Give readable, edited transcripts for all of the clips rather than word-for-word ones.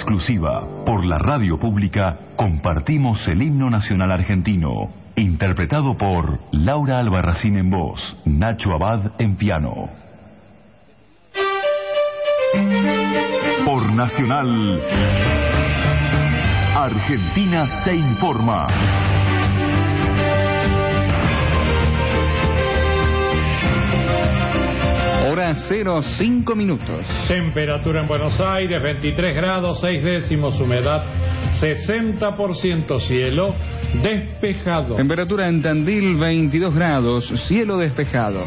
exclusiva, por la radio pública, compartimos el himno nacional argentino, interpretado por Laura Albarracín en voz, Nacho Abad en piano. Por Nacional, Argentina se informa. Hora 05 minutos. Temperatura en Buenos Aires, 23 grados, 6 décimos, humedad 60%, cielo despejado. Temperatura en Tandil, 22 grados, cielo despejado.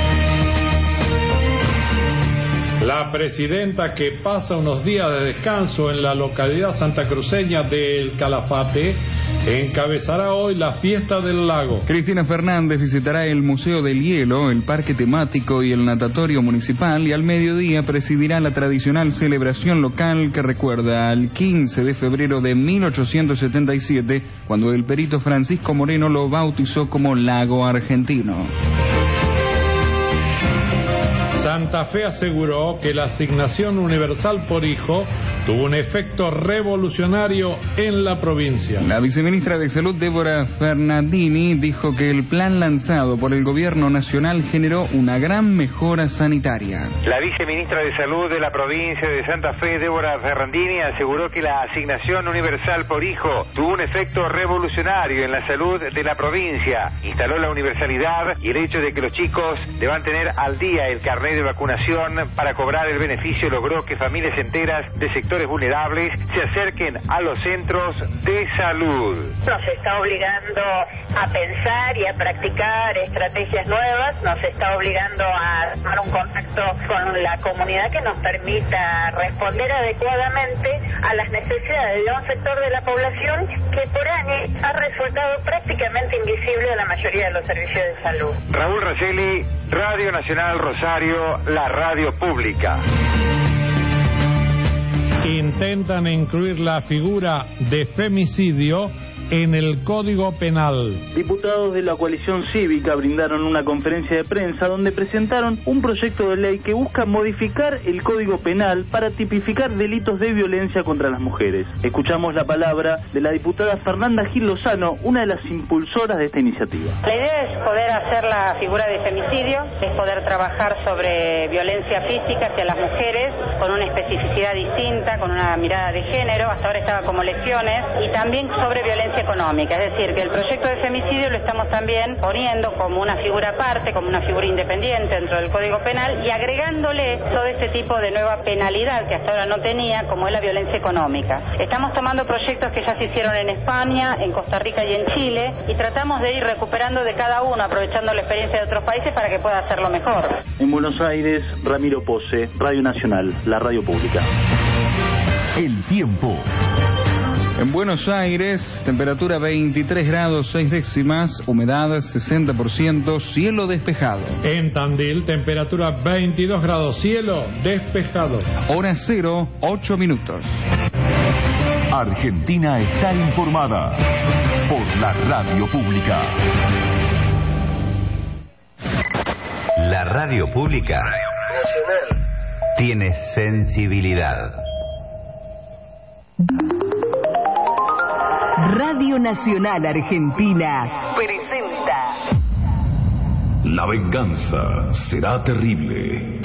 La presidenta, que pasa unos días de descanso en la localidad santacruceña del Calafate, encabezará hoy la fiesta del lago. Cristina Fernández visitará el Museo del Hielo, el parque temático y el natatorio municipal, y al mediodía presidirá la tradicional celebración local que recuerda al 15 de febrero de 1877, cuando el perito Francisco Moreno lo bautizó como Lago Argentino. Santa Fe aseguró que la asignación universal por hijo tuvo un efecto revolucionario en la provincia. La viceministra de Salud, Débora Fernandini, dijo que el plan lanzado por el gobierno nacional generó una gran mejora sanitaria. La viceministra de Salud de la provincia de Santa Fe, Débora Ferrandini, aseguró que la asignación universal por hijo tuvo un efecto revolucionario en la salud de la provincia. Instaló la universalidad y el hecho de que los chicos deban tener al día el carnet de vacunación para cobrar el beneficio logró que familias enteras de sectores vulnerables se acerquen a los centros de salud. Nos está obligando a pensar y a practicar estrategias nuevas, nos está obligando a tomar un contacto con la comunidad que nos permita responder adecuadamente a las necesidades de un sector de la población que por años ha resultado prácticamente invisible a la mayoría de los servicios de salud. Raúl Raceli, Radio Nacional Rosario, la radio pública. Intentan incluir la figura de femicidio en el Código Penal. Diputados de la coalición cívica brindaron una conferencia de prensa donde presentaron un proyecto de ley que busca modificar el Código Penal para tipificar delitos de violencia contra las mujeres. Escuchamos la palabra de la diputada Fernanda Gil Lozano, una de las impulsoras de esta iniciativa. La idea es poder hacer la figura de femicidio, es poder trabajar sobre violencia física hacia las mujeres con una especificidad distinta, con una mirada de género, hasta ahora estaba como lesiones, y también sobre violencia económica, es decir, que el proyecto de femicidio lo estamos también poniendo como una figura aparte, como una figura independiente dentro del Código Penal y agregándole todo este tipo de nueva penalidad que hasta ahora no tenía, como es la violencia económica. Estamos tomando proyectos que ya se hicieron en España, en Costa Rica y en Chile, y tratamos de ir recuperando de cada uno, aprovechando la experiencia de otros países para que pueda hacerlo mejor. En Buenos Aires, Ramiro Pose, Radio Nacional, la radio pública. El tiempo. En Buenos Aires, temperatura 23 grados 6 décimas, humedad 60%, cielo despejado. En Tandil, temperatura 22 grados, cielo despejado. Hora 0, 8 minutos. Argentina está informada por la radio pública. La radio pública nacional tiene sensibilidad. Radio Nacional Argentina presenta La venganza será terrible.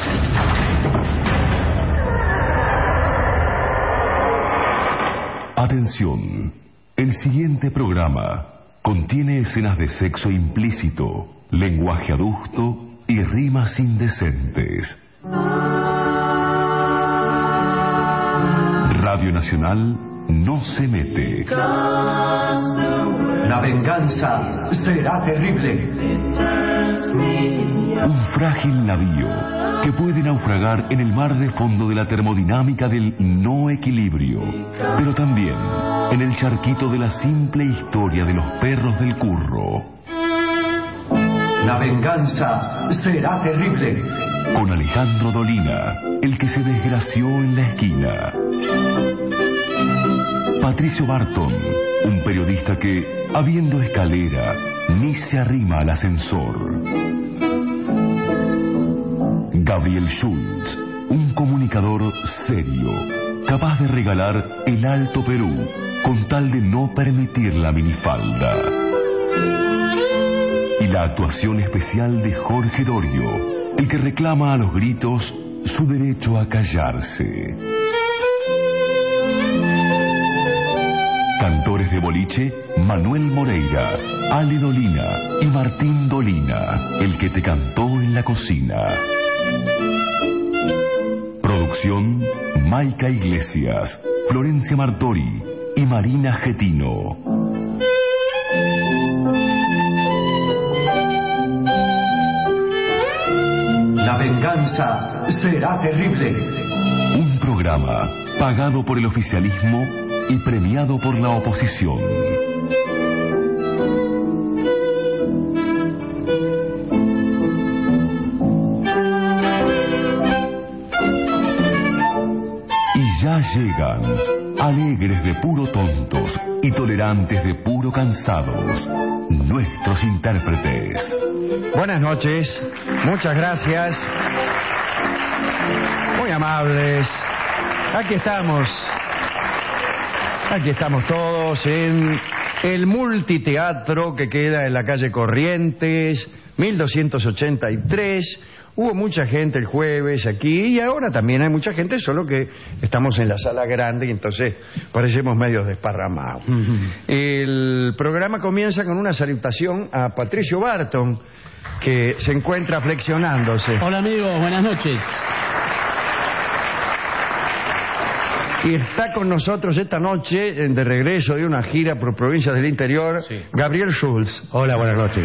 Atención, el siguiente programa contiene escenas de sexo implícito, lenguaje adusto y rimas indecentes. Radio Nacional no se mete. La venganza será terrible. Un frágil navío que puede naufragar en el mar de fondo de la termodinámica del no equilibrio, pero también en el charquito de la simple historia de los perros del curro. La venganza será terrible. Con Alejandro Dolina, el que se desgració en la esquina. Patricio Barton, un periodista que, habiendo escalera, ni se arrima al ascensor. Gabriel Schultz, un comunicador serio, capaz de regalar el Alto Perú con tal de no permitir la minifalda. Y la actuación especial de Jorge Dorio, el que reclama a los gritos su derecho a callarse. Cantores de boliche, Manuel Moreira, Ale Dolina y Martín Dolina, el que te cantó en la cocina. Producción, Maica Iglesias, Florencia Martori y Marina Getino. La venganza será terrible. Un programa pagado por el oficialismo y premiado por la oposición. Y ya llegan, alegres de puro tontos y tolerantes de puro cansados, nuestros intérpretes. Buenas noches, muchas gracias, muy amables. Aquí estamos todos en el multiteatro que queda en la calle Corrientes, 1283. Hubo mucha gente el jueves aquí y ahora también hay mucha gente, solo que estamos en la sala grande y entonces parecemos medio desparramados. El programa comienza con una salutación a Patricio Barton, que se encuentra flexionándose. Hola amigos, buenas noches. Y está con nosotros esta noche, de regreso de una gira por provincias del interior, sí, Gabriel Schulz. Hola, buenas noches.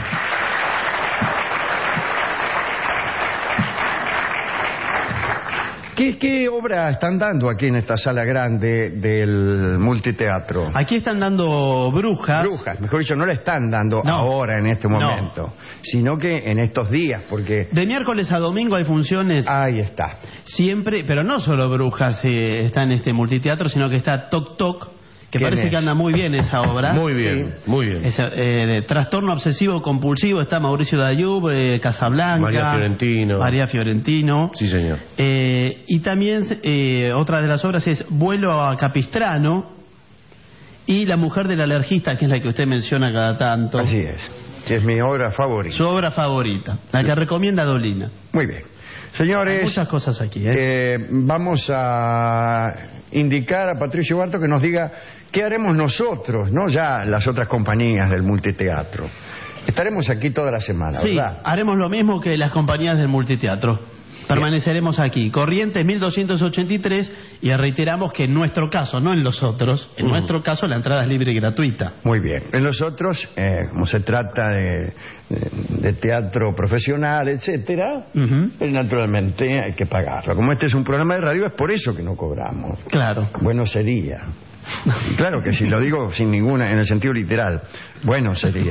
¿Qué obra están dando aquí en esta sala grande del multiteatro? Aquí están dando Brujas. Brujas, mejor dicho, no la están dando ahora en este momento, sino que en estos días, porque... De miércoles a domingo hay funciones. Ahí está. Siempre, pero no solo Brujas está en este multiteatro, sino que está Toc Toc, que parece que anda muy bien esa obra. Muy bien, sí, muy bien. Trastorno obsesivo compulsivo está Mauricio Dayub, Casablanca, María Fiorentino. Sí, señor. Y también otra de las obras es Vuelo a Capistrano y La mujer del alergista, que es la que usted menciona cada tanto. Así es, que es mi obra favorita. Su obra favorita, la que recomienda Dolina. Muy bien. Señores, hay muchas cosas aquí. Vamos a indicar a Patricio Barto que nos diga qué haremos nosotros, no ya las otras compañías del multiteatro. Estaremos aquí toda la semana, ¿verdad? Sí, haremos lo mismo que las compañías del multiteatro. Permaneceremos aquí, Corrientes 1283, y reiteramos que en nuestro caso, no en los otros, en nuestro caso la entrada es libre y gratuita. Muy bien. En los otros, como se trata de teatro profesional, etcétera, naturalmente hay que pagarlo. Como este es un programa de radio, es por eso que no cobramos. Claro. Bueno sería. Claro que sí, lo digo sin ninguna, en el sentido literal. Bueno sería.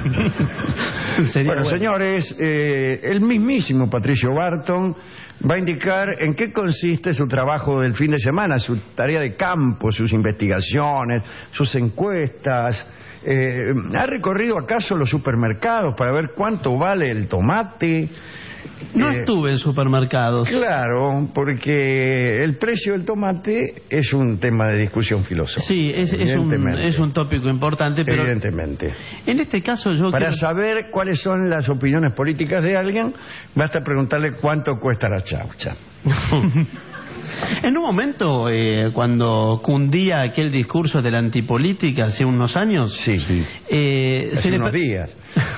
Bueno, señores, el mismísimo Patricio Barton va a indicar en qué consiste su trabajo del fin de semana, su tarea de campo, sus investigaciones, sus encuestas. ¿Ha recorrido acaso los supermercados para ver cuánto vale el tomate? No estuve en supermercados. Claro, porque el precio del tomate es un tema de discusión filosófica. Sí, es un tópico importante, pero... Evidentemente. En este caso yo Para saber cuáles son las opiniones políticas de alguien, basta preguntarle cuánto cuesta la chaucha. En un momento, cuando cundía aquel discurso de la antipolítica hace unos años... hace unos días...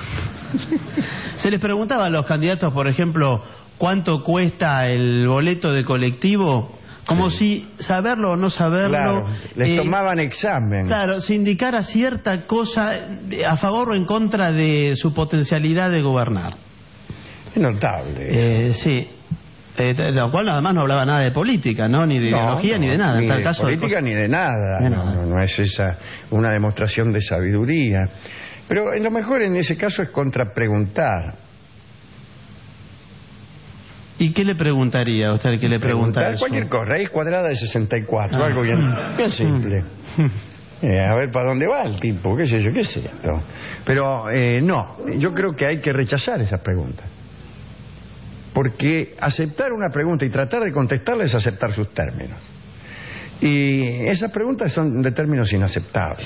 Se les preguntaba a los candidatos, por ejemplo, cuánto cuesta el boleto de colectivo, como si saberlo o no saberlo... Claro, les tomaban examen. Claro, se indicara cierta cosa a favor o en contra de su potencialidad de gobernar. Es notable. Sí. Lo cual además no hablaba nada de política, ¿no? Ni de ideología, ni de nada. Ni de política, ni de nada. No es esa una demostración de sabiduría. Pero lo mejor en ese caso es contrapreguntar. ¿Y qué le preguntaría a usted? ¿Qué le preguntaría? Cualquier cosa, raíz cuadrada de 64, algo bien simple. A ver para dónde va el tipo, qué sé yo, qué sé yo. Pero no, yo creo que hay que rechazar esas preguntas. Porque aceptar una pregunta y tratar de contestarla es aceptar sus términos. Y esas preguntas son de términos inaceptables.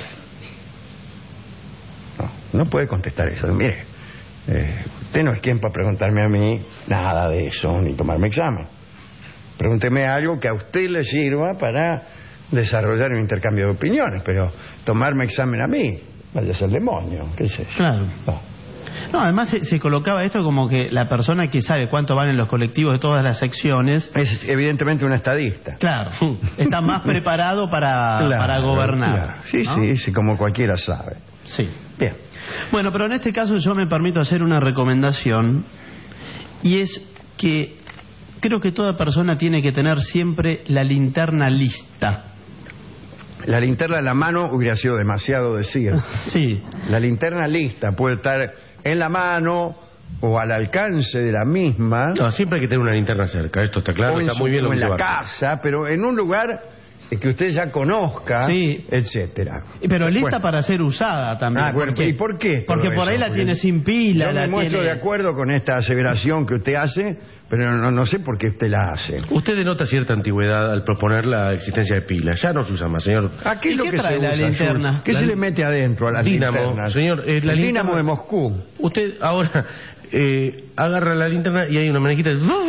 No puede contestar eso. Mire, usted no es quien para preguntarme a mí nada de eso, ni tomarme examen. Pregúnteme algo que a usted le sirva para desarrollar un intercambio de opiniones, pero tomarme examen a mí, váyase al demonio, ¿qué es eso? Claro. No, además se colocaba esto como que la persona que sabe cuánto valen los colectivos de todas las secciones... Es evidentemente un estadista. Claro, está más preparado para gobernar. Claro. Sí, ¿no? sí, como cualquiera sabe. Sí. Bien. Bueno, pero en este caso yo me permito hacer una recomendación, y es que creo que toda persona tiene que tener siempre la linterna lista. La linterna en la mano hubiera sido demasiado decir. Sí. La linterna lista puede estar en la mano o al alcance de la misma. No, siempre hay que tener una linterna cerca, esto está claro, está muy bien lo que en la se va. casa, pero en un lugar que usted ya conozca, sí, etcétera. Pero lista para ser usada también. Bueno, ¿y por qué? Porque por ahí la tiene sin pila. Yo me muestro de acuerdo con esta aseveración que usted hace, pero no sé por qué usted la hace. Usted denota cierta antigüedad al proponer la existencia de pilas. Ya no se usa más, señor. ¿A qué es lo que trae se la usa, linterna? ¿Qué se le mete adentro a las linternas? Señor, la el linterna... dínamo de Moscú. Usted ahora agarra la linterna y hay una manejita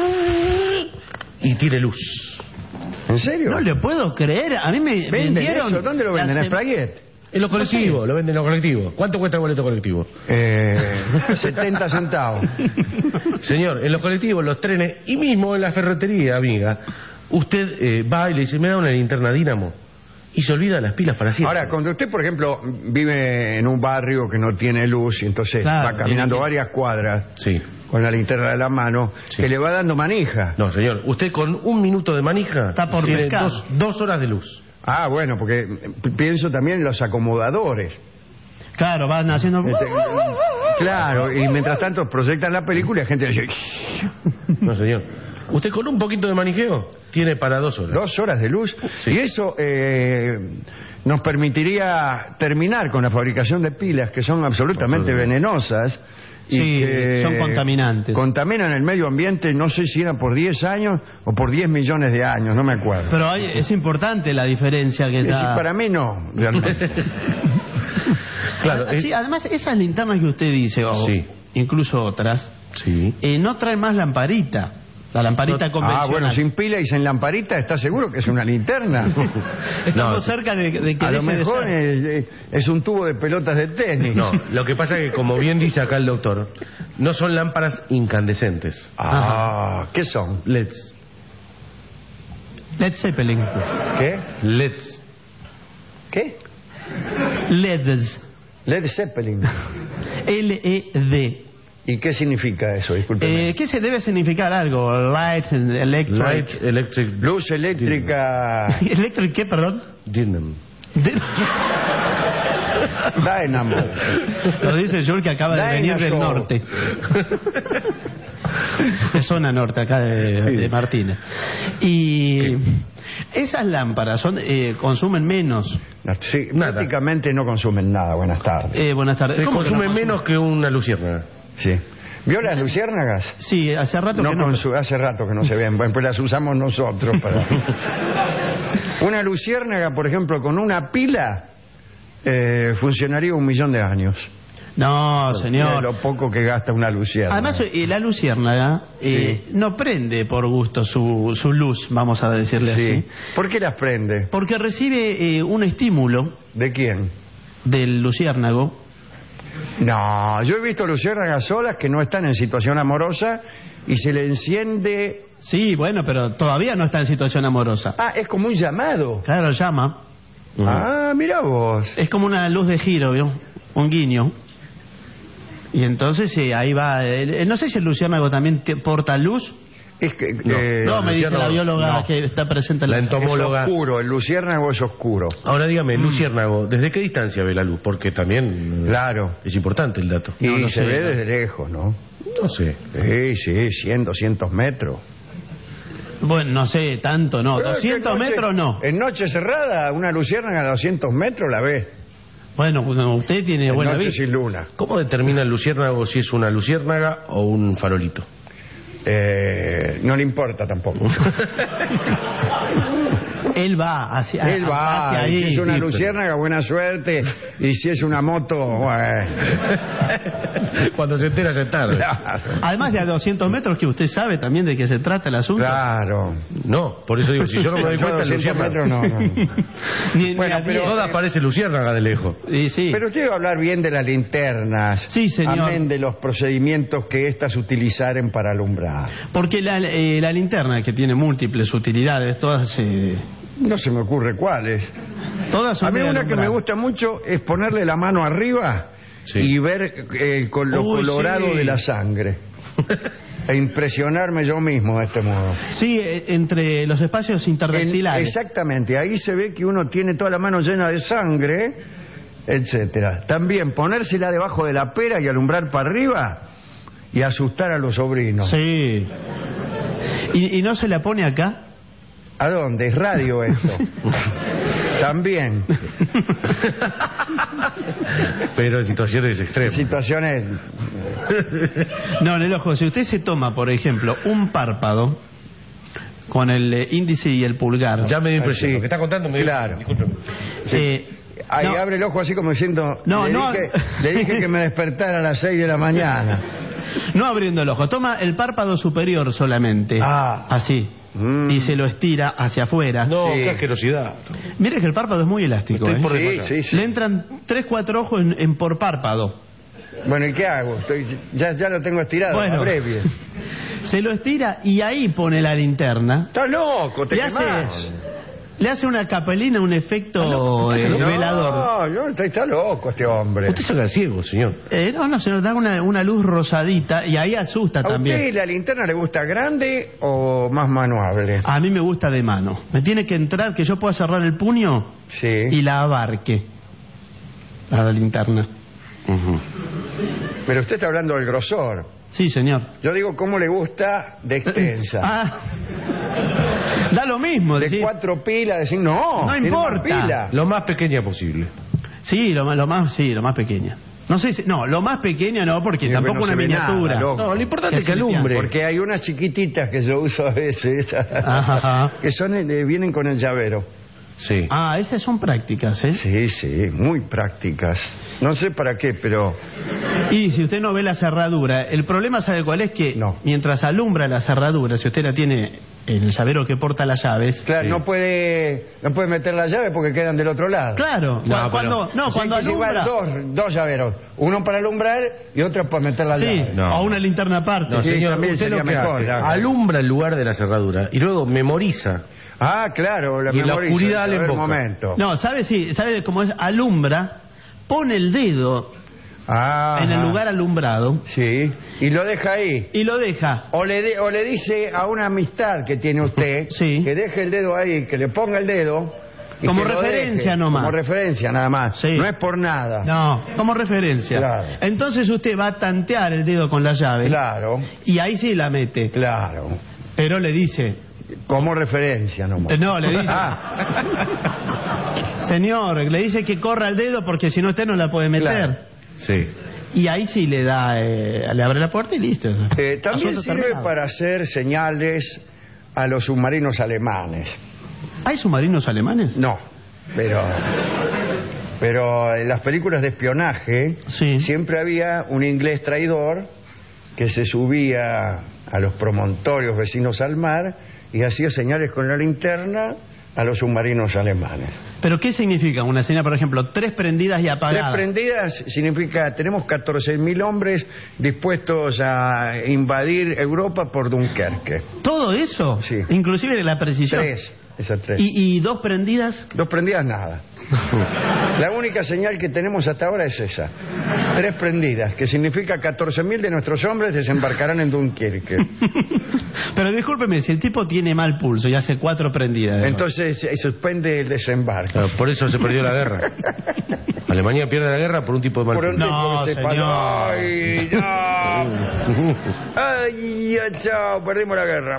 y tiene luz. ¿En serio? No le puedo creer. A mí me vendieron... eso? ¿Dónde lo venden? ¿En Spraguet? En los colectivos, lo venden en los colectivos. ¿Cuánto cuesta el boleto colectivo? 70 centavos. Señor, en los colectivos, los trenes y mismo en la ferretería, amiga, usted va y le dice, me da una linterna dínamo, y se olvida las pilas para siempre. Ahora, cuando usted, por ejemplo, vive en un barrio que no tiene luz y entonces va caminando varias cuadras, sí, con la linterna de la mano, sí, que le va dando manija. No, señor, usted con un minuto de manija está por tiene pescar. dos horas de luz. Ah, bueno, porque pienso también en los acomodadores. Claro, van haciendo... Claro, y mientras tanto proyectan la película y la gente le dice... No, señor. Usted con un poquito de manijeo tiene para 2 horas. 2 horas de luz. Sí. Y eso nos permitiría terminar con la fabricación de pilas que son absolutamente venenosas. Y sí, son contaminantes. Contaminan el medio ambiente, no sé si eran por 10 años o por 10 millones de años, no me acuerdo. Pero es importante la diferencia que da. Para mí no, realmente. Claro, sí, además, esas linternas que usted dice, o sí, incluso otras, sí, no traen más lamparita. La lamparita convencional. Ah, bueno, sin pila y sin lamparita, ¿está seguro que es una linterna? Estamos cerca de que a lo mejor es un tubo de pelotas de tenis. No, lo que pasa es que, como bien dice acá el doctor, no son lámparas incandescentes. Ah, ¿qué son? LEDs. Led Zeppelin. ¿Qué? LEDs. ¿Qué? LEDs. Led Zeppelin. L-E-D. ¿Y qué significa eso? Discúlpeme. ¿Qué se debe significar algo? Light electric. Luz eléctrica. ¿Electric qué, perdón? Dynamo. Dynamo. Lo dice Jules, que acaba de venir del norte. De zona norte, acá de Martínez. Y esas lámparas consumen menos. Sí, prácticamente no consumen nada. Buenas tardes. Buenas tardes. Consumen menos que una luciérnaga. Sí. ¿Vio las luciérnagas? Sí, hace rato que no. Hace rato que no se ven. Bueno, pues las usamos nosotros para... Una luciérnaga, por ejemplo, con una pila funcionaría 1.000.000 de años. No, señor. Lo poco que gasta una luciérnaga. Además, la luciérnaga no prende por gusto su luz, vamos a decirle así. ¿Por qué las prende? Porque recibe un estímulo. ¿De quién? Del luciérnago. No, yo he visto luciérnagas solas que no están en situación amorosa y se le enciende... Sí, bueno, pero todavía no está en situación amorosa. Ah, es como un llamado. Claro, llama. Ah, mira vos. Es como una luz de giro, ¿vio? Un guiño. Y entonces ahí va... no sé si el luciérnago también porta luz. Es que, no, me dice la bióloga que está presente en la entomóloga. Es oscuro, el luciérnago es oscuro. Ahora dígame, el luciérnago, ¿desde qué distancia ve la luz? Porque también claro, es importante el dato. Y no se ve desde lejos, ¿no? No sé. Sí, 100, 200 metros. Bueno, no sé, tanto no. 200 metros no. En noche cerrada, una luciérnaga a 200 metros la ve. Bueno, usted tiene buena vista. Noche sin luna. ¿Cómo determina el luciérnago si es una luciérnaga o un farolito? No le importa tampoco. Él va hacia y ahí. si es una luciérnaga, buena suerte. Y si es una moto, bueno. Cuando se entera, se tarde. Además de a 200 metros, que usted sabe también de qué se trata el asunto. Claro. No, por eso digo, si yo no me doy cuenta, 200 metros no. Bueno, pero todas parece luciérnaga de lejos. Sí. Pero usted iba a hablar bien de las linternas. Sí, señor. Amén de los procedimientos que éstas utilizaren para alumbrar. Porque la linterna, que tiene múltiples utilidades, todas... No se me ocurre cuáles. Todas son a mí de una alumbrar. que me gusta mucho es ponerle la mano arriba y ver lo colorado de la sangre. E impresionarme yo mismo de este modo. Sí, entre los espacios interdactilares. Exactamente, ahí se ve que uno tiene toda la mano llena de sangre, etcétera. También ponérsela debajo de la pera y alumbrar para arriba y asustar a los sobrinos. Sí. ¿Y no se la pone acá? ¿A dónde? Es radio esto. También. Pero en situaciones extremas. Situaciones... No, en el ojo. Si usted se toma, por ejemplo, un párpado con el índice y el pulgar... Ya me dio impresión. Lo que está contando me dio Claro. Discúlpeme. Ahí no. abre el ojo así como diciendo... No, le dije que me despertara a las 6 de la mañana. No abriendo el ojo. Toma el párpado superior solamente. Así. Y se lo estira hacia afuera. No, qué asquerosidad. Mire que el párpado es muy elástico. Estoy por Sí. Le entran 3-4 ojos en por párpado. Bueno, ¿y qué hago? Ya lo tengo estirado, Bueno. abrevie. Se lo estira y ahí pone la linterna. ¡Estás loco! ¡Te Le quemás! Le hace una capelina, un efecto velador. No, está loco este hombre. Usted saca ciego, señor. No, se nos da una luz rosadita y ahí asusta ¿A también. usted la linterna le gusta grande o más manuable? A mí me gusta de mano. Me tiene que entrar, que yo pueda cerrar el puño y la abarque a la linterna. Pero usted está hablando del grosor. Sí, señor. Yo digo cómo le gusta de extensa. Da lo mismo. De 4 pilas, decir no importa. Más pila. Lo más pequeña posible. Sí, lo más pequeña. No sé si... No, lo más pequeña no, porque tampoco una miniatura. No, lo importante es que alumbre. Porque hay unas chiquititas que yo uso a veces, que vienen con el llavero. Sí. Esas son prácticas, ¿eh? Sí, muy prácticas. No sé para qué, pero... Y si usted no ve la cerradura, el problema, ¿sabe cuál es? Que mientras alumbra la cerradura, si usted la tiene, el llavero que porta las llaves... Claro, no puede meter la llave porque quedan del otro lado. Claro, cuando alumbra... Dos llaveros, uno para alumbrar y otro para meter la llave. O una linterna aparte. No, señor, también usted sería lo que mejor. hace, alumbra el lugar de la cerradura y luego memoriza. Claro, la y en la memoriza, oscuridad le invoca. momento. No, ¿sabe cómo es? Alumbra, pone el dedo en el lugar alumbrado. Sí, y lo deja ahí. Y lo deja. O le dice a una amistad que tiene usted que deje el dedo ahí, que le ponga el dedo. Y como que referencia nomás. Como referencia nada más. Sí. No es por nada. No, como referencia. Claro. Entonces usted va a tantear el dedo con la llave. Claro. Y ahí sí la mete. Claro. Pero le dice... Como referencia nomás. No, le dice... Señor, le dice que corra el dedo porque si no usted no la puede meter. Claro. Sí. Y ahí sí le abre la puerta y listo. También sirve para hacer señales a los submarinos alemanes. ¿Hay submarinos alemanes? No, pero en las películas de espionaje siempre había un inglés traidor que se subía a los promontorios vecinos al mar y hacía señales con la linterna a los submarinos alemanes. ¿Pero qué significa una señal, por ejemplo, 3 prendidas y apagadas? 3 prendidas significa tenemos 14.000 hombres dispuestos a invadir Europa por Dunkerque. ¿Todo eso? Sí. Inclusive la precisión. 3, esas 3. ¿Y 2 prendidas? 2 prendidas nada. La única señal que tenemos hasta ahora es esa. 3 prendidas, que significa 14.000 de nuestros hombres desembarcarán en Dunkerque. Pero discúlpeme, si el tipo tiene mal pulso y hace 4 prendidas... Entonces se suspende el desembarco. Claro, por eso se perdió la guerra. Alemania pierde la guerra por un tipo de mal pulso. No, señor. ¡Ay, no! ¡Ay, chao! Perdimos la guerra.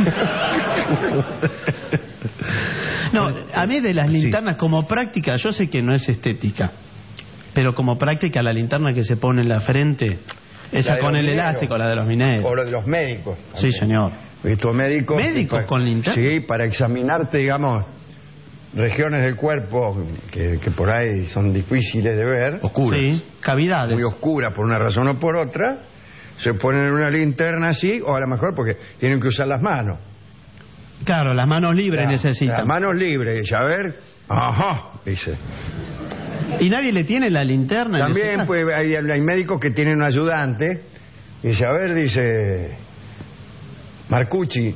No, a mí de las linternas como práctica, yo sé que no es estética, pero como práctica la linterna que se pone en la frente, esa con el elástico, la de los mineros. O la de los médicos. Sí, señor. ¿Médicos con linterna? Sí, para examinarte, digamos, regiones del cuerpo que por ahí son difíciles de ver, oscuras, sí, cavidades muy oscuras por una razón o por otra, se ponen en una linterna así, o a lo mejor porque tienen que usar las manos. Claro, las manos libres necesitan. Las manos libres, y a ver, ajá, dice. ¿Y nadie le tiene la linterna? También pues, hay médicos que tienen un ayudante, y dice, a ver, dice, Marcucci,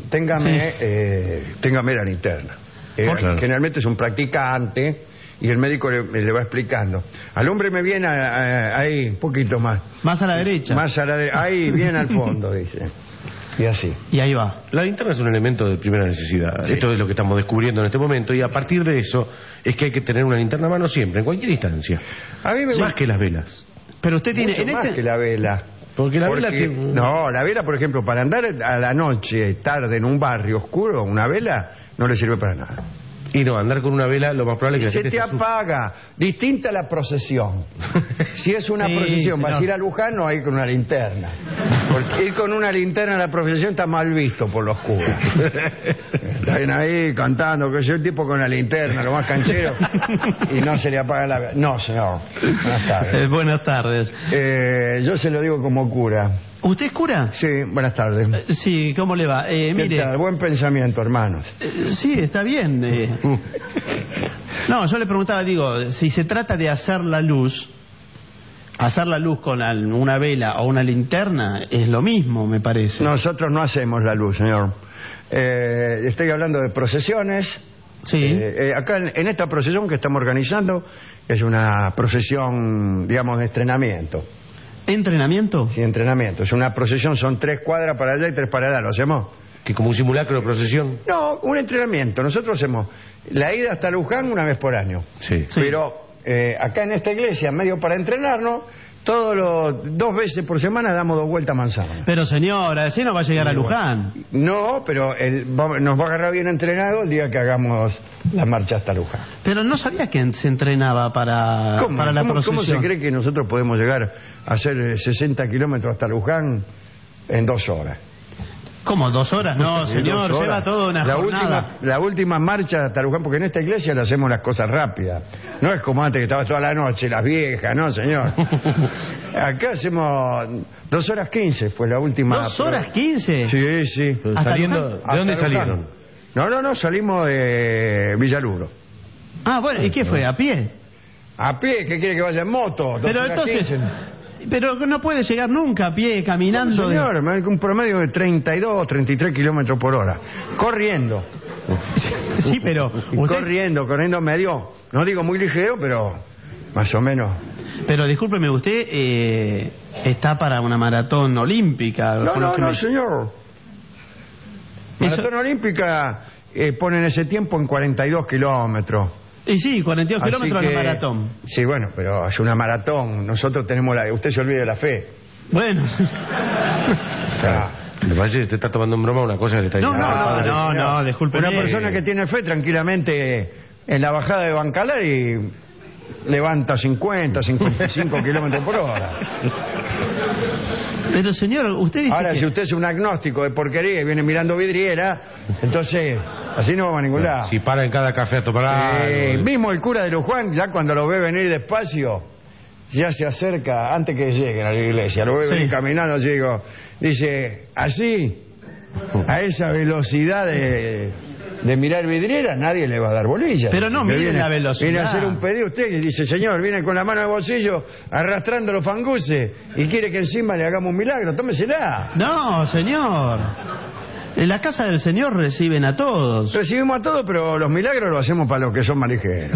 téngame la linterna. Claro. Generalmente es un practicante y el médico le va explicando. Al hombre me viene ahí, un poquito más. Más a la derecha. Más a la ahí, bien al fondo, dice. Y así. Y ahí va. La linterna es un elemento de primera necesidad. Sí. Esto es lo que estamos descubriendo en este momento. Y a partir de eso es que hay que tener una linterna a mano siempre, en cualquier instancia. A mí me más que las velas. Pero usted tiene... Mucho más que la vela. Porque la vela No, la vela, por ejemplo, para andar a la noche, tarde, en un barrio oscuro, una vela no le sirve para nada. Y no, andar con una vela lo más probable es que se te apaga. Distinta la procesión. Si es una procesión, vas a ir a Luján, no hay con una linterna. Porque ir con una linterna a la procesión está mal visto por los curas. Están ahí cantando, que yo el tipo con la linterna, lo más canchero, y no se le apaga la vela. No, señor. Buenas tardes. Buenas tardes. Yo se lo digo como cura. ¿Usted es cura? Sí, buenas tardes. Sí, ¿cómo le va? Mire, tal? Buen pensamiento, hermanos. Sí, está bien. No, yo le preguntaba, digo, si se trata de hacer la luz con una vela o una linterna, es lo mismo, me parece. Nosotros no hacemos la luz, señor. Estoy hablando de procesiones. Sí. Acá en esta procesión que estamos organizando, es una procesión, digamos, de estrenamiento. ¿Entrenamiento? Sí, entrenamiento. Es una procesión, son 3 cuadras para allá y 3 para allá. ¿Lo hacemos? ¿Que como un simulacro de procesión? No, un entrenamiento. Nosotros hacemos la ida hasta Luján una vez por año. Sí. Pero acá en esta iglesia, medio para entrenarnos, 2 veces por semana damos 2 vueltas a manzana. Pero señora, así no va a llegar a Luján. No, pero nos va a agarrar bien entrenado el día que hagamos la marcha hasta Luján. Pero no sabía que se entrenaba para la procesión. ¿Cómo se cree que nosotros podemos llegar a hacer 60 kilómetros hasta Luján en 2 horas? ¿Cómo, 2 horas? No, señor, 2 horas. Lleva toda una jornada. La última marcha hasta Luján, porque en esta iglesia le hacemos las cosas rápidas. No es como antes que estaba toda la noche, las viejas, no, señor. Acá hacemos 2 horas 15, fue la última. ¿2 horas 15? Sí, sí. ¿De dónde salieron? No, salimos de Villaluro. Ah, bueno, ¿y qué fue? ¿A pie? A pie, ¿qué quiere que vaya en moto? Pero entonces... 15. Pero no puede llegar nunca a pie, caminando. No, señor, un promedio de 32, 33 kilómetros por hora. Corriendo. Sí, pero... Corriendo medio, no digo muy ligero, pero más o menos. Pero discúlpeme, usted está para una maratón olímpica. No, señor. Maratón olímpica ponen ese tiempo en 42 kilómetros. Y sí, 42 kilómetros de maratón. Sí, bueno, pero es una maratón. Nosotros tenemos usted se olvide de la fe. Bueno. O sea, me parece que usted está tomando en broma una cosa que le está diciendo. No, disculpe. Una persona que tiene fe tranquilamente en la bajada de Bancalar y levanta 50, 55 kilómetros por hora. Pero señor, usted dice ahora, si usted es un agnóstico de porquería y viene mirando vidriera, entonces así no vamos a ningún lado. Si para en cada café a tomar algo. Mismo el cura de Luján, ya cuando lo ve venir despacio, ya se acerca antes que lleguen a la iglesia. Lo ve venir caminando, dice, así, a esa velocidad de mirar vidriera, nadie le va a dar bolilla. Pero no mire la velocidad. Viene a hacer un pedido usted y dice, señor, viene con la mano en el bolsillo arrastrando los fanguses y quiere que encima le hagamos un milagro, tómesela. No, señor. En la casa del señor reciben a todos. Recibimos a todos, pero los milagros los hacemos para los que son más ligeros.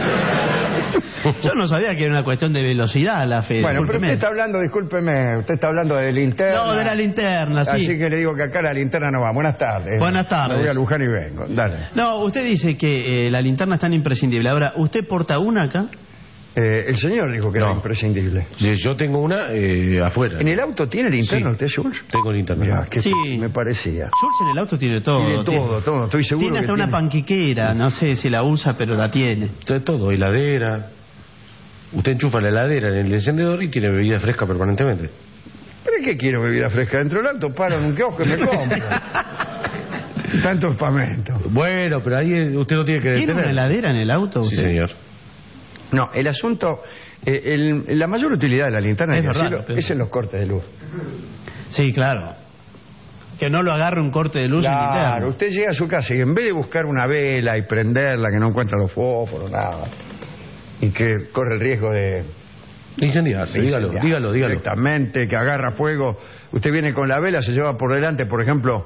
Yo no sabía que era una cuestión de velocidad la fe. Bueno, pero usted está hablando, discúlpeme, usted está hablando de linterna. No, de la linterna, sí. Así que le digo que acá la linterna no va. Buenas tardes. Buenas tardes. Me voy a Luján y vengo. Dale. No, usted dice que la linterna es tan imprescindible. Ahora, ¿usted porta una acá? El señor dijo que era imprescindible. Yo tengo una afuera. ¿En el auto tiene linterna usted, Jules? Tengo linterna. Mirá, que me parecía. Jules en el auto tiene todo. Tiene todo, estoy seguro. Tiene hasta una panquiquera, no sé si la usa, pero la tiene. Todo, heladera. Usted enchufa la heladera en el encendedor y tiene bebida fresca permanentemente. ¿Pero qué quiero bebida fresca? Dentro del auto paro en un kiosco y me compro. Tanto espamento. Bueno, pero ahí usted no tiene que detener. ¿Tiene una heladera en el auto Sí, usted? señor. No, el asunto... la mayor utilidad de la linterna Es en el verdad, cielo pero- es en los cortes de luz. Sí, claro. Que no lo agarre un corte de luz en Claro, linterna. usted llega a su casa y en vez de buscar una vela y prenderla, que no encuentra los fósforos, nada, y que corre el riesgo de Incendiarse, dígalo. directamente, que agarra fuego, usted viene con la vela, se lleva por delante, por ejemplo,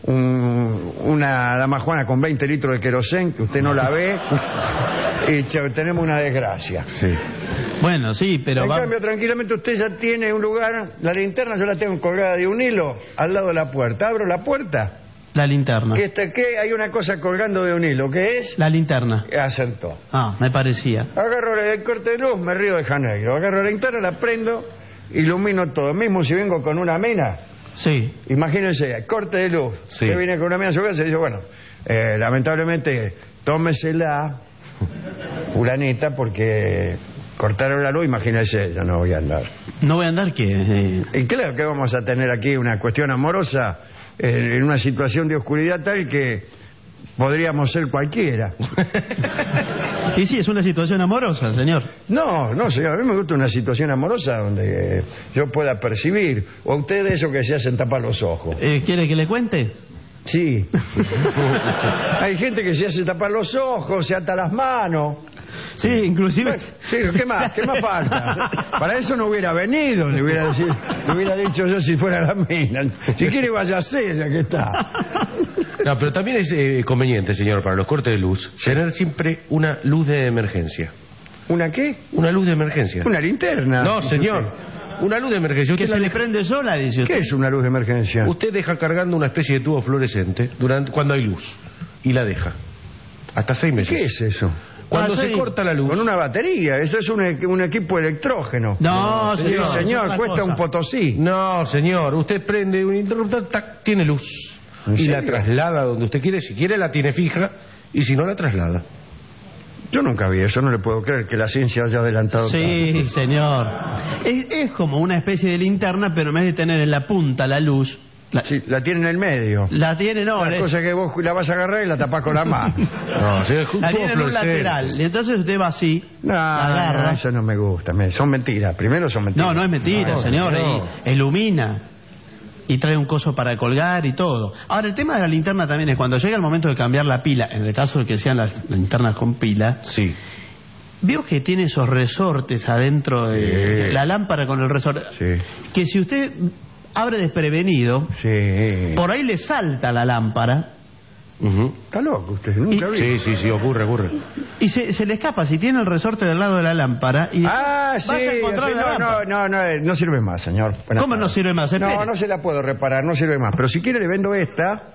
una damajuana con 20 litros de querosén, que usted no la ve, y tenemos una desgracia. Sí. Bueno, sí, pero En va... cambio, tranquilamente usted ya tiene un lugar, la linterna yo la tengo colgada de un hilo al lado de la puerta. Abro la puerta, La linterna. que hay una cosa colgando de un hilo, ¿qué es? La linterna. Acertó. Ah, me parecía. Agarro el corte de luz, me río de Janeiro. Agarro la linterna, la prendo, ilumino todo. Mismo si vengo con una mina, Sí. imagínense, corte de luz. Sí. Que viene con una mina a su casa y dice, bueno, lamentablemente, tómesela, fulanita, porque cortaron la luz, imagínense, yo no voy a andar. No voy a andar que... Y claro que vamos a tener aquí una cuestión amorosa en una situación de oscuridad tal que podríamos ser cualquiera. Y sí, es una situación amorosa, señor. No, señor, a mí me gusta una situación amorosa donde yo pueda percibir. O a usted eso que se hacen tapar los ojos. ¿Quiere que le cuente? Sí. Hay gente que se hace tapar los ojos, se ata las manos. Sí, inclusive... Sí, ¿qué más falta? Para eso no hubiera venido, le hubiera dicho yo si fuera la mina. Si quiere váyase, ya que está. No, pero también es conveniente, señor, para los cortes de luz, tener siempre una luz de emergencia. ¿Una qué? Una luz de emergencia. Una linterna. No, señor. Una luz de emergencia. Que Usted se la le prende sola, dice usted. ¿Qué es una luz de emergencia? Usted deja cargando una especie de tubo fluorescente cuando hay luz. Y la deja. Hasta 6 meses. ¿Qué es eso? Cuando se sí. corta la luz. Con una batería. Eso es un equipo electrógeno. No, Sí, señor. señor, es otra cuesta cosa. un potosí. No, señor. Usted prende un interruptor, tac, tiene luz. ¿En Y la serio? traslada donde usted quiere. Si quiere la tiene fija. Y si no la traslada. Yo nunca vi eso, no le puedo creer que la ciencia haya adelantado Sí, señor. Es como una especie de linterna, pero en vez de tener en la punta la luz, tanto. Sí, la tiene en el medio. la tiene, no, La cosa que vos la vas a agarrar y la tapás con la mano. No, señor, es un la tubo tiene en un fluorescente. lateral. Y entonces usted va así, No, la agarra. eso no me gusta. Son mentiras. Primero son mentiras. No es mentira, No, señor. no. Y ilumina. Y trae un coso para colgar y todo. Ahora, el tema de la linterna también es cuando llega el momento de cambiar la pila, en el caso de que sean las linternas con pila, Sí. veo que tiene esos resortes adentro de Sí. la lámpara con el resorte. Sí. Que si usted abre desprevenido, Sí. por ahí le salta la lámpara Está loco usted, nunca vi. Sí, ocurre. y se le escapa. Si tiene el resorte del lado de la lámpara y Sí, vas a encontrar sí, la lámpara. no sirve más, señor. Buenas ¿Cómo no tardes. sirve más? Espere. No se la puedo reparar, no sirve más. Pero si quiere le vendo esta,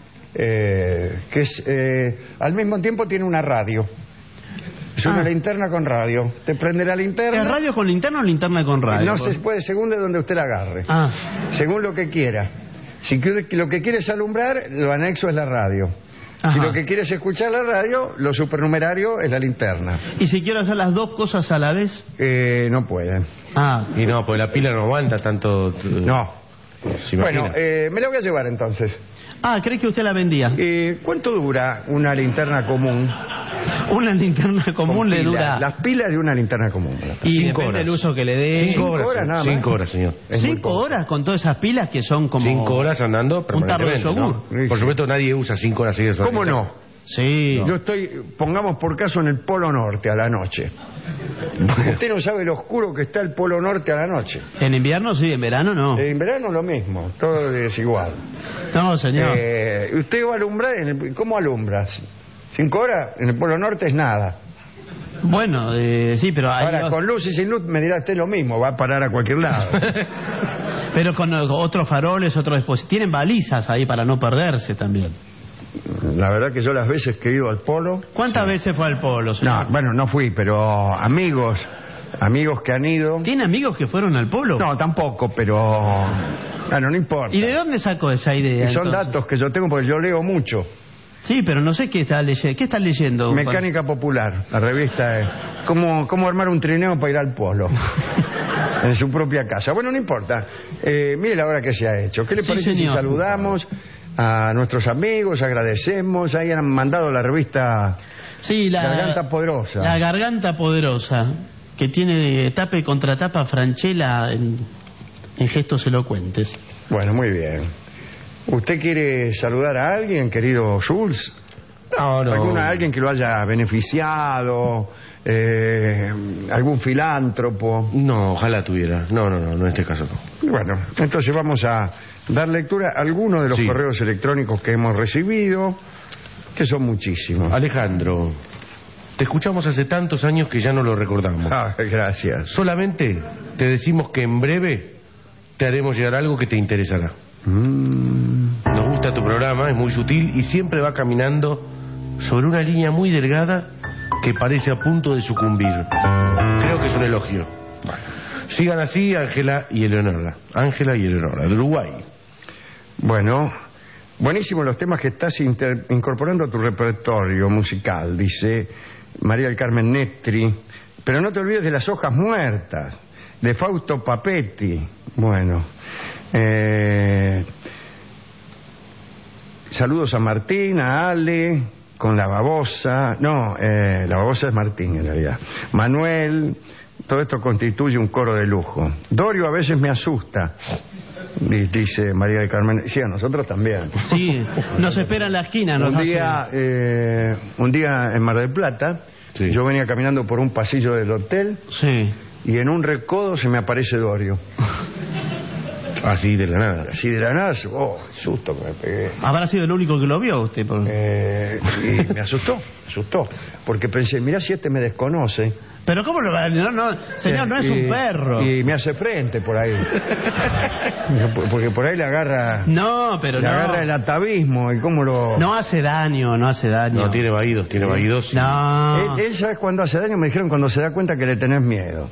que es, al mismo tiempo tiene una radio. Es una linterna con radio. Te prende la linterna. ¿Es radio con linterna o linterna con radio? No se puede, según de donde usted la agarre. Según lo que quiera. Si lo que quieres alumbrar, lo anexo es la radio. Ajá. Si lo que quieres escuchar la radio, lo supernumerario es la linterna. ¿Y si quiero hacer las dos cosas a la vez? No pueden. Y no, pues la pila no aguanta tanto. No. ¿Se imagina? Bueno, me la voy a llevar entonces. ¿Cree que usted la vendía? ¿Cuánto dura una linterna común? Una linterna común Con le pila. dura... Las pilas de una linterna común. Y 5 depende horas. del uso que le dé. 5 horas, nada más. 5 horas, señor. Es muy 5 poco. horas con todas esas pilas que son como... 5 horas andando un tarro de permanentemente, yogur. ¿no? Por supuesto, nadie usa 5 horas seguidas. ¿Cómo no? Sí. Yo estoy, pongamos por caso, en el Polo Norte a la noche. Usted no sabe lo oscuro que está el Polo Norte a la noche. En invierno sí, en verano no. En verano lo mismo, todo es igual. No, señor. Usted va a alumbrar, ¿cómo alumbras? 5 horas en el Polo Norte es nada. Bueno, sí, pero hay Ahora, con luz y sin luz me dirá usted lo mismo, va a parar a cualquier lado. pero con otros faroles, otros dispositivos. Tienen balizas ahí para no perderse también. La verdad que yo las veces que he ido al Polo... ¿Cuántas veces fue al polo, señor? No, bueno, no fui, pero amigos que han ido... ¿Tiene amigos que fueron al polo? No, tampoco, pero... Bueno, no importa. ¿Y de dónde sacó esa idea? Y son entonces? datos que yo tengo porque yo leo mucho. Sí, pero no sé qué está leyendo. ¿Qué está leyendo? Mecánica Popular, la revista es cómo armar un trineo para ir al polo en su propia casa. Bueno, no importa. Mire la hora que se ha hecho. ¿Qué le Sí, parece señor. si saludamos? a nuestros amigos, agradecemos. Ahí han mandado la revista Garganta Poderosa. La Garganta Poderosa, que tiene tapa y contratapa Franchella en gestos elocuentes. Bueno, muy bien. ¿Usted quiere saludar a alguien, querido Schulz? No. ¿Alguien que lo haya beneficiado? ¿Algún filántropo? No, ojalá tuviera. No, en este caso no. Bueno, entonces vamos a dar lectura a algunos de los correos electrónicos que hemos recibido, que son muchísimos. Alejandro, te escuchamos hace tantos años que ya no lo recordamos. Gracias. Solamente te decimos que en breve te haremos llegar algo que te interesará. Nos gusta tu programa, es muy sutil y siempre va caminando sobre una línea muy delgada que parece a punto de sucumbir. Creo que es un elogio. Sigan así, Ángela y Eleonora, de Uruguay. Bueno, buenísimos los temas que estás incorporando a tu repertorio musical, dice María del Carmen Netri. Pero no te olvides de Las hojas muertas, de Fausto Papetti. Bueno, saludos a Martín, a Ale, con la babosa. No, la babosa es Martín en realidad. Manuel, todo esto constituye un coro de lujo. Dorio a veces me asusta, dice María del Carmen. Sí, a nosotros también. Sí, nos espera en la esquina. Un día en Mar del Plata, yo venía caminando por un pasillo del hotel y en un recodo se me aparece Dorio. Así de la nada. Susto que me pegué. ¿Habrá sido el único que lo vio usted? Y me asustó, porque pensé, mirá si este me desconoce. Pero ¿cómo lo va a...? No, señor, no es un perro. Y me hace frente por ahí. Porque por ahí le agarra... No, pero le agarra el atavismo y cómo lo... No hace daño. No, tiene vaídos. Sí. No. Él sabe cuando hace daño, me dijeron cuando se da cuenta que le tenés miedo.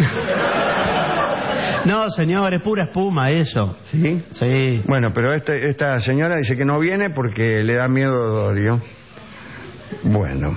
No, señor, es pura espuma eso. ¿Sí? Sí. Bueno, pero esta señora dice que no viene porque le da miedo Dorio. Bueno.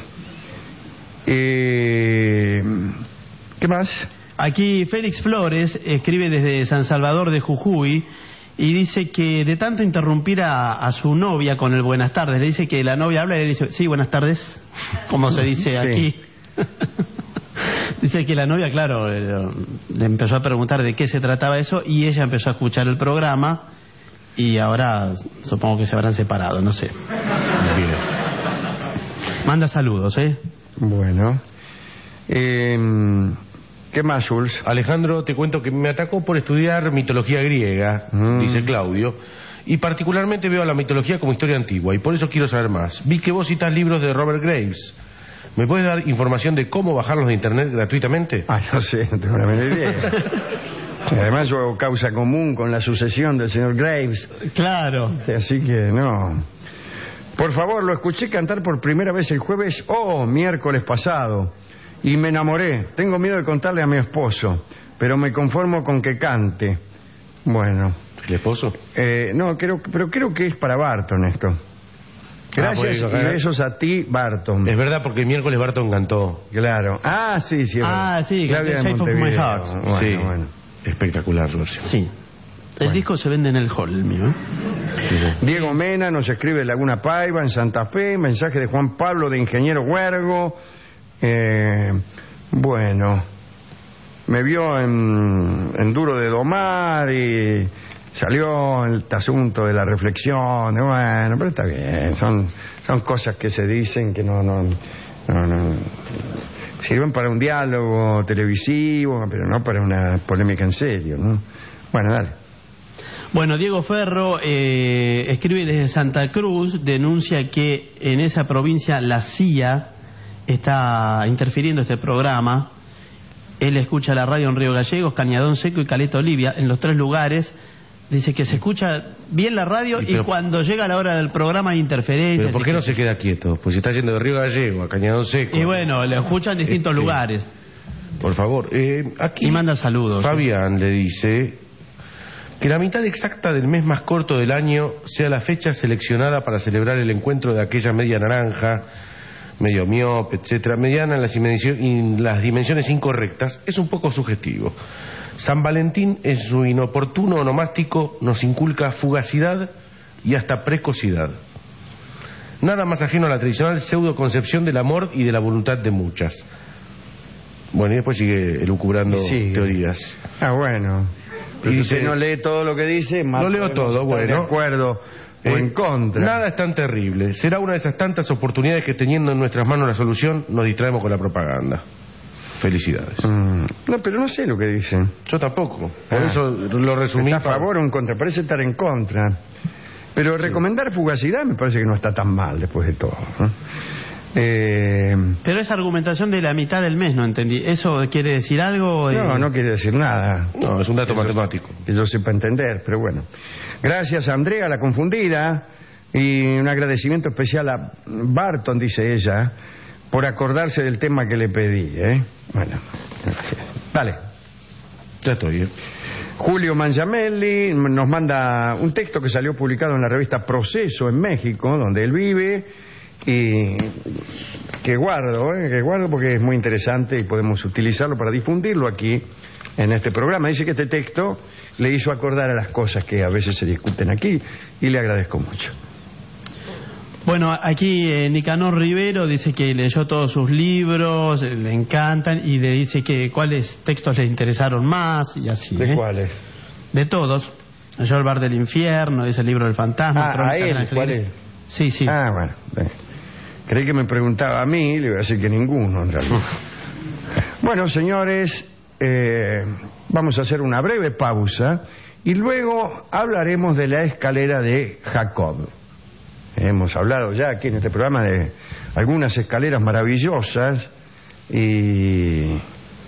¿Qué más? Aquí Félix Flores escribe desde San Salvador de Jujuy y dice que de tanto interrumpir a su novia con el buenas tardes, le dice que la novia habla y le dice, sí, buenas tardes, como se dice aquí. Dice que la novia, claro, le empezó a preguntar de qué se trataba eso y ella empezó a escuchar el programa y ahora supongo que se habrán separado, no sé. Bien. Manda saludos, Bueno. ¿Qué más, Jules? Alejandro, te cuento que me atacó por estudiar mitología griega, dice Claudio, y particularmente veo a la mitología como historia antigua y por eso quiero saber más. Vi que vos citas libros de Robert Graves. ¿Me puedes dar información de cómo bajarlos de internet gratuitamente? No sé, no tengo la menor idea. Además yo hago causa común con la sucesión del señor Graves. Claro. Así que no. Por favor, lo escuché cantar por primera vez el jueves miércoles pasado y me enamoré. Tengo miedo de contarle a mi esposo, pero me conformo con que cante. Bueno. ¿El esposo? No, creo que es para Barton esto. Gracias y besos a ti, Barton. Es verdad, porque el miércoles Barton cantó. Claro. Sí. Sí, Claudia de Montevideo. Of My Heart. Bueno. Espectacular, Rocío. Sí. El disco se vende en el hall, el mío. Diego Mena nos escribe Laguna Paiva, en Santa Fe. Mensaje de Juan Pablo de Ingeniero Huergo. Bueno. Me vio en Duro de Domar y... Salió el asunto de la reflexión, bueno, pero está bien, son cosas que se dicen que no sirven para un diálogo televisivo, pero no para una polémica en serio, ¿no? Bueno, dale. Bueno, Diego Ferro escribe desde Santa Cruz, denuncia que en esa provincia la CIA está interfiriendo este programa. Él escucha la radio en Río Gallegos, Cañadón Seco y Caleta Olivia, en los 3 lugares. Dice que se escucha bien la radio y cuando llega la hora del programa hay interferencias. ¿Pero por qué no se queda quieto? Pues si está yendo de Río Gallego a Cañadón Seco. Y bueno, le escuchan en distintos lugares. Por favor, aquí... Y manda saludos. Fabián le dice que la mitad exacta del mes más corto del año sea la fecha seleccionada para celebrar el encuentro de aquella media naranja, medio miope, etcétera, mediana en las dimensiones incorrectas, es un poco subjetivo. San Valentín, en su inoportuno onomástico, nos inculca fugacidad, y hasta precocidad. Nada más ajeno a la tradicional pseudo-concepción del amor y de la voluntad de muchas. Bueno, y después sigue elucubrando teorías. Ah, bueno. Pero y si usted no lee todo lo que dice, más no leo todo, bueno. De acuerdo o en contra. Nada es tan terrible. Será una de esas tantas oportunidades que, teniendo en nuestras manos la solución, nos distraemos con la propaganda. Felicidades. No, pero no sé lo que dicen. Yo tampoco. Por eso lo resumí. ¿Está a favor o en contra? Parece estar en contra. Pero recomendar fugacidad me parece que no está tan mal después de todo, ¿no? Pero esa argumentación de la mitad del mes, no entendí. ¿Eso quiere decir algo? No quiere decir nada. No, es un dato matemático. Que yo sepa entender, pero bueno. Gracias a Andrea, la confundida, y un agradecimiento especial a Barton, dice ella, por acordarse del tema que le pedí, ¿eh? Bueno, gracias. Dale. Ya estoy, ¿eh? Julio Mangiamelli nos manda un texto que salió publicado en la revista Proceso en México, donde él vive, y que guardo porque es muy interesante y podemos utilizarlo para difundirlo aquí en este programa. Dice que este texto le hizo acordar a las cosas que a veces se discuten aquí, y le agradezco mucho. Bueno, aquí Nicanor Rivero dice que leyó todos sus libros, le encantan, y le dice que cuáles textos le interesaron más, y así. ¿De cuáles? De todos. Leyó El bar del infierno, dice el libro del fantasma. ¿A él? ¿Cuál es? Sí. Ah, bueno. Creí que me preguntaba a mí, le voy a decir que ninguno, en realidad. Bueno, señores, vamos a hacer una breve pausa, y luego hablaremos de la escalera de Jacob. Hemos hablado ya aquí en este programa de algunas escaleras maravillosas, y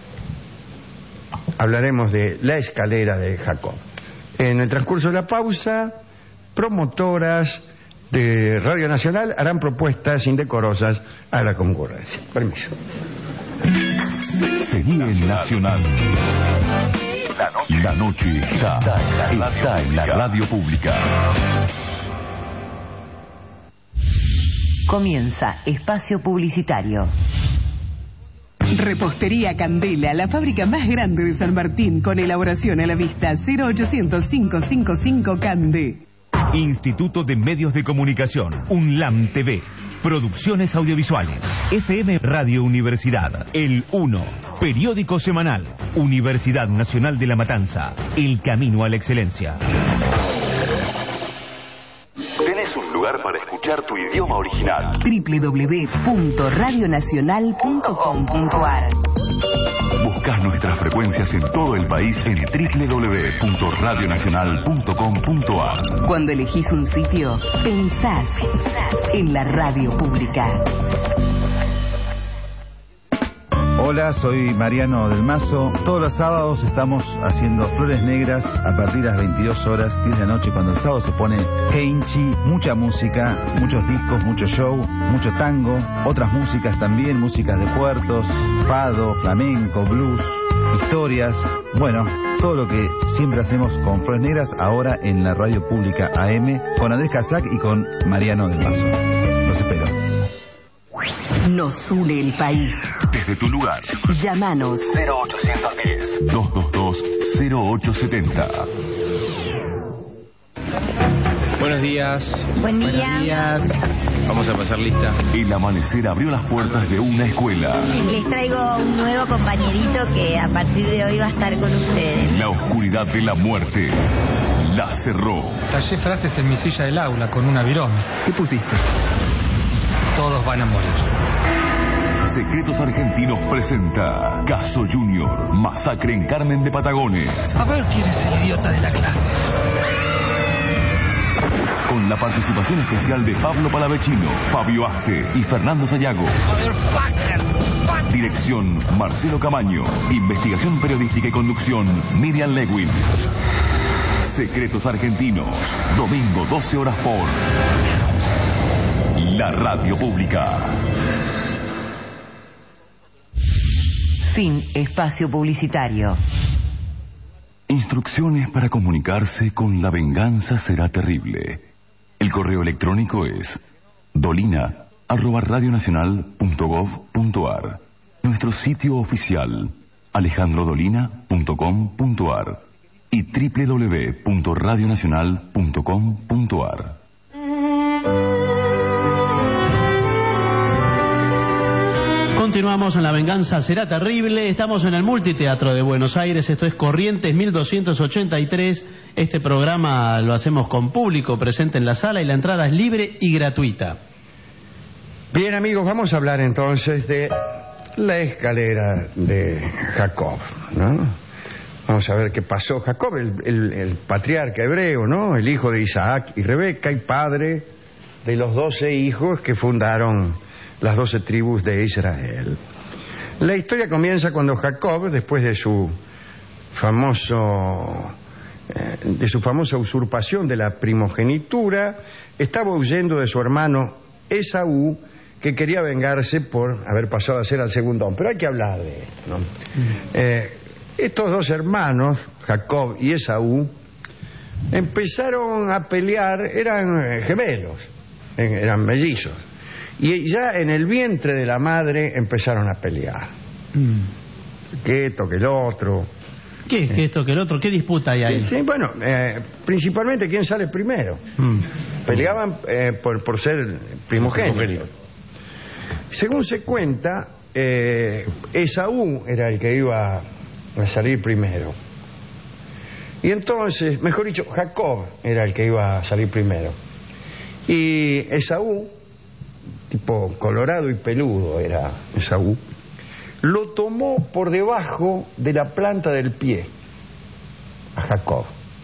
hablaremos de la escalera de Jacob. En el transcurso de la pausa, promotoras de Radio Nacional harán propuestas indecorosas a la concurrencia. Permiso. Seguí en Nacional. La noche está en la radio pública. Comienza Espacio Publicitario. Repostería Candela, la fábrica más grande de San Martín, con elaboración a la vista. 0800-555 Cande. Instituto de Medios de Comunicación, UNLAM TV, Producciones Audiovisuales, FM Radio Universidad, El 1, Periódico Semanal, Universidad Nacional de La Matanza, El Camino a la Excelencia. Tenés un lugar para escuchar tu idioma original. www.radionacional.com.ar. Buscás nuestras frecuencias en todo el país en www.radionacional.com.ar. Cuando elegís un sitio, pensás en la radio pública. Hola, soy Mariano del Mazo. Todos los sábados estamos haciendo Flores Negras a partir de las 22 horas, 10 de la noche, cuando el sábado se pone Keinchi, mucha música, muchos discos, mucho show, mucho tango, otras músicas también, músicas de puertos, fado, flamenco, blues, historias, bueno, todo lo que siempre hacemos con Flores Negras, ahora en la radio pública AM, con Andrés Casac y con Mariano del Mazo. Los espero. Nos une el país. Desde tu lugar. Llámanos 0810-222-0870. Buenos días. Buen día. Buenos días. Vamos a pasar lista. El amanecer abrió las puertas de una escuela. Les traigo un nuevo compañerito que a partir de hoy va a estar con ustedes. La oscuridad de la muerte la cerró. Tallé frases en mi silla del aula con una virome. ¿Qué pusiste? Todos van a morir. Secretos Argentinos presenta Caso Junior, masacre en Carmen de Patagones. A ver quién es el idiota de la clase. Con la participación especial de Pablo Palavecino, Fabio Aste y Fernando Sayago. Dirección Marcelo Camaño. Investigación periodística y conducción Miriam Lewin. Secretos Argentinos, domingo 12 horas por la radio pública. Fin Espacio Publicitario. Instrucciones para comunicarse con La Venganza Será Terrible. El correo electrónico es dolina@radionacional.gov.ar. Nuestro sitio oficial alejandrodolina.com.ar y www.radionacional.com.ar. Continuamos en La Venganza Será Terrible. Estamos en el Multiteatro de Buenos Aires. Esto es Corrientes 1283. Este programa lo hacemos con público presente en la sala y la entrada es libre y gratuita. Bien, amigos, vamos a hablar entonces de la escalera de Jacob, ¿no? Vamos a ver qué pasó. Jacob, el patriarca hebreo, ¿no? El hijo de Isaac y Rebeca y padre de los 12 hijos que fundaron las 12 tribus de Israel. La historia comienza cuando Jacob, después de su famosa usurpación de la primogenitura, estaba huyendo de su hermano Esaú, que quería vengarse por haber pasado a ser al segundón. Pero hay que hablar de esto, ¿no? Estos dos hermanos, Jacob y Esaú, empezaron a pelear, eran gemelos, eran mellizos. Y ya en el vientre de la madre empezaron a pelear. Que esto, que el otro. ¿Qué es que esto, que el otro? ¿Qué disputa hay ahí? Sí, bueno, principalmente quién sale primero. Peleaban por ser primogénito. Según se cuenta, Esaú era el que iba a salir primero. Y entonces, mejor dicho, Jacob era el que iba a salir primero. Y Esaú, tipo colorado y peludo era Esaú, lo tomó por debajo de la planta del pie a Jacob.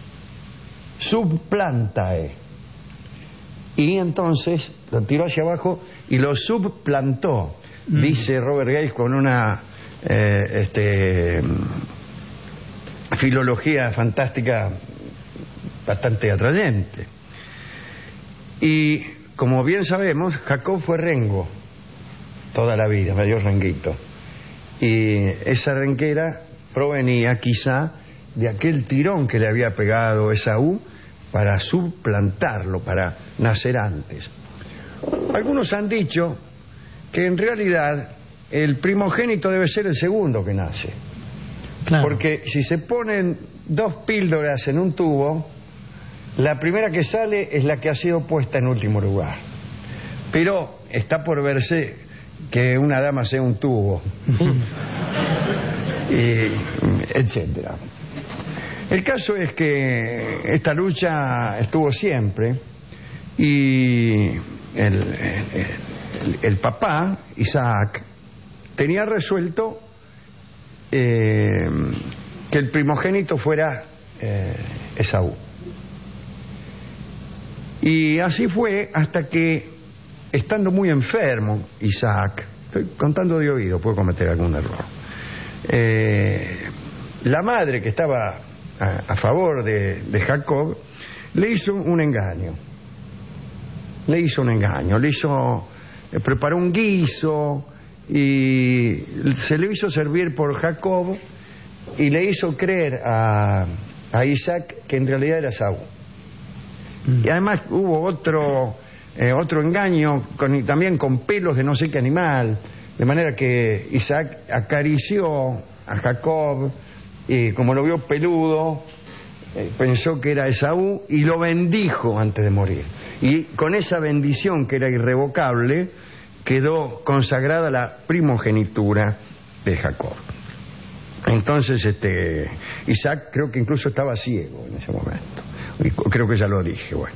Subplanta. Y entonces lo tiró hacia abajo y lo subplantó. Dice Robert Gates con una filología fantástica bastante atrayente. Y como bien sabemos, Jacob fue rengo toda la vida, medio renguito. Y esa renguera provenía quizá de aquel tirón que le había pegado Esaú para suplantarlo, para nacer antes. Algunos han dicho que en realidad el primogénito debe ser el segundo que nace. Claro. Porque si se ponen 2 píldoras en un tubo, la primera que sale es la que ha sido puesta en último lugar. Pero está por verse que una dama sea un tubo. Etcétera. El caso es que esta lucha estuvo siempre y el papá, Isaac, tenía resuelto que el primogénito fuera Esaú. Y así fue hasta que, estando muy enfermo, Isaac, estoy contando de oído, puedo cometer algún error, la madre que estaba a favor de Jacob le hizo un engaño. Preparó un guiso y se le hizo servir por Jacob y le hizo creer a Isaac que en realidad era Esaú. Y además hubo otro engaño también con pelos de no sé qué animal, de manera que Isaac acarició a Jacob y como lo vio peludo pensó que era Esaú y lo bendijo antes de morir. Y con esa bendición que era irrevocable quedó consagrada la primogenitura de Jacob. Entonces Isaac creo que incluso estaba ciego en ese momento. Creo que ya lo dije. Bueno,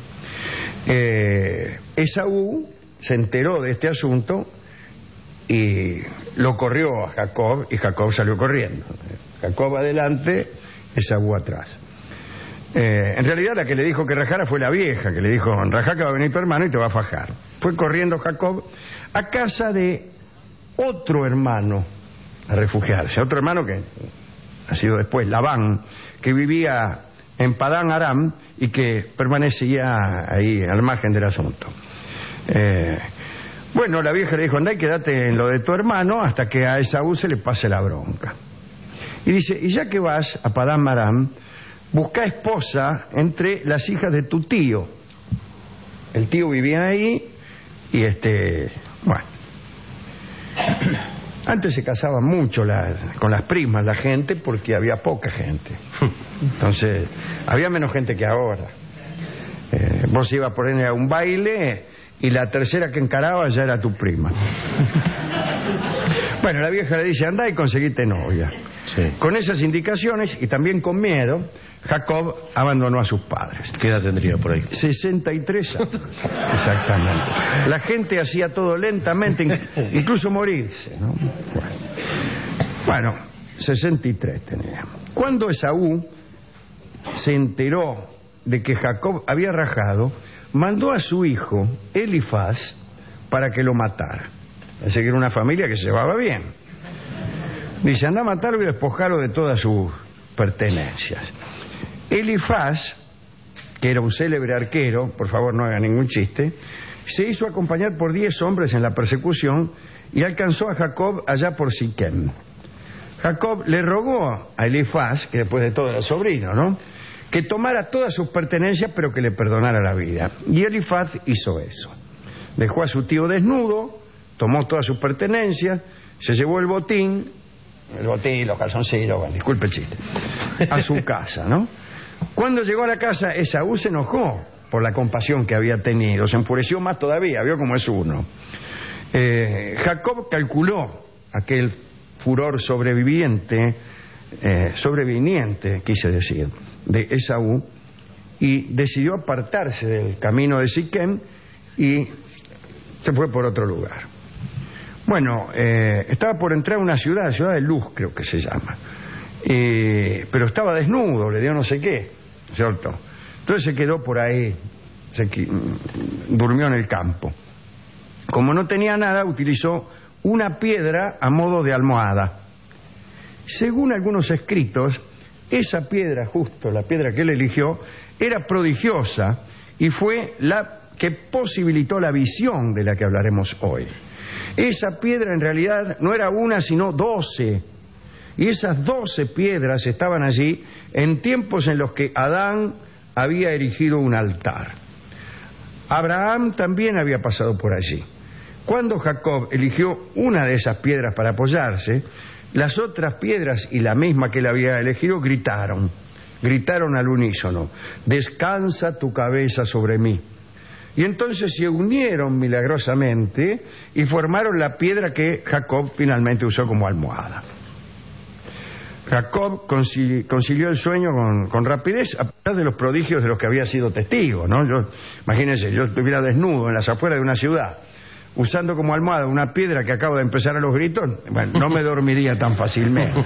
Esaú se enteró de este asunto y lo corrió a Jacob y Jacob salió corriendo. Jacob adelante, Esaú atrás. En realidad la que le dijo que rajara fue la vieja, que le dijo: rajá que va a venir tu hermano y te va a fajar. Fue corriendo Jacob a casa de otro hermano a refugiarse, otro hermano que ha sido después Labán, que vivía en Padán Aram y que permanecía ahí al margen del asunto. Bueno, la vieja le dijo: andá y quédate en lo de tu hermano hasta que a Esaú se le pase la bronca. Y dice: y ya que vas a Padán Aram, busca esposa entre las hijas de tu tío. El tío vivía ahí y bueno, antes se casaban mucho con las primas la gente porque había poca gente. Entonces había menos gente que ahora. Vos ibas a poner a un baile y la tercera que encaraba ya era tu prima. Bueno, la vieja le dice, andá y conseguite novia. Sí. Con esas indicaciones y también con miedo, Jacob abandonó a sus padres. ¿Qué edad tendría por ahí? 63 años. Exactamente. La gente hacía todo lentamente, incluso morirse, ¿no? Bueno, 63 tenía. Cuando Esaú se enteró de que Jacob había rajado, mandó a su hijo, Elifaz, para que lo matara. Así que era una familia que se llevaba bien. Dice, anda a matarlo y despojarlo de todas sus pertenencias. Elifaz, que era un célebre arquero, por favor no haga ningún chiste, se hizo acompañar por 10 hombres en la persecución y alcanzó a Jacob allá por Siquem. Jacob le rogó a Elifaz, que después de todo era sobrino, ¿no?, que tomara todas sus pertenencias pero que le perdonara la vida. Y Elifaz hizo eso. Dejó a su tío desnudo, tomó todas sus pertenencias, se llevó el botín, los calzoncillos, bueno, disculpe el chiste, a su casa, ¿no? Cuando llegó a la casa, Esaú se enojó por la compasión que había tenido, se enfureció más todavía, vio cómo es uno. Jacob calculó aquel furor sobreviniente, quise decir, de Esaú, y decidió apartarse del camino de Siquem y se fue por otro lugar. Bueno, estaba por entrar a una ciudad, la ciudad de Luz creo que se llama, pero estaba desnudo, le dio no sé qué, ¿cierto? Entonces se quedó por ahí, durmió en el campo. Como no tenía nada, utilizó una piedra a modo de almohada. Según algunos escritos, esa piedra, justo la piedra que él eligió, era prodigiosa y fue la que posibilitó la visión de la que hablaremos hoy. Esa piedra en realidad no era una, sino 12. Y esas 12 piedras estaban allí en tiempos en los que Adán había erigido un altar. Abraham también había pasado por allí. Cuando Jacob eligió una de esas piedras para apoyarse, las otras piedras y la misma que él había elegido gritaron al unísono, descansa tu cabeza sobre mí. Y entonces se unieron milagrosamente y formaron la piedra que Jacob finalmente usó como almohada. Jacob concilió el sueño con rapidez, a pesar de los prodigios de los que había sido testigo, ¿no? Imagínense, yo estuviera desnudo en las afueras de una ciudad, usando como almohada una piedra que acabo de empezar a los gritos, bueno, no me dormiría tan fácilmente.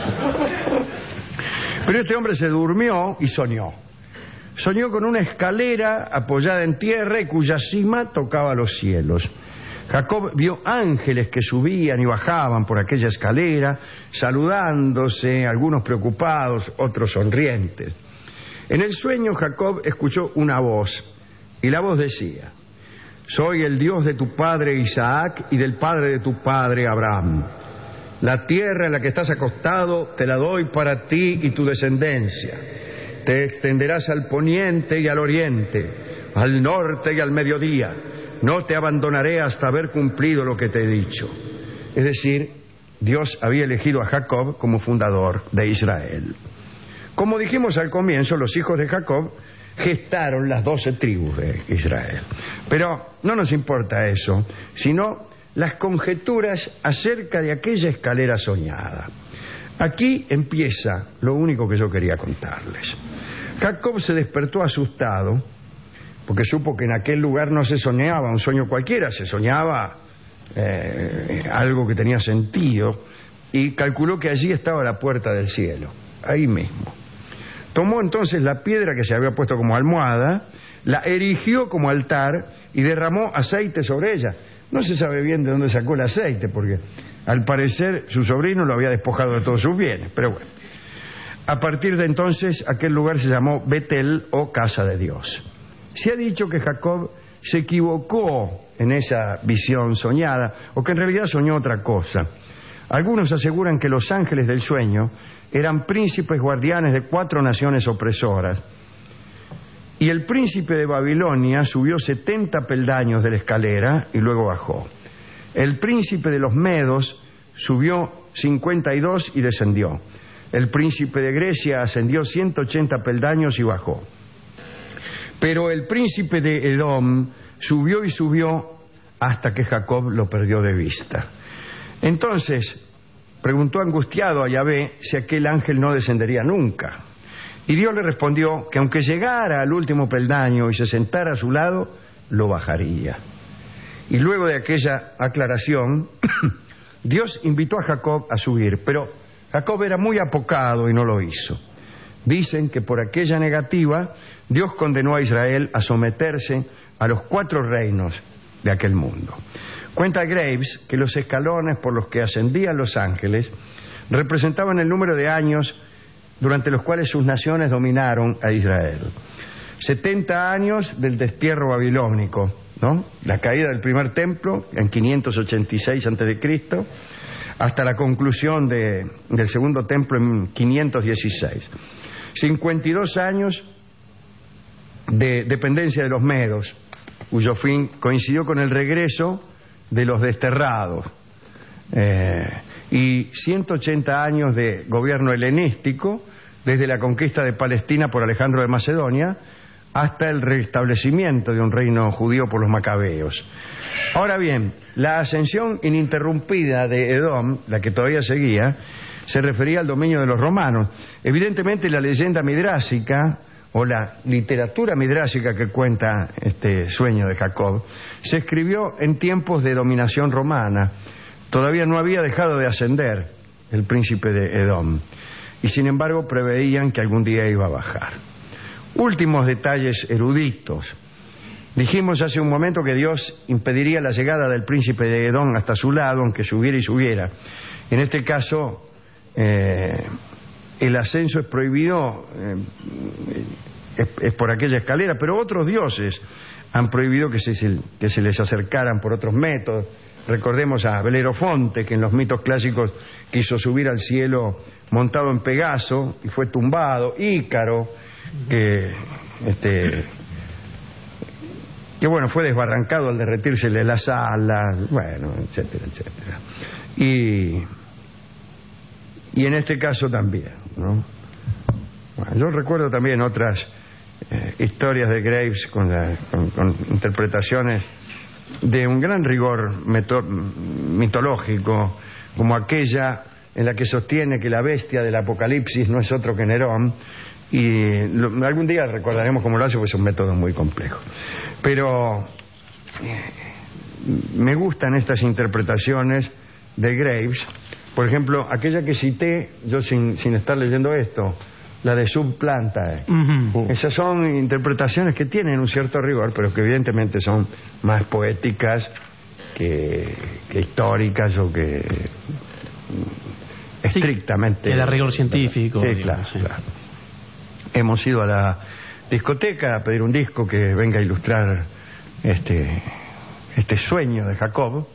Pero este hombre se durmió y soñó. Soñó con una escalera apoyada en tierra y cuya cima tocaba los cielos. Jacob vio ángeles que subían y bajaban por aquella escalera, saludándose, algunos preocupados, otros sonrientes. En el sueño Jacob escuchó una voz, y la voz decía, soy el Dios de tu padre Isaac y del padre de tu padre Abraham. La tierra en la que estás acostado te la doy para ti y tu descendencia. Te extenderás al poniente y al oriente, al norte y al mediodía. No te abandonaré hasta haber cumplido lo que te he dicho. Es decir, Dios había elegido a Jacob como fundador de Israel. Como dijimos al comienzo, los hijos de Jacob gestaron las 12 tribus de Israel. Pero no nos importa eso, sino las conjeturas acerca de aquella escalera soñada. Aquí empieza lo único que yo quería contarles. Jacob se despertó asustado porque supo que en aquel lugar no se soñaba un sueño cualquiera, se soñaba algo que tenía sentido, y calculó que allí estaba la puerta del cielo, ahí mismo. Tomó entonces la piedra que se había puesto como almohada, la erigió como altar y derramó aceite sobre ella. No se sabe bien de dónde sacó el aceite, porque al parecer su sobrino lo había despojado de todos sus bienes, pero bueno. A partir de entonces aquel lugar se llamó Betel o Casa de Dios. Se ha dicho que Jacob se equivocó en esa visión soñada, o que en realidad soñó otra cosa. Algunos aseguran que los ángeles del sueño eran príncipes guardianes de 4 naciones opresoras, y el príncipe de Babilonia subió 70 peldaños de la escalera y luego bajó. El príncipe de los Medos subió 52 y descendió. El príncipe de Grecia ascendió 180 peldaños y bajó. Pero el príncipe de Edom subió y subió hasta que Jacob lo perdió de vista. Entonces preguntó angustiado a Yahvé si aquel ángel no descendería nunca. Y Dios le respondió que aunque llegara al último peldaño y se sentara a su lado, lo bajaría. Y luego de aquella aclaración, Dios invitó a Jacob a subir, pero Jacob era muy apocado y no lo hizo. Dicen que por aquella negativa, Dios condenó a Israel a someterse a los 4 reinos de aquel mundo. Cuenta Graves que los escalones por los que ascendían los ángeles representaban el número de años durante los cuales sus naciones dominaron a Israel. 70 años del destierro babilónico, ¿no? La caída del primer templo en 586 a.C., hasta la conclusión del segundo templo en 516. 52 años de dependencia de los medos, cuyo fin coincidió con el regreso de los desterrados, y 180 años de gobierno helenístico, desde la conquista de Palestina por Alejandro de Macedonia hasta el restablecimiento de un reino judío por los macabeos. Ahora bien, la ascensión ininterrumpida de Edom, la que todavía seguía, se refería al dominio de los romanos. Evidentemente la leyenda midrásica o la literatura midrásica que cuenta este sueño de Jacob se escribió en tiempos de dominación romana. Todavía no había dejado de ascender el príncipe de Edom, y sin embargo preveían que algún día iba a bajar. Últimos detalles eruditos. Dijimos hace un momento que Dios impediría la llegada del príncipe de Edom hasta su lado, aunque subiera y subiera. En este caso, el ascenso es prohibido, es por aquella escalera, pero otros dioses han prohibido que se les acercaran por otros métodos. Recordemos a Belerofonte, que en los mitos clásicos quiso subir al cielo montado en Pegaso y fue tumbado. Ícaro, que bueno, fue desbarrancado al derretírsele las alas, bueno, etcétera, etcétera. Y en este caso también, ¿no? Bueno, yo recuerdo también otras historias de Graves con interpretaciones de un gran rigor mitológico, como aquella en la que sostiene que la bestia del Apocalipsis no es otro que Nerón, y algún día recordaremos cómo lo hace, porque es un método muy complejo. Pero me gustan estas interpretaciones de Graves. Por ejemplo, aquella que cité yo sin estar leyendo esto, la de Subplanta. Esas son interpretaciones que tienen un cierto rigor, pero que evidentemente son más poéticas que históricas o que estrictamente... Que de rigor científico. Sí, digamos, claro. Hemos ido a la discoteca a pedir un disco que venga a ilustrar este sueño de Jacob,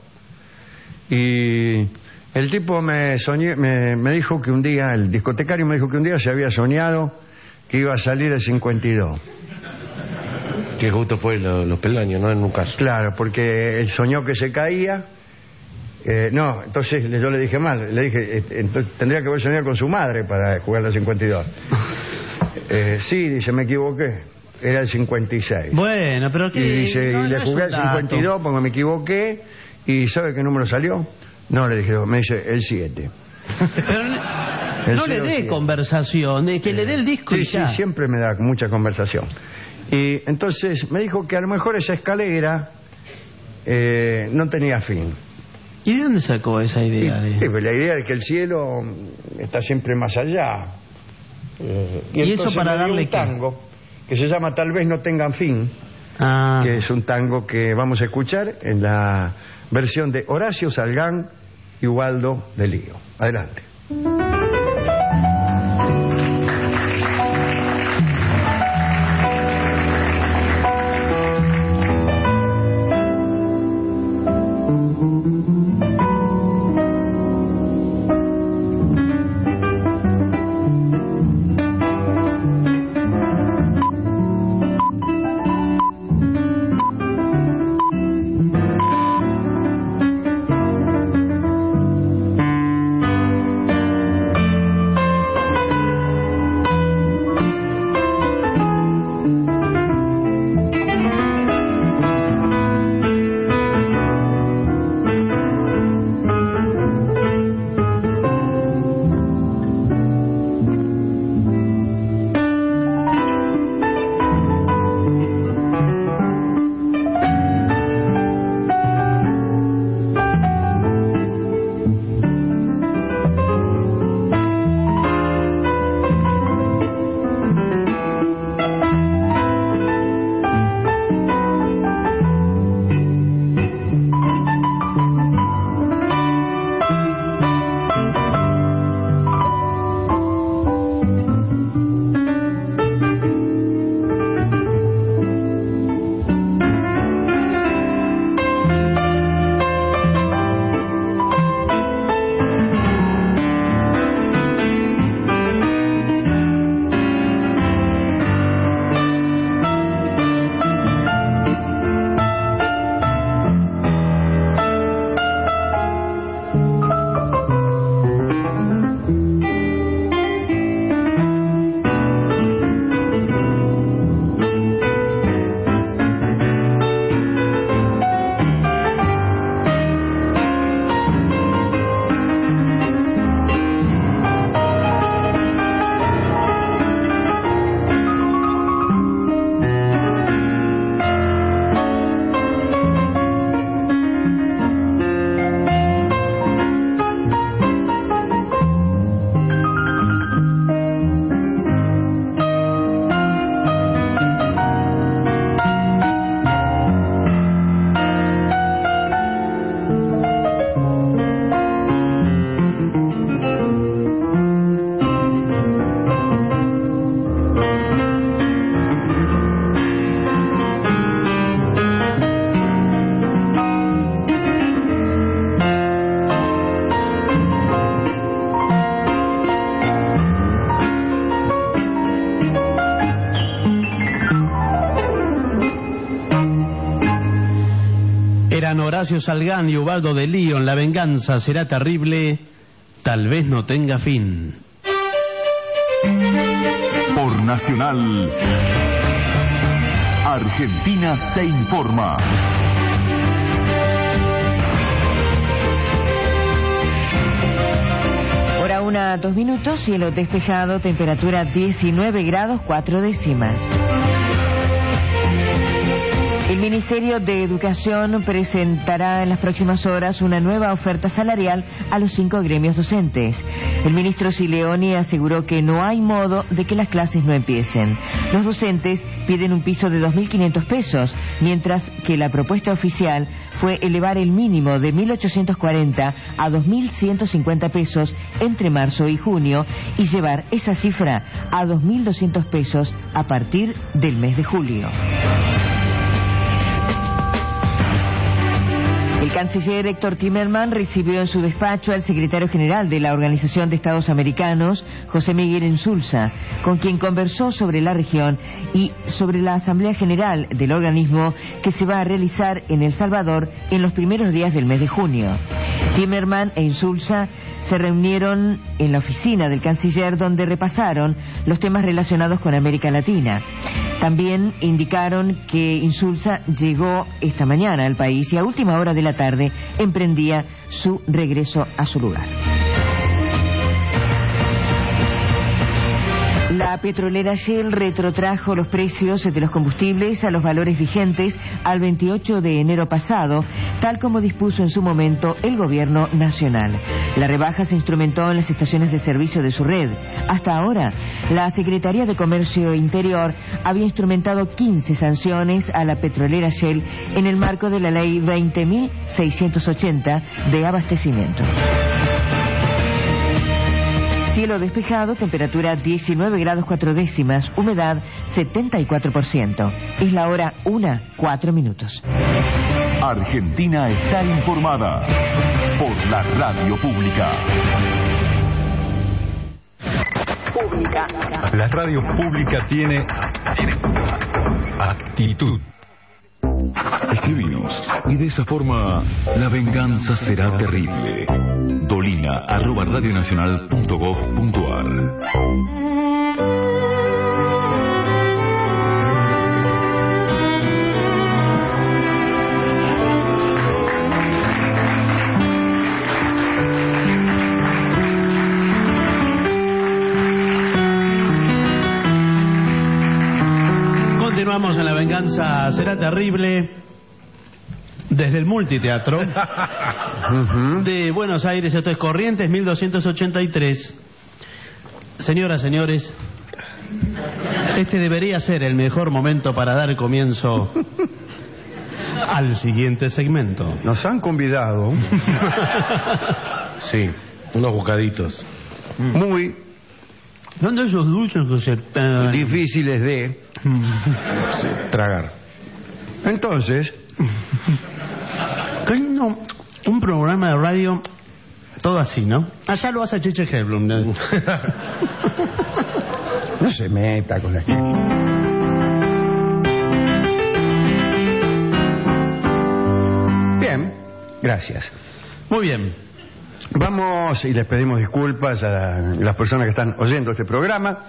y el tipo me dijo que un día, el discotecario me dijo que un día se había soñado que iba a salir el 52. Que justo fue los peldaños, ¿no? En un caso. Claro, porque él soñó que se caía. No, entonces yo le dije mal, le dije, entonces tendría que haber soñado con su madre para jugar al 52. Sí, dice, me equivoqué, era el 56. Bueno, pero ¿qué? Y dice, y le jugué al 52 porque me equivoqué, y ¿sabe qué número salió? No, le dije, me dice, el 7. Pero no le dé conversación, que le dé el disco y ya. Sí, siempre me da mucha conversación. Y entonces me dijo que a lo mejor esa escalera no tenía fin. ¿Y de dónde sacó esa idea? Pues la idea de que el cielo está siempre más allá. ¿Y eso para darle un tango que se llama Tal vez no tengan fin, que es un tango que vamos a escuchar en la versión de Horacio Salgán y Ubaldo de Lío. Adelante. Horacio Salgán y Ubaldo de León, La venganza será terrible, tal vez no tenga fin. Por Nacional, Argentina se informa. Hora 1:02, cielo despejado, temperatura 19 grados 4 décimas. El Ministerio de Educación presentará en las próximas horas una nueva oferta salarial a los 5 gremios docentes. El ministro Sileoni aseguró que no hay modo de que las clases no empiecen. Los docentes piden un piso de 2.500 pesos, mientras que la propuesta oficial fue elevar el mínimo de 1.840 a 2.150 pesos entre marzo y junio y llevar esa cifra a 2.200 pesos a partir del mes de julio. El canciller Héctor Timerman recibió en su despacho al secretario general de la Organización de Estados Americanos, José Miguel Insulza, con quien conversó sobre la región y sobre la Asamblea General del organismo que se va a realizar en El Salvador en los primeros días del mes de junio. Timerman e Insulza se reunieron en la oficina del canciller, donde repasaron los temas relacionados con América Latina. También indicaron que Insulza llegó esta mañana al país y a última hora de la tarde emprendía su regreso a su lugar. La petrolera Shell retrotrajo los precios de los combustibles a los valores vigentes al 28 de enero pasado, tal como dispuso en su momento el gobierno nacional. La rebaja se instrumentó en las estaciones de servicio de su red. Hasta ahora, la Secretaría de Comercio Interior había instrumentado 15 sanciones a la petrolera Shell en el marco de la ley 20.680 de abastecimiento. Cielo despejado, temperatura 19 grados 4 décimas, humedad 74%. Es la hora 1:04 minutos. Argentina está informada por la radio pública. La radio pública tiene actitud. Escribinos y de esa forma la venganza será terrible. dolina@radionacional.gov.ar. Continuamos en La venganza será terrible desde el Multiteatro de Buenos Aires. Esto es Corrientes 1283. Señoras, señores, este debería ser el mejor momento para dar comienzo al siguiente segmento. Nos han convidado. Sí, unos bocaditos. Muy ¿Son de esos dulces que se difíciles de tragar. Entonces, un programa de radio todo así, ¿no? Allá lo hace Cheche Helblum, ¿no? No se meta con la gente. Bien, gracias. Muy bien. Vamos, y les pedimos disculpas a las personas que están oyendo este programa,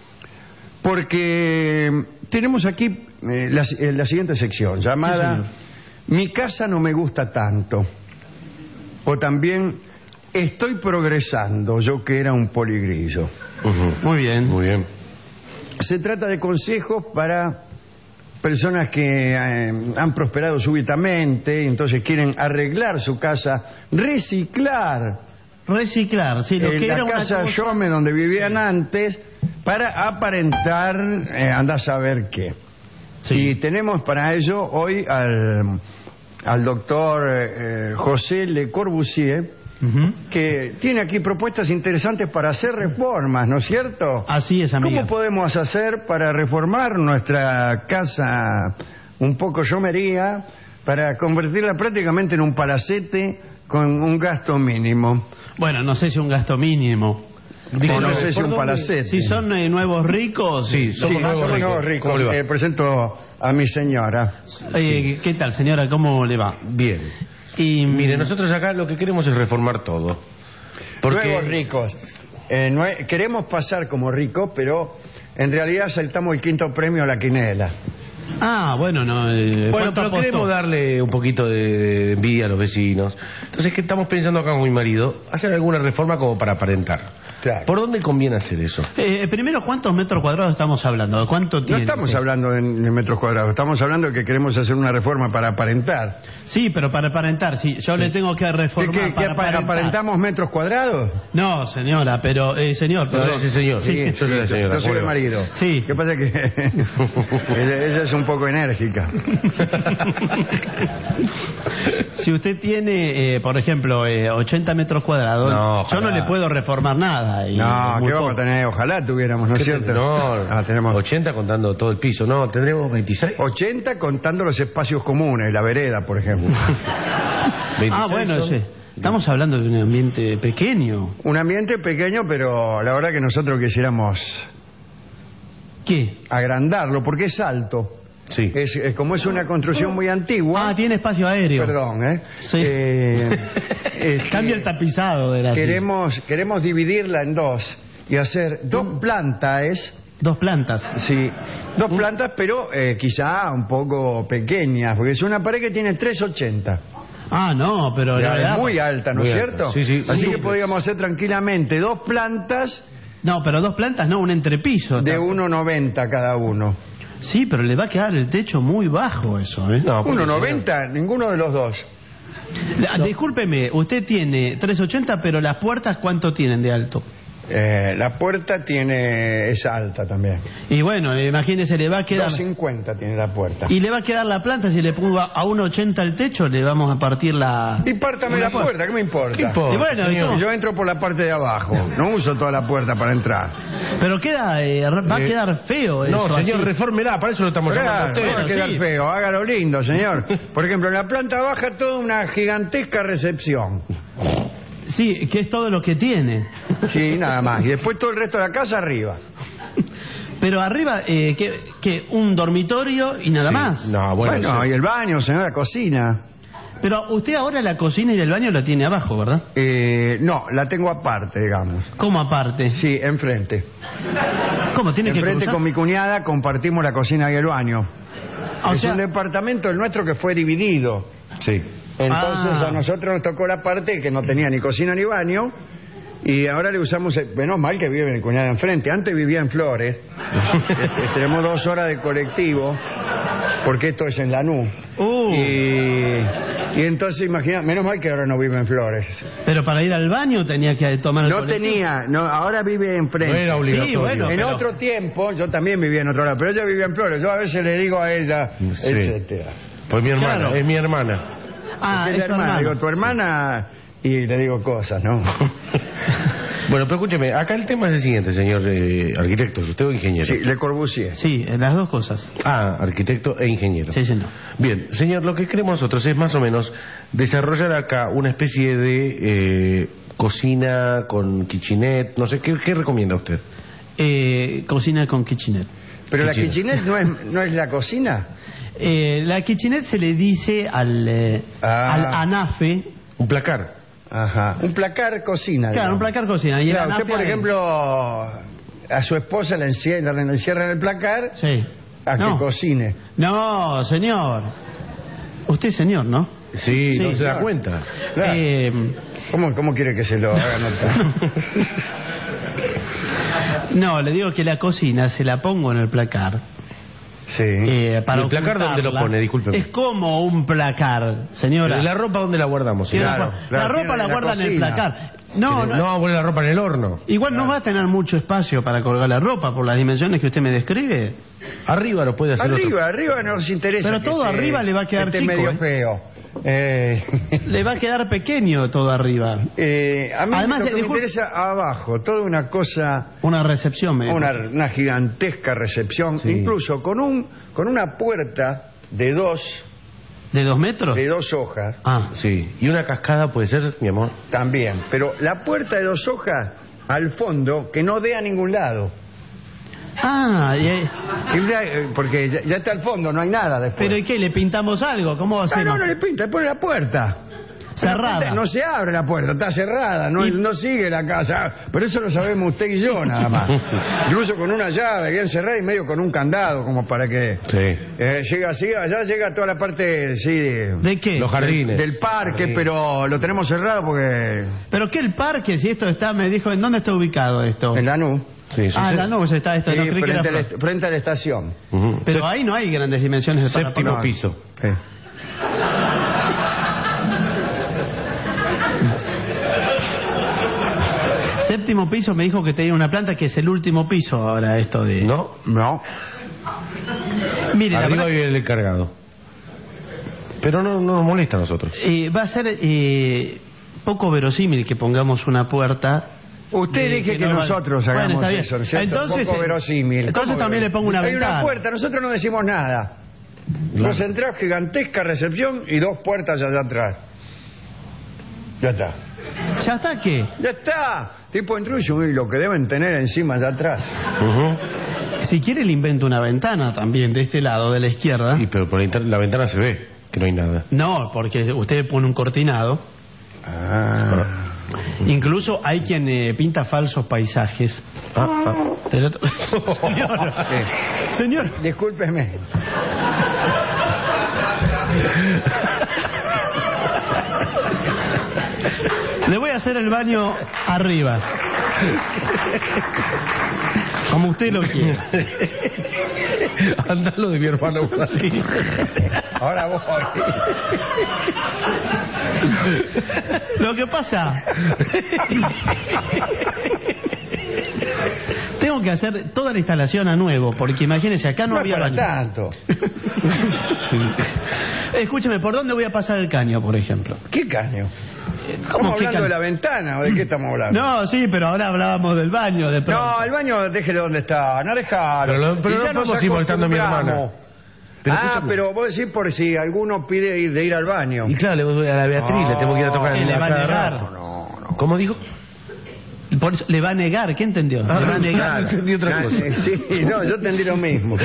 porque tenemos aquí la siguiente sección llamada Mi casa no me gusta tanto, o también Estoy progresando, yo que era un poligrillo. Muy bien. Muy bien. Se trata de consejos para personas que han prosperado súbitamente y entonces quieren arreglar su casa, reciclar, sí, lo que la era casa una cosa... Yome donde vivían antes para aparentar andar a saber qué. Sí. Y tenemos para ello hoy al doctor José Le Corbusier, que tiene aquí propuestas interesantes para hacer reformas, ¿no es cierto? Así es, amigo. ¿Cómo podemos hacer para reformar nuestra casa un poco yomería, para convertirla prácticamente en un palacete con un gasto mínimo? Bueno, no sé si un gasto mínimo. Digo, no sé si un palacete. Si son nuevos ricos, sí, somos nuevos ricos. Presento a mi señora. ¿Qué tal, señora? ¿Cómo le va? Bien. Y mire, nosotros acá lo que queremos es reformar todo. Porque... Nuevos ricos. Queremos pasar como ricos, pero en realidad saltamos el quinto premio a la quinela. Ah, bueno, no. Bueno, pero queremos darle un poquito de envidia a los vecinos. Entonces, ¿qué estamos pensando acá con mi marido? Hacer alguna reforma como para aparentar. Claro. ¿Por dónde conviene hacer eso? Primero, ¿cuántos metros cuadrados estamos hablando? ¿Cuánto tiene? No estamos hablando en metros cuadrados, estamos hablando de que queremos hacer una reforma para aparentar. Sí, pero para aparentar, sí, yo le tengo que reformar para aparentamos metros cuadrados? No, señora, pero, señor, perdón. No, ese señor, sí, yo soy la señora. Yo soy el marido. Sí. ¿Qué pasa? Que ella es un poco enérgica. Si usted tiene, por ejemplo, 80 metros cuadrados, yo no le puedo reformar nada. No, ¿qué vamos a tener? Ojalá tuviéramos, ¿no es cierto? No, tenemos 80 contando todo el piso, no, tendremos 26. 80 contando los espacios comunes, la vereda, por ejemplo. Bueno, sí. Estamos hablando de un ambiente pequeño. Un ambiente pequeño, pero la verdad que nosotros quisiéramos... ¿Qué? Agrandarlo, porque es alto. Sí. Como es una construcción muy antigua... tiene espacio aéreo. Perdón, Sí. Cambia el tapizado de la queremos dividirla en dos y hacer dos plantas. Dos plantas. Sí, dos plantas, pero quizá un poco pequeñas, porque es una pared que tiene 3,80. No, pero... Es muy alta, ¿no es cierto? Sí, sí. Así que podríamos hacer tranquilamente dos plantas... No, pero dos plantas no, un entrepiso. De 1,90 cada uno. Sí, pero le va a quedar el techo muy bajo eso, ¿eh? No, 1,90, ninguno de los dos. Discúlpeme, usted tiene 3,80, pero las puertas, ¿cuánto tienen de alto? La puerta es alta también. Y bueno, imagínese, le va a quedar... 2,50 tiene la puerta. Y le va a quedar la planta, si le pongo a 1,80 el techo, le vamos a partir la... Y pártame la puerta, ¿qué me importa? ¿Qué importa, y bueno, señor? Yo entro por la parte de abajo, no uso toda la puerta para entrar. Pero va a quedar feo eso. No, señor, refórmela, para eso lo estamos llamando a usted. Va a quedar feo, hágalo lindo, señor. Por ejemplo, en la planta baja toda una gigantesca recepción. Sí, que es todo lo que tiene. Sí, nada más. Y después todo el resto de la casa arriba. Pero arriba, que un dormitorio y nada más. No, bueno, y el baño, señor, la cocina. Pero usted ahora la cocina y el baño la tiene abajo, ¿verdad? No, la tengo aparte, digamos. ¿Cómo aparte? Sí, enfrente. ¿Cómo? ¿Tiene que enfrente cruzar? Con mi cuñada compartimos la cocina y el baño. Es un departamento, el nuestro, que fue dividido. Sí. Entonces a nosotros nos tocó la parte que no tenía ni cocina ni baño, y ahora le usamos, menos mal que vive mi cuñada enfrente. Antes vivía en Flores. Tenemos 2 horas de colectivo, porque esto es en Lanús. Y entonces imagina, menos mal que ahora no vive en Flores. Pero para ir al baño tenía que tomar el colectivo. Ahora vive enfrente. No era obligatorio. Sí, bueno, en otro tiempo, yo también vivía en otro lado, pero ella vivía en Flores. Yo a veces le digo a ella, etcétera. Pues mi hermana, Claro. es mi hermana. Es la hermana. Digo, tu hermana, y le digo cosas, ¿no? Bueno, pero escúcheme, acá el tema es el siguiente, señor arquitecto, ¿usted o ingeniero? Sí, Le Corbusier. Sí, las dos cosas. Arquitecto e ingeniero. Sí, señor. Bien, señor, lo que queremos nosotros es más o menos desarrollar acá una especie de cocina con kitchenette, no sé, ¿qué recomienda usted? Cocina con kitchenette. Pero la kitchenette no es la cocina. La kitchenette se le dice al anafe. Un placar. Ajá. Un placar cocina. Claro, un placar cocina. Y claro, usted, por ejemplo, a su esposa la encierra en el placar a que cocine. No, señor. Usted es señor, ¿no? Sí, no se da cuenta. Claro. ¿Cómo quiere que se lo haga notar? No, le digo que la cocina se la pongo en el placar. Sí. Para ¿El placar dónde lo pone? Discúlpeme. Es como un placar, señora. ¿Y la ropa dónde la guardamos? La ropa la guarda en el placar. No vamos a poner la ropa en el horno. Igual no va a tener mucho espacio para colgar la ropa por las dimensiones que usted me describe. Arriba lo puede hacer Arriba nos interesa. Pero todo arriba le va a quedar chico. Medio feo. Le va a quedar pequeño todo arriba. A mí además me interesa abajo, toda una cosa... Una recepción. Una gigantesca recepción, incluso con una puerta de 2... ¿De 2 metros? De 2 hojas. Sí. ¿Y una cascada puede ser, mi amor? También, pero la puerta de 2 hojas al fondo, que no dé a ningún lado. Ah, porque ya está al fondo, no hay nada después. ¿Pero y qué? ¿Le pintamos algo? ¿Cómo va a ser? No le pinta, le pone la puerta. Cerrada. No se abre la puerta, está cerrada, no sigue la casa. Pero eso lo sabemos usted y yo nada más. Incluso con una llave bien cerrada y medio con un candado, como para que llega así, allá llega toda la parte ¿De qué? Los jardines. Del parque, pero lo tenemos cerrado porque... ¿Pero qué el parque? Si esto está, me dijo, ¿en dónde está ubicado esto? En Lanús. Sí, Lanús está esto. Sí, no, frente a la estación. Pero ahí no hay grandes dimensiones. Séptimo piso. Sí. Séptimo piso, me dijo que tenía una planta que es el último piso ahora esto de... No. Mire, arriba vive el encargado. Pero no nos molesta a nosotros. Va a ser poco verosímil que pongamos una puerta. Usted dije que nosotros hagamos eso, ¿no es cierto? Entonces, poco verosímil. Entonces también le pongo una ventana. Hay una puerta, nosotros no decimos nada. Nos entra gigantesca recepción y 2 puertas allá atrás. Ya está. ¿Ya está qué? Ya está. Tipo intruso y lo que deben tener encima allá atrás. Si quiere le invento una ventana también de este lado, de la izquierda. Sí, pero por la ventana se ve que no hay nada. No, porque usted pone un cortinado. Incluso hay quien pinta falsos paisajes. Señor. Discúlpeme. Le voy a hacer el baño arriba. Como usted lo quiere. Andalo de mi hermano. Sí. Ahora vos. Lo que pasa... Tengo que hacer toda la instalación a nuevo, porque imagínese, acá no había baño. Tanto. Escúcheme, ¿por dónde voy a pasar el caño, por ejemplo? ¿Qué caño? ¿Estamos hablando de la ventana o de qué estamos hablando? No, sí, pero ahora hablábamos del baño. No, el baño déjele donde está, no dejalo. Pero no podemos ir molestando a mi hermana. Pero vos decís por si alguno pide ir al baño. Y claro, a la Beatriz le tengo que ir a tocar le va a negar. No. ¿Cómo dijo? Por eso, le va a negar, ¿qué entendió? Le va a negar. Entendí otra cosa. Sí, no, yo entendí lo mismo.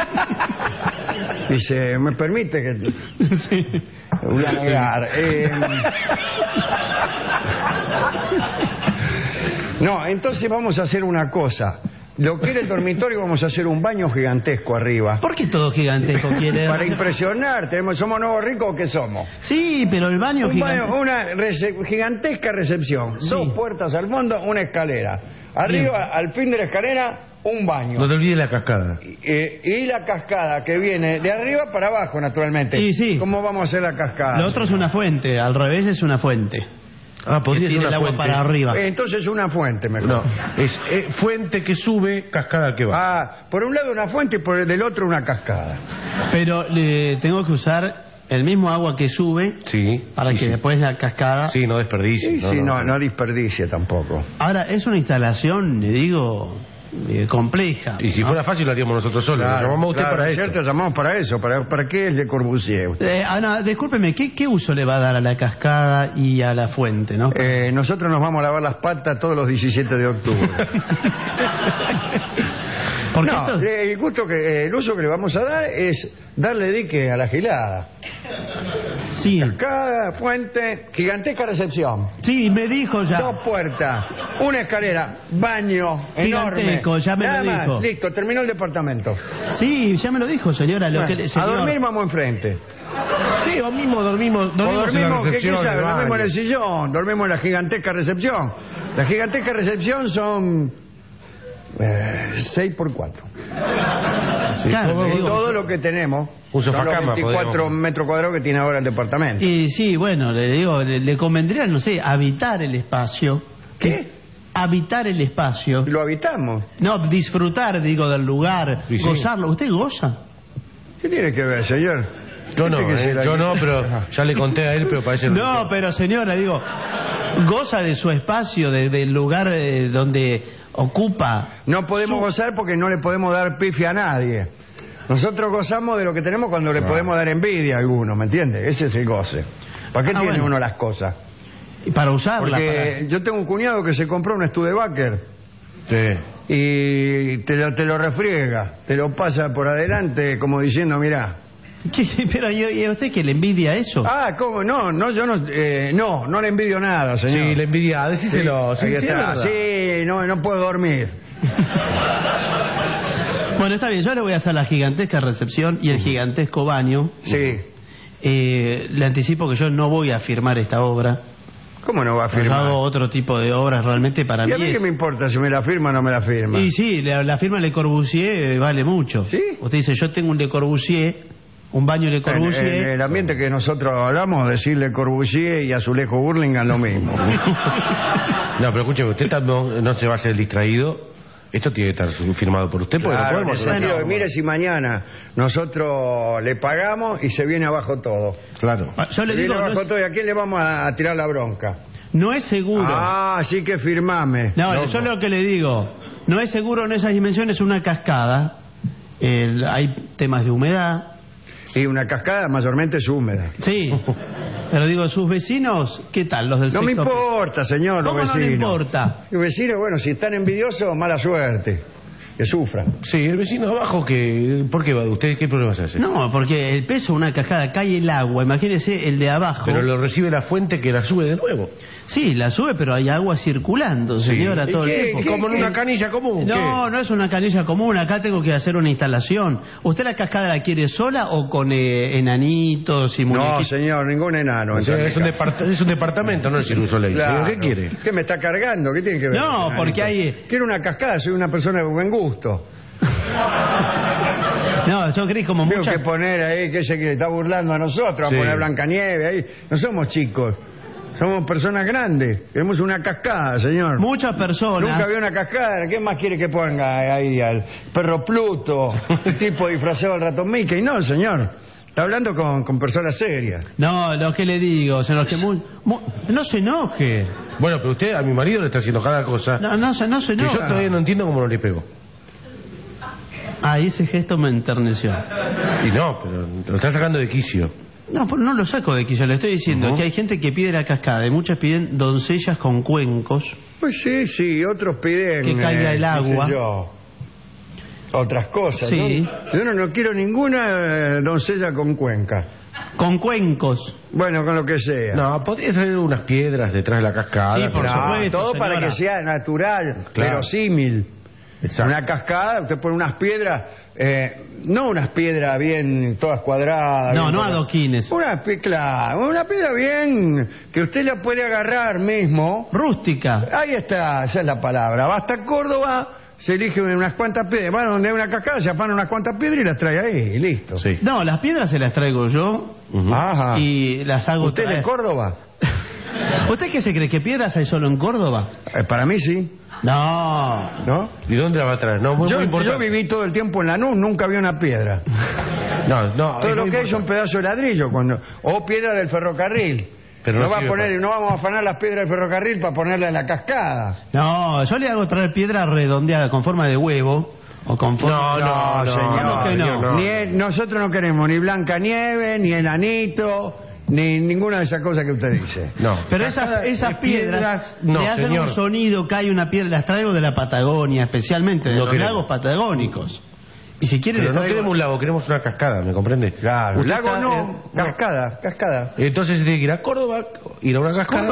Dice, ¿me permite que...? Sí. Voy a negar. No, entonces vamos a hacer una cosa. Lo que era el dormitorio, vamos a hacer un baño gigantesco arriba. ¿Por qué todo gigantesco quiere? Para impresionar. ¿Somos nuevos ricos o qué somos? Sí, pero el baño gigantesco. Una gigantesca recepción. Sí. 2 puertas al fondo, una escalera. Arriba, al fin de la escalera, un baño. No te olvides la cascada. Y la cascada que viene de arriba para abajo, naturalmente. Sí. ¿Cómo vamos a hacer la cascada? Lo otro es una fuente, al revés es una fuente. Podría ser una el agua fuente para arriba. Entonces una fuente mejor. No, es fuente que sube, cascada que va. Por un lado una fuente y por del otro una cascada. Pero tengo que usar el mismo agua que sube para que después la cascada... Sí, no desperdicie. No desperdicie tampoco. Ahora, es una instalación, le digo... compleja. Y si fuera fácil lo haríamos nosotros solos. Claro, llamamos a usted para eso. Cierto, llamamos para eso. ¿Para qué es Le Corbusier? Ana, discúlpeme, ¿qué uso le va a dar a la cascada y a la fuente, no? Nosotros nos vamos a lavar las patas todos los 17 de octubre. El uso que le vamos a dar es darle dique a la gilada. Sí. Cascada, fuente, gigantesca recepción. Sí, me dijo ya. 2 puertas, una escalera, baño enorme. Ya me Nada lo dijo. Más, listo, terminó el departamento. Sí, ya me lo dijo, señora. A dormir vamos enfrente. Sí, o mismo dormimos en la recepción. ¿Qué sabe? Dormimos en el sillón, dormimos en la gigantesca recepción. La gigantesca recepción son 6 por 4. Sí, claro, todo lo que tenemos. Un son los sofacama, 24 metros cuadrados que tiene ahora el departamento. Y sí, bueno, le digo, le convendría, no sé, habitar el espacio. ¿Qué? Habitar el espacio. Lo habitamos. No, disfrutar, digo, del lugar, gozarlo. ¿Usted goza? ¿Qué tiene que ver, señor? Yo no, pero ya le conté a él, pero parece... No, pero señora, digo, goza de su espacio, del lugar donde ocupa... No podemos gozar porque no le podemos dar pifia a nadie. Nosotros gozamos de lo que tenemos cuando le podemos dar envidia a alguno, ¿me entiende? Ese es el goce. ¿Para qué tiene uno las cosas? Y para usarlas. Porque yo tengo un cuñado que se compró un Studebaker. Sí. y te lo refriega, te lo pasa por adelante como diciendo, mirá. Pero ¿y a usted que le envidia eso? Ah, ¿cómo? No, yo no le envidio nada, señor. Sí, le envidia, decíselo. Sí, ahí está. Sí, no puedo dormir. Bueno, está bien, yo le voy a hacer la gigantesca recepción y el gigantesco baño. Sí. Le anticipo que yo no voy a firmar esta obra. ¿Cómo no va a firmar? Yo hago otro tipo de obras realmente para mí. ¿Y a mí qué me importa si me la firma o no me la firma? Y sí, la firma Le Corbusier vale mucho. ¿Sí? Usted dice, yo tengo un Le Corbusier, un baño Le Corbusier. En el ambiente que nosotros hablamos, decir Le Corbusier y Azulejo Burlingame lo mismo. No, pero escúcheme, usted no se va a hacer distraído. Esto tiene que estar firmado por usted. Claro, porque mire si mañana nosotros le pagamos y se viene abajo todo. Claro. Yo le digo, abajo todo, ¿y a quién le vamos a tirar la bronca? No es seguro. Ah, así que firmame. No, loco. Yo lo que le digo, no es seguro en esas dimensiones una cascada. Hay temas de humedad. Y una cascada mayormente es húmeda. Sí, pero digo, sus vecinos, ¿qué tal los del No me importa, señor, los vecinos. ¿Cómo no le importa? Los vecinos, bueno, si están envidiosos, mala suerte. Que sufran. Sí, el vecino de abajo, ¿por qué va? ¿Usted qué problema se hace? No, porque el peso de una cascada, cae el agua, imagínese el de abajo. Pero lo recibe la fuente que la sube de nuevo. Sí, la sube, pero hay agua circulando, señora, todo el tiempo. ¿Como en una canilla común? No, no es una canilla común, acá tengo que hacer una instalación. ¿Usted la cascada la quiere sola o con enanitos y muñequitos? No, señor, ningún enano. O sea, es un departamento, no es un soleil. Claro. ¿Qué quiere? ¿Qué me está cargando? ¿Qué tiene que ver? No, porque hay... Quiero una cascada, soy una persona de buen gusto. No, yo creí como mucho. Tengo que poner ahí, que se está burlando a nosotros, sí. A poner Blancanieves ahí. No somos chicos, somos personas grandes. Queremos una cascada, señor. Muchas personas. Nunca vi una cascada. ¿Qué más quiere que ponga ahí al perro Pluto, el tipo disfrazado del ratón Mickey? No, señor. Está hablando con personas serias. No, lo que le digo, señor, que no se enoje. Bueno, pero usted a mi marido le está haciendo cada cosa. No se enoje. Y yo todavía no entiendo cómo no le pego. Ah, ese gesto me enterneció. Y no, pero lo está sacando de quicio. No, no lo saco de quicio, le estoy diciendo que hay gente que pide la cascada y muchas piden doncellas con cuencos. Pues sí, otros piden... Que caiga el agua. Otras cosas, sí. ¿no? Yo no quiero ninguna doncella con cuenca. Con cuencos. Bueno, con lo que sea. No, podría traer unas piedras detrás de la cascada. Sí, por supuesto, todo señora. para que sea natural, verosímil. Exacto. Una cascada, usted pone unas piedras, no unas piedras bien todas cuadradas. No, adoquines. Una piedra bien que usted la puede agarrar mismo. Rústica. Ahí está, esa es la palabra. Va hasta Córdoba, se eligen unas cuantas piedras, va donde hay una cascada, se afanan unas cuantas piedras y las trae ahí, y listo. Sí. No, las piedras se las traigo yo. Ajá. Y las hago ¿Usted traer. de Córdoba? ¿Usted qué se cree? ¿Que piedras hay solo en Córdoba? Para mí sí. No. ¿Y dónde la va a traer? No, muy importante. Yo viví todo el tiempo en Lanús, nunca vi una piedra. No. Todo lo que hay son pedazos de ladrillo o piedra del ferrocarril. Pero no vamos a afanar las piedras del ferrocarril para ponerla en la cascada. No, yo le hago traer piedra redondeada con forma de huevo o con forma... No, señor. Que no. Nosotros no queremos ni Blancanieves, ni enanito, ni ninguna de esas cosas que usted dice. No. Pero esas piedras le hacen señor. un sonido, cae una piedra, las traigo de la Patagonia, especialmente de los lagos patagónicos. Y si quiere... Pero no queremos un lago, queremos una cascada, ¿me comprende? Claro. Lago no, cascada. Entonces se tiene que ir a Córdoba, ir a una cascada.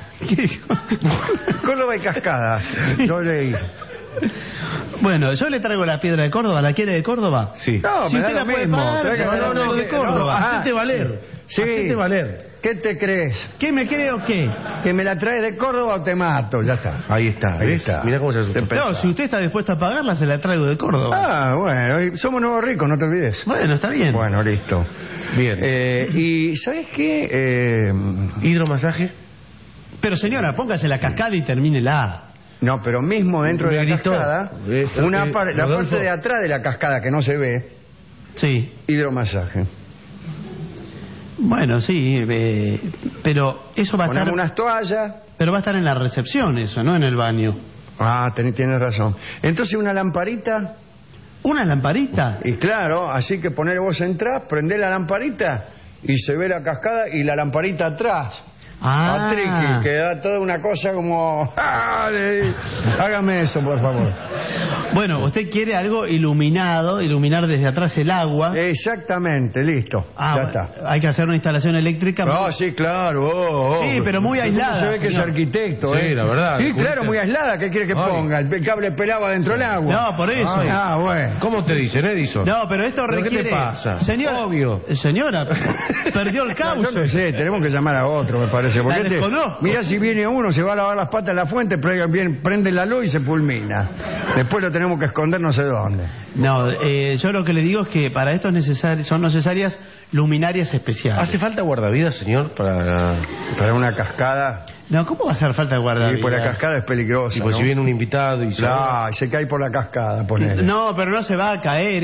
Córdoba y cascada. Yo leí. Bueno, yo le traigo la piedra de Córdoba. ¿La quiere de Córdoba? Sí. No, si usted la puede pagar, no, de Córdoba. Hacete valer. Sí. Hacete valer. ¿Qué te crees? ¿Qué me creo qué? ¿Que me la traes de Córdoba o te mato? Ya está. Ahí está. Mirá cómo se asusta. No, si usted está dispuesto a pagarla, se la traigo de Córdoba. Ah, bueno, somos nuevos ricos, no te olvides. Bueno, está bien. Bueno, listo. Bien. ¿Y sabes qué? ¿Hidromasaje? Pero señora, póngase la cascada y termínela. No, pero mismo dentro de la cascada, la parte de atrás de la cascada que no se ve, sí, hidromasaje. Bueno, sí, pero eso va a estar... unas toallas. Pero va a estar en la recepción eso, no en el baño. Ah, tienes razón. Entonces una lamparita. ¿Una lamparita? Y claro, así que poner vos entrás, prendés la lamparita y se ve la cascada y la lamparita atrás. Patrick, que da toda una cosa como... Hágame eso, por favor. Bueno, usted quiere algo iluminado, iluminar desde atrás el agua. Exactamente, listo. Ya está. Hay que hacer una instalación eléctrica. No, sí, claro. Sí, pero muy aislada. Se ve que es arquitecto, Sí, la verdad. Sí, claro, muy aislada. ¿Qué quiere que ponga? El cable pelado adentro del agua. No, por eso. Bueno. ¿Cómo te dicen, Edison? No, pero esto requiere... ¿Qué te pasa? Obvio. Señora, perdió el cauce. Yo no sé, tenemos que llamar a otro, me parece. Porque mira, si viene uno, se va a lavar las patas en la fuente, prende la luz y se fulmina. Después lo tenemos que esconder no sé dónde. No, yo lo que le digo es que para esto son necesarias luminarias especiales. ¿Hace falta guardavidas, señor, para una cascada? No, ¿cómo va a hacer falta guardavidas? Sí, pues la cascada es peligrosa. Y pues ¿no? si viene un invitado y se cae por la cascada, ponele. No, pero no se va a caer,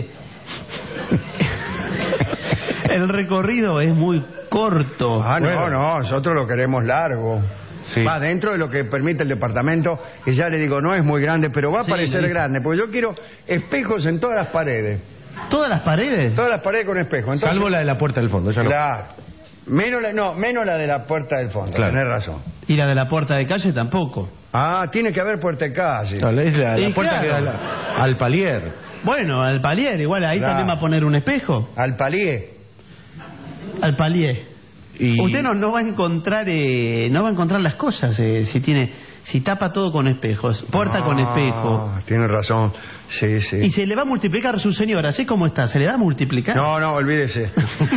el recorrido es muy corto. No, nosotros lo queremos largo. Sí. Va dentro de lo que permite el departamento, que ya le digo, no es muy grande, pero va a parecer grande, porque yo quiero espejos en todas las paredes. ¿Todas las paredes? Todas las paredes con espejos. Entonces, salvo la de la puerta del fondo, ya no. Claro. Menos la de la puerta del fondo, claro. Tenés razón. Y la de la puerta de calle tampoco. Tiene que haber puerta de calle. No, es la puerta que da al palier. Bueno, al palier, igual ahí también va a poner un espejo. Al palier. Al palier. Usted no va a encontrar las cosas si tapa todo con espejos, puerta con espejo. Tiene razón, sí. Y se le va a multiplicar su señora, ¿sí cómo está? ¿Se le va a multiplicar? No, olvídese.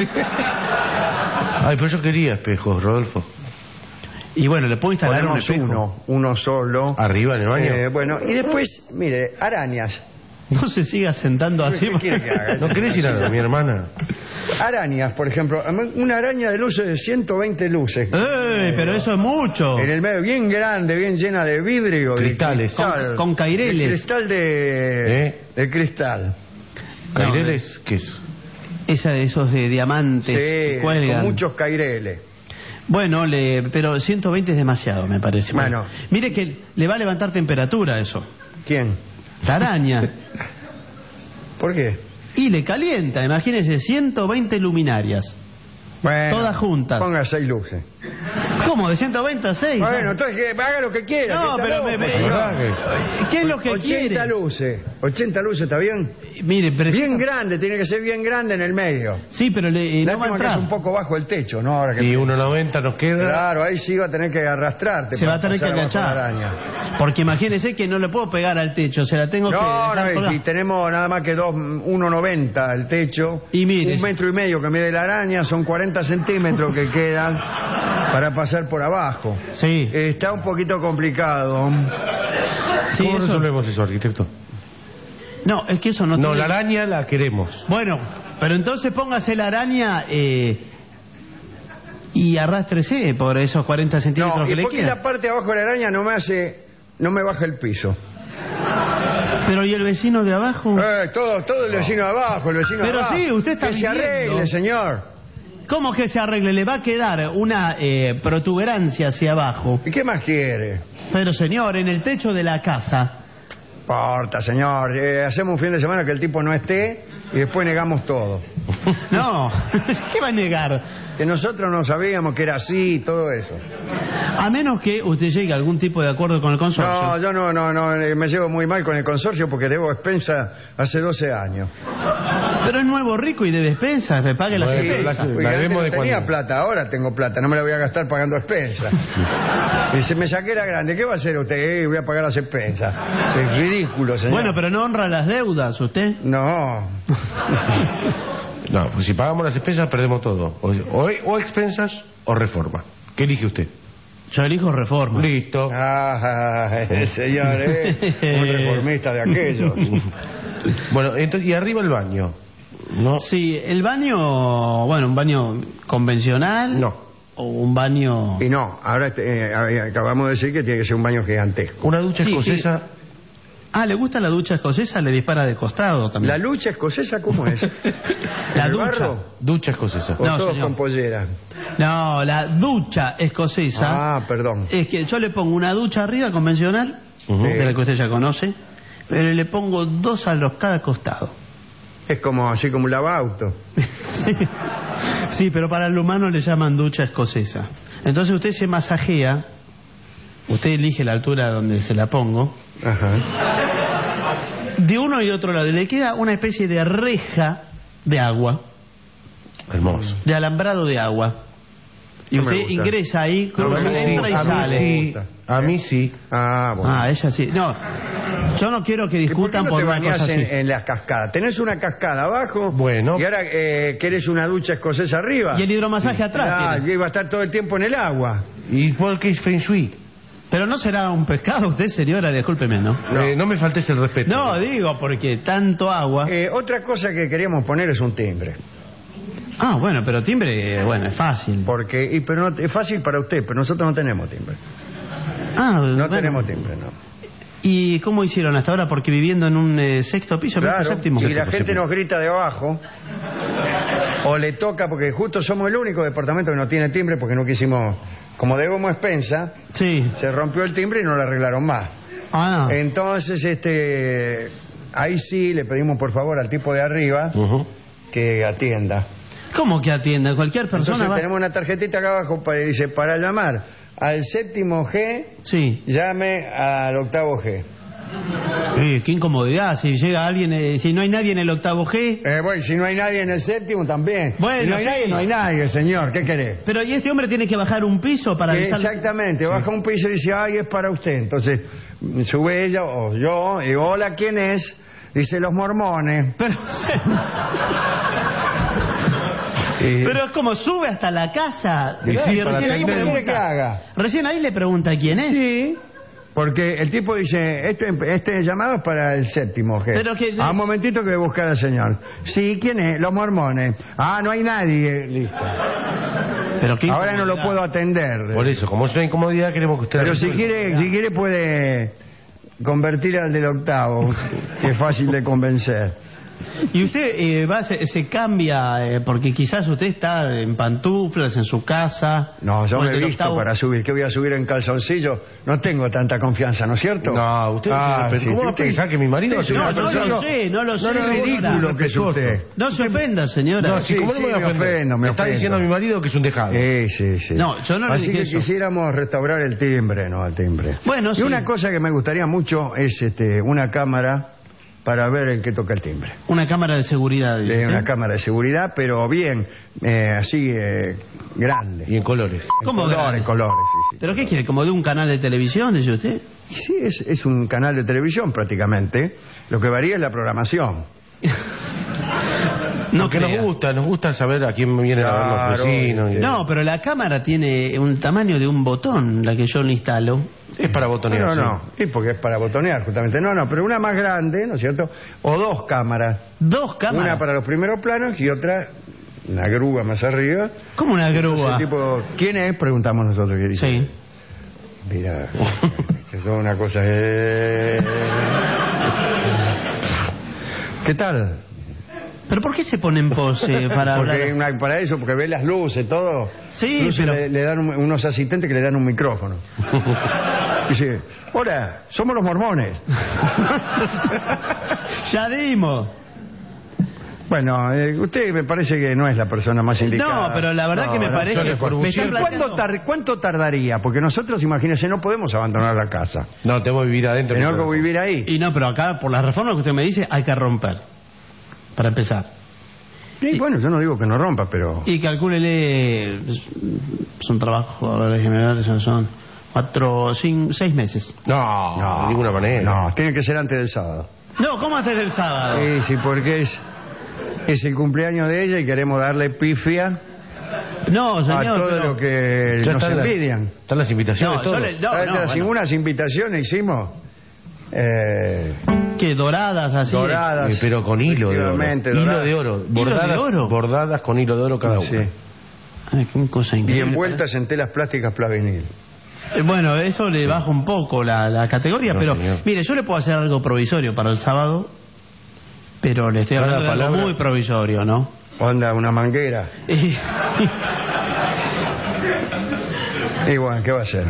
Ay, pero yo quería espejos, Rodolfo. Y bueno, le puedo instalar un espejo. Uno solo. ¿Arriba en el baño? Bueno, y después, mire, arañas. No se siga sentando así. ¿Qué quiere que haga? ¿No querés ir a mi hermana? Arañas, por ejemplo. Una araña de luces de 120 luces. Pero eso es mucho. En el medio, bien grande, bien llena de vidrio. Cristales. Con caireles. El cristal de cristal. ¿Caireles? ¿Qué es? Esos de diamantes. Sí, con muchos caireles. Bueno, pero 120 es demasiado, me parece. Bueno. Mire que le va a levantar temperatura eso. ¿Quién? La araña. ¿Por qué? Y le calienta, imagínese, 120 luminarias. Bueno, todas juntas. Ponga 6 luces. ¿Cómo? ¿De 120 a 6? Bueno, entonces haga lo que quiera. No, pero ¿qué es lo que 80 quiere? 80 luces. ¿80 luces está bien? Mire, bien grande, tiene que ser bien grande en el medio. Sí, pero no va a entrar. Es un poco bajo el techo, ¿no? Ahora que y 1,90 nos queda. Claro, ahí sí va a tener que arrastrarte. Se va a tener que agachar. Porque imagínese que no le puedo pegar al techo, se la tengo que... No, y tenemos nada más que 1,90 el techo. Y mire, 1,5 metros que mide la araña, son 40 centímetros que quedan para pasar por abajo. Sí. Está un poquito complicado. Sí, ¿Cómo resolvemos eso, arquitecto? No, es que eso no... No, la araña la queremos. Bueno, pero entonces póngase la araña y arrástrese por esos 40 centímetros que le quedan. No, y la parte de abajo de la araña no me baja el piso. Pero ¿y el vecino de abajo? Todo el vecino de abajo, el vecino de abajo. Pero sí, usted está que se arregle, señor. ¿Cómo que se arregle? Le va a quedar una protuberancia hacia abajo. ¿Y qué más quiere? Pero señor, en el techo de la casa... No importa, señor. Hacemos un fin de semana que el tipo no esté y después negamos todo. No, ¿qué va a negar? Que nosotros no sabíamos que era así y todo eso. A menos que usted llegue a algún tipo de acuerdo con el consorcio. No, yo no, me llevo muy mal con el consorcio porque debo despensa hace 12 años. Pero es nuevo rico y de despensas, me pague las expensas. Tenía plata, ahora tengo plata, no me la voy a gastar pagando expensas. Y se me saqué la grande, ¿qué va a hacer usted? Voy a pagar las expensas. Es ridículo, señor. Bueno, pero no honra las deudas, ¿usted? No. No, pues si pagamos las expensas perdemos todo. O expensas o reforma. ¿Qué elige usted? Yo elijo reforma. Listo. Señor, un reformista de aquellos. Bueno, entonces, ¿y arriba el baño? ¿No? Sí, el baño, bueno, un baño convencional. No. O un baño... Y no, ahora acabamos de decir que tiene que ser un baño gigantesco. Una ducha escocesa... Sí. Ah, ¿le gusta la ducha escocesa? Le dispara de costado también. ¿La lucha escocesa cómo es? La ducha. Ducha escocesa. ¿O no, todos señor. Con pollera? No, la ducha escocesa. Ah, perdón. Es que yo le pongo una ducha arriba convencional, de la que usted ya conoce, pero le pongo 2 a cada costado. Es como así como un lavauto. Sí, pero para el humano le llaman ducha escocesa. Entonces usted se masajea, usted elige la altura donde se la pongo. Ajá. De uno y otro lado, y le queda una especie de reja de agua. Hermoso. De alambrado de agua. Y No usted me gusta. ingresa ahí, No me entra y gusta. sale. Sí, a mí sí. Ah, bueno. Ah, ella sí. No, yo no quiero que discutan ¿Y por qué no una te cosa bañás así. en las cascadas? Tenés una cascada abajo. Bueno. Y ahora querés una ducha escocesa arriba. Y el hidromasaje atrás. Ah, tiene. y va a estar todo el tiempo en el agua. ¿Y por qué es Feng Shui? Pero no será un pescado usted, señora, discúlpeme, ¿no? No me faltes el respeto. No, digo, porque tanto agua. Otra cosa que queríamos poner es un timbre. Ah, bueno, pero timbre, bueno, es fácil. Pero no, es fácil para usted, pero nosotros no tenemos timbre. Ah, No bueno. tenemos timbre, no. ¿Y cómo hicieron hasta ahora? Porque viviendo en un sexto piso, Claro, séptimo. y la gente nos grita de abajo, o le toca, porque justo somos el único departamento que no tiene timbre, porque no quisimos, como debemos expensa, sí. Se rompió el timbre y no lo arreglaron más. Ah. Entonces, ahí sí le pedimos por favor al tipo de arriba que atienda. ¿Cómo que atienda? Cualquier persona Entonces va... tenemos una tarjetita acá abajo, dice, para llamar al séptimo G, sí. Llame al octavo G. Qué incomodidad, si llega alguien, si no hay nadie en el octavo G... Bueno, si no hay nadie en el séptimo también. Bueno, si no hay sí. nadie, no hay nadie, señor, ¿qué querés? Pero ¿y este hombre tiene que bajar un piso para avisar? Exactamente, baja un piso y dice, ay, es para usted. Entonces, sube ella o yo, y digo, hola, ¿quién es? Dice, los mormones. Pero es como sube hasta la casa. Y sí, recién ahí ¿cómo le quiere pregunta, que haga? Recién ahí le pregunta quién es. Sí, porque el tipo dice, este llamado es para el séptimo G. Pero que... Un momentito que voy a buscar al señor. Sí, ¿quién es? Los mormones. Ah, no hay nadie. Listo. Pero qué ahora no lo puedo atender. Por eso, como es una incomodidad, queremos que usted... Pero si quiere puede convertir al del octavo, que es fácil de convencer. Y usted se cambia, porque quizás usted está en pantuflas en su casa. No, yo o me he el visto octavo... para subir. ¿Qué voy a subir en calzoncillo? No tengo tanta confianza, ¿no es cierto? No, usted... sí, ¿Cómo va a pensar que mi marido... Sí, No lo sé. No es ridículo que es usted. No se ofenda, señora. No, sí, ¿cómo no me voy a ofender? Me está diciendo a mi marido que es un dejado. Sí. No, yo no le Así dije que eso. quisiéramos restaurar el timbre, ¿no? El timbre. Bueno, y sí. una cosa que me gustaría mucho es una cámara para ver en qué toca el timbre. Una cámara de seguridad. Una cámara de seguridad, pero bien, así, grande. Y en colores. ¿Cómo grande? En colores, sí. ¿Pero qué quiere? ¿Como de un canal de televisión, dice usted? Sí, es un canal de televisión prácticamente. Lo que varía es la programación. No, porque nos gusta saber a quién vienen a ver los vecinos. No, pero la cámara tiene un tamaño de un botón, la que yo le instalo. Es para botonear. No, y porque es para botonear, justamente. No, pero una más grande, ¿no es cierto? O dos cámaras. ¿Dos cámaras? Una para los primeros planos y otra, una grúa más arriba. ¿Cómo una grúa? Entonces, tipo, ¿quién es? Preguntamos nosotros. ¿Qué dice? Sí. Mira, es una cosa... ¿Qué tal? ¿Pero por qué se pone en pose para porque hablar? Para eso, porque ve las luces, todo. Sí, incluso pero... le dan unos asistentes que le dan un micrófono. Dice, hola, somos los mormones. Ya dimos. Bueno, usted me parece que no es la persona más indicada. No, pero la verdad que me parece... ¿Cuánto tardaría? Porque nosotros, imagínense, no podemos abandonar la casa. No, tenemos que vivir adentro. Tenemos que vivir ahí. Y no, pero acá, por las reformas que usted me dice, hay que romper. Para empezar. Sí, bueno, yo no digo que no rompa, pero... Y calcúlele, son trabajos generales, son 6 meses. No, de ninguna manera. No, tiene que ser antes del sábado. No, ¿cómo antes del sábado? Sí, porque es el cumpleaños de ella y queremos darle pifia. No, señor, a todo lo que nos envidian. Están las invitaciones, unas invitaciones hicimos. ¿Qué? Doradas, así. Doradas. Pero con hilo de oro. Hilo de oro. Bordadas con hilo de oro cada una. Sí. Ay, qué cosa increíble. Y envueltas en telas plásticas Plavinil. Bueno, eso le baja un poco la categoría, pero señor. Mire, yo le puedo hacer algo provisorio para el sábado, pero le estoy hablando de algo muy provisorio, ¿no? Onda, una manguera. Y bueno, ¿qué va a hacer?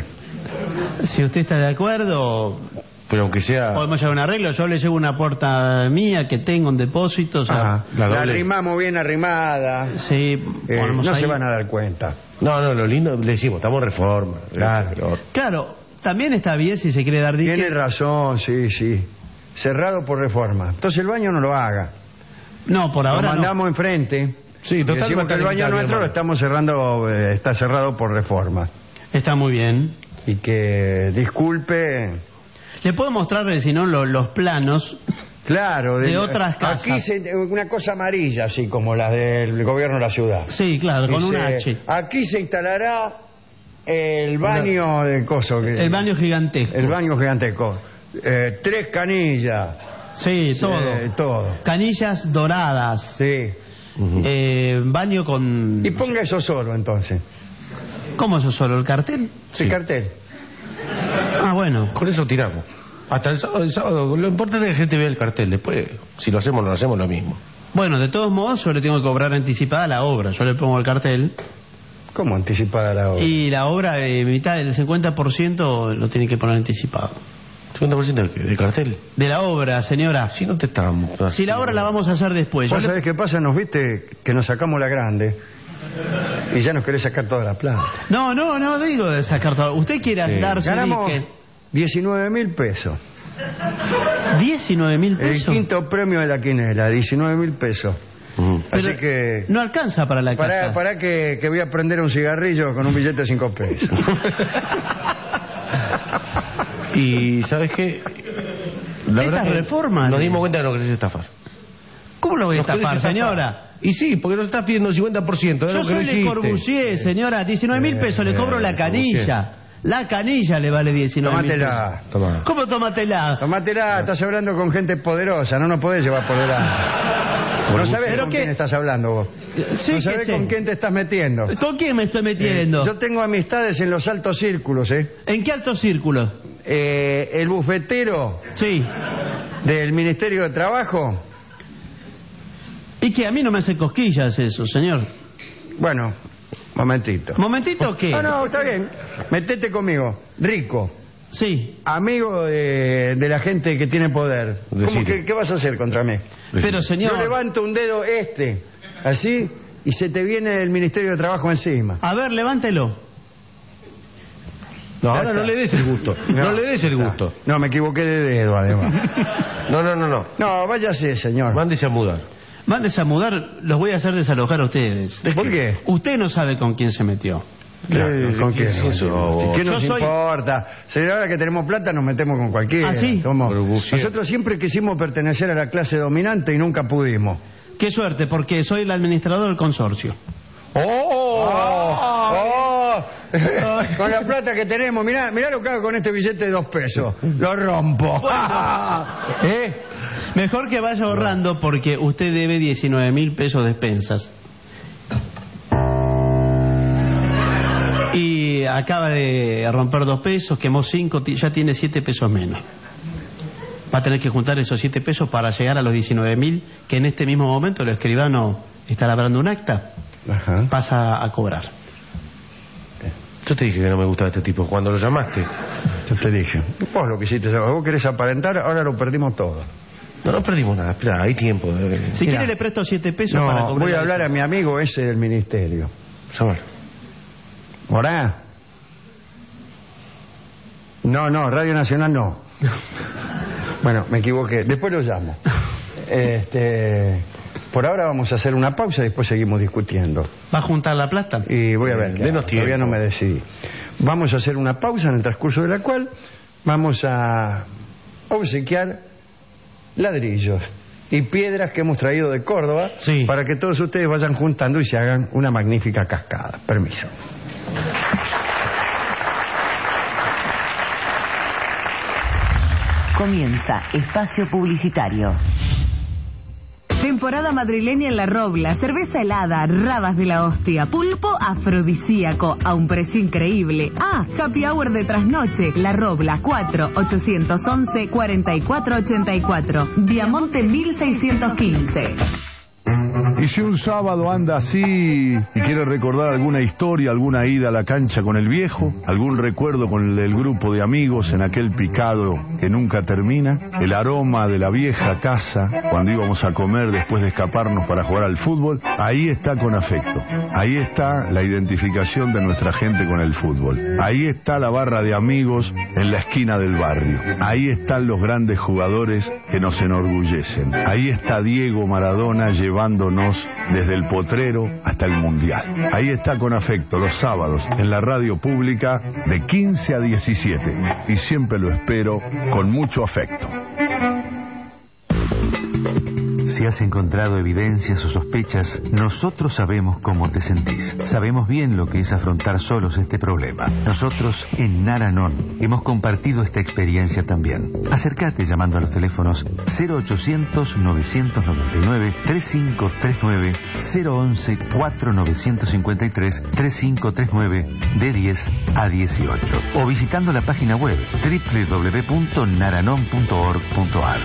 Si usted está de acuerdo, pero aunque sea... podemos llevar un arreglo. Yo le llevo una puerta mía que tengo en depósito. O sea, la arrimamos bien arrimada. Sí, no se van a dar cuenta. No, lo lindo, le decimos, estamos en reforma. Claro, también está bien si se quiere dar dique. Tiene razón, sí. Cerrado por reforma. Entonces el baño no lo haga. No, por ahora lo mandamos enfrente. Sí, total. Decimos que el baño nuestro lo estamos cerrando, está cerrado por reforma. Está muy bien. Y que disculpe. Le puedo mostrarle, si no, los planos. Claro, de otras casas. Aquí una cosa amarilla, así como la del gobierno de la ciudad. Sí, claro, con un H. Aquí se instalará el baño de coso. El baño gigantesco. El baño gigantesco. 3 canillas. Sí, todo. Canillas doradas. Sí. Baño con... Y ponga eso solo, entonces. ¿Cómo eso solo? ¿El cartel? Sí, el cartel. Ah, bueno. Con eso tiramos. Hasta el sábado, lo importante es que la gente vea el cartel. Después, si lo hacemos, no lo hacemos, lo mismo. Bueno, de todos modos, yo le tengo que cobrar anticipada la obra. Yo le pongo el cartel. ¿Cómo anticipada la obra? Y la obra, mitad del 50% lo tiene que poner anticipado. ¿50% del cartel? De la obra, señora. Si no te estamos... Si la obra la vamos a hacer después. ¿Vos sabés qué pasa? Nos viste que nos sacamos la grande y ya nos querés sacar toda la plata. No digo de sacar todo. Usted quiere darse... Ganamos 19.000 pesos. 19.000 pesos. El quinto premio de la quinela, 19.000 pesos. Así que... No alcanza para la casa. Para que voy a prender un cigarrillo con un billete de 5 pesos. Y ¿sabes qué? La verdad que reformas nos dimos cuenta de lo que querés estafar. ¿Cómo lo voy a estafar, señora? Y sí, porque nos estás pidiendo 50%. Yo soy Le Corbusier, señora. 19.000 pesos, le cobro la canilla. La canilla le vale 19.000 pesos. Tomátela. ¿Cómo tómatela? Tómatela, estás hablando con gente poderosa, no nos podés llevar por delante. No sabés con quién estás hablando vos. Sí, no sabés con quién te estás metiendo. ¿Con quién me estoy metiendo? Yo tengo amistades en los altos círculos, ¿En qué altos círculos? El bufetero. Sí. Del Ministerio de Trabajo. ¿Y qué? A mí no me hace cosquillas eso, señor. Bueno, momentito. ¿Momentito qué? No, está bien. Metete conmigo. Rico. Sí. Amigo de la gente que tiene poder. ¿Qué vas a hacer contra mí? Pero, señor... Yo levanto un dedo así, y se te viene el Ministerio de Trabajo encima. A ver, levántelo. No, ahora no le des el gusto. No le des el gusto. No, me equivoqué de dedo, además. No. No, váyase, señor. Mándese a mudar. Mándese a mudar, los voy a hacer desalojar a ustedes. ¿Por qué? Usted no sabe con quién se metió. Claro, ¿con quién? ¿Qué nos soy... importa? Señora, ahora que tenemos plata nos metemos con cualquiera. ¿Ah, sí? Nosotros siempre quisimos pertenecer a la clase dominante y nunca pudimos. Qué suerte, porque soy el administrador del consorcio. Con la plata que tenemos, mirá lo que hago con este billete de 2 pesos. Lo rompo. Mejor que vaya ahorrando porque usted debe 19.000 pesos de expensas. Y acaba de romper 2 pesos, quemó 5, ya tiene 7 pesos menos. Va a tener que juntar esos 7 pesos para llegar a los 19.000, que en este mismo momento el escribano está labrando un acta. Ajá. Pasa a cobrar. Yo te dije que no me gustaba este tipo. Cuando lo llamaste, yo te dije. Vos lo que hiciste, vos querés aparentar, ahora lo perdimos todo. No perdimos nada. Espera, hay tiempo. Si quiere le presto 7 pesos para cobrar. Voy a hablar a mi amigo ese del ministerio. ¿Morá? No, Radio Nacional no. Bueno, me equivoqué. Después lo llamo. Por ahora vamos a hacer una pausa y después seguimos discutiendo. ¿Va a juntar la plata? Y voy a ver. Todavía no me decidí. Vamos a hacer una pausa en el transcurso de la cual vamos a obsequiar ladrillos y piedras que hemos traído de Córdoba para que todos ustedes vayan juntando y se hagan una magnífica cascada. Permiso. Comienza Espacio Publicitario. Temporada madrileña en La Robla, cerveza helada, rabas de la hostia, pulpo afrodisíaco a un precio increíble. Happy hour de trasnoche, La Robla, 4-811-4484, Viamonte 1615. Y si un sábado anda así y quiere recordar alguna historia, alguna ida a la cancha con el viejo, algún recuerdo con el grupo de amigos en aquel picado que nunca termina, el aroma de la vieja casa cuando íbamos a comer después de escaparnos para jugar al fútbol, ahí está Con Afecto. Ahí está la identificación de nuestra gente con el fútbol. Ahí está la barra de amigos en la esquina del barrio. Ahí están los grandes jugadores que nos enorgullecen. Ahí está Diego Maradona llevándonos desde el potrero hasta el mundial. Ahí está Con Afecto los sábados en la radio pública de 15 a 17. Y siempre lo espero con mucho afecto. Si has encontrado evidencias o sospechas, nosotros sabemos cómo te sentís. Sabemos bien lo que es afrontar solos este problema. Nosotros, en Naranon, hemos compartido esta experiencia también. Acércate llamando a los teléfonos 0800-999-3539, 011-4953-3539, de 10 a 18. O visitando la página web www.naranon.org.ar.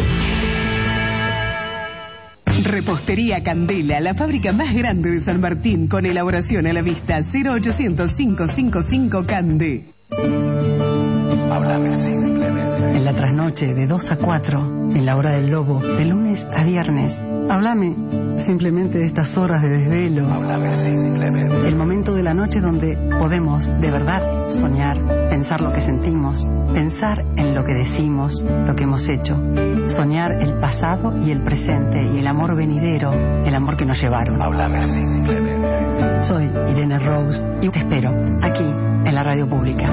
Repostería Candela, la fábrica más grande de San Martín, con elaboración a la vista. 0800-555 Cande. Háblame simplemente. En la trasnoche de 2 a 4, en la hora del lobo, de lunes a viernes. Háblame simplemente de estas horas de desvelo. Háblame simplemente. El momento de la noche donde podemos, de verdad, soñar, pensar lo que sentimos, pensar en lo que decimos, lo que hemos hecho. Soñar el pasado y el presente y el amor venidero, el amor que nos llevaron. Háblame simplemente. Soy Irene Rose y te espero aquí en la radio pública.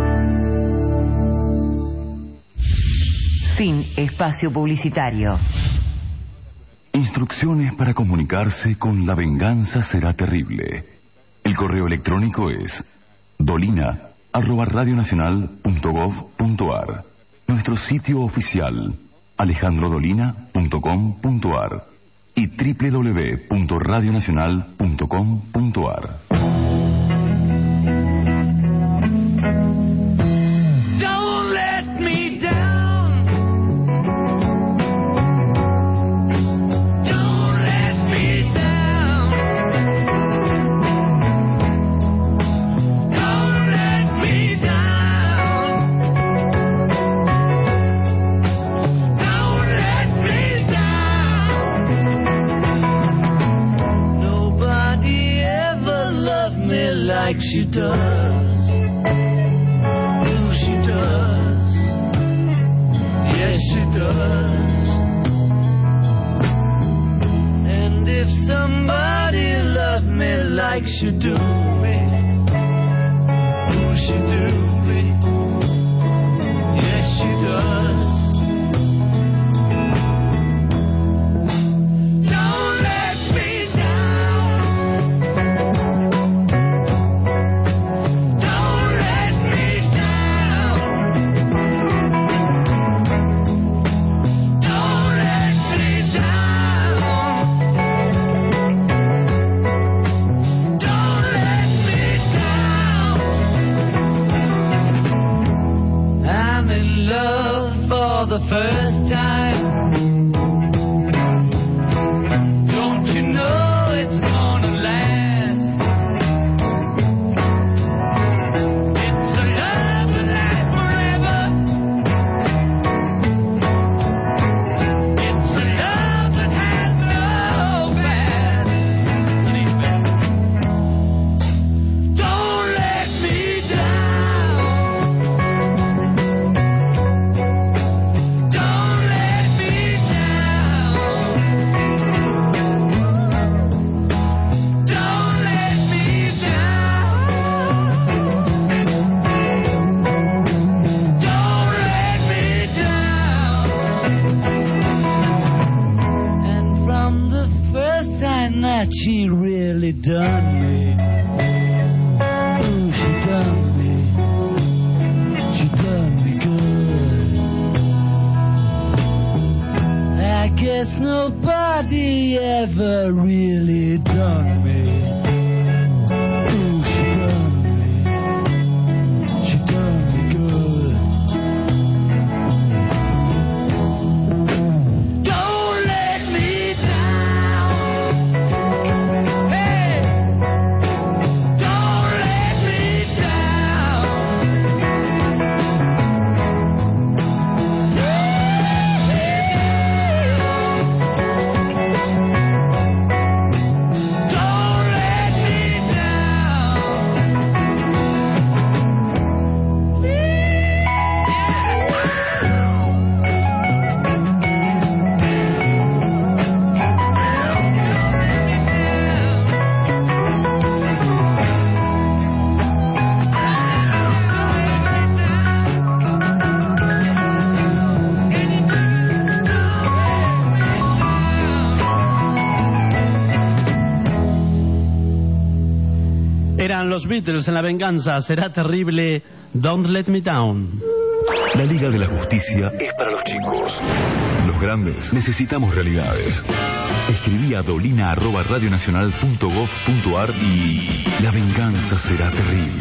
Fin espacio publicitario. Instrucciones para comunicarse con La Venganza Será Terrible. El correo electrónico es dolina@radionacional.gov.ar. Nuestro sitio oficial alejandrodolina.com.ar y www.radionacional.com.ar. Don't let me down. Don't let me down. Don't let me down. Don't let me down. Nobody ever loved me like she does. She does, yes she does. And if somebody loved me like she do me, who she do me, yes she does. Don't let me down. Don't let me down. Don't let me down. Don't let me down. I'm in love for the first time. Don't you know it's gonna last? It's a love that lasts forever. It's a love that has no past. Don't let me down. Don't let me down. Don't let me down. Don't let me down. And from the first time that she really done me, ooh, she done me. She done me good. I guess nobody ever really done me. Ooh, she done me. She done me good. Don't let me down. Los Beatles en La Venganza será terrible. Don't Let Me Down. La Liga de la Justicia es para los chicos. Los grandes necesitamos realidades. Escribí a dolina@radionacional.gov.ar y La Venganza será terrible.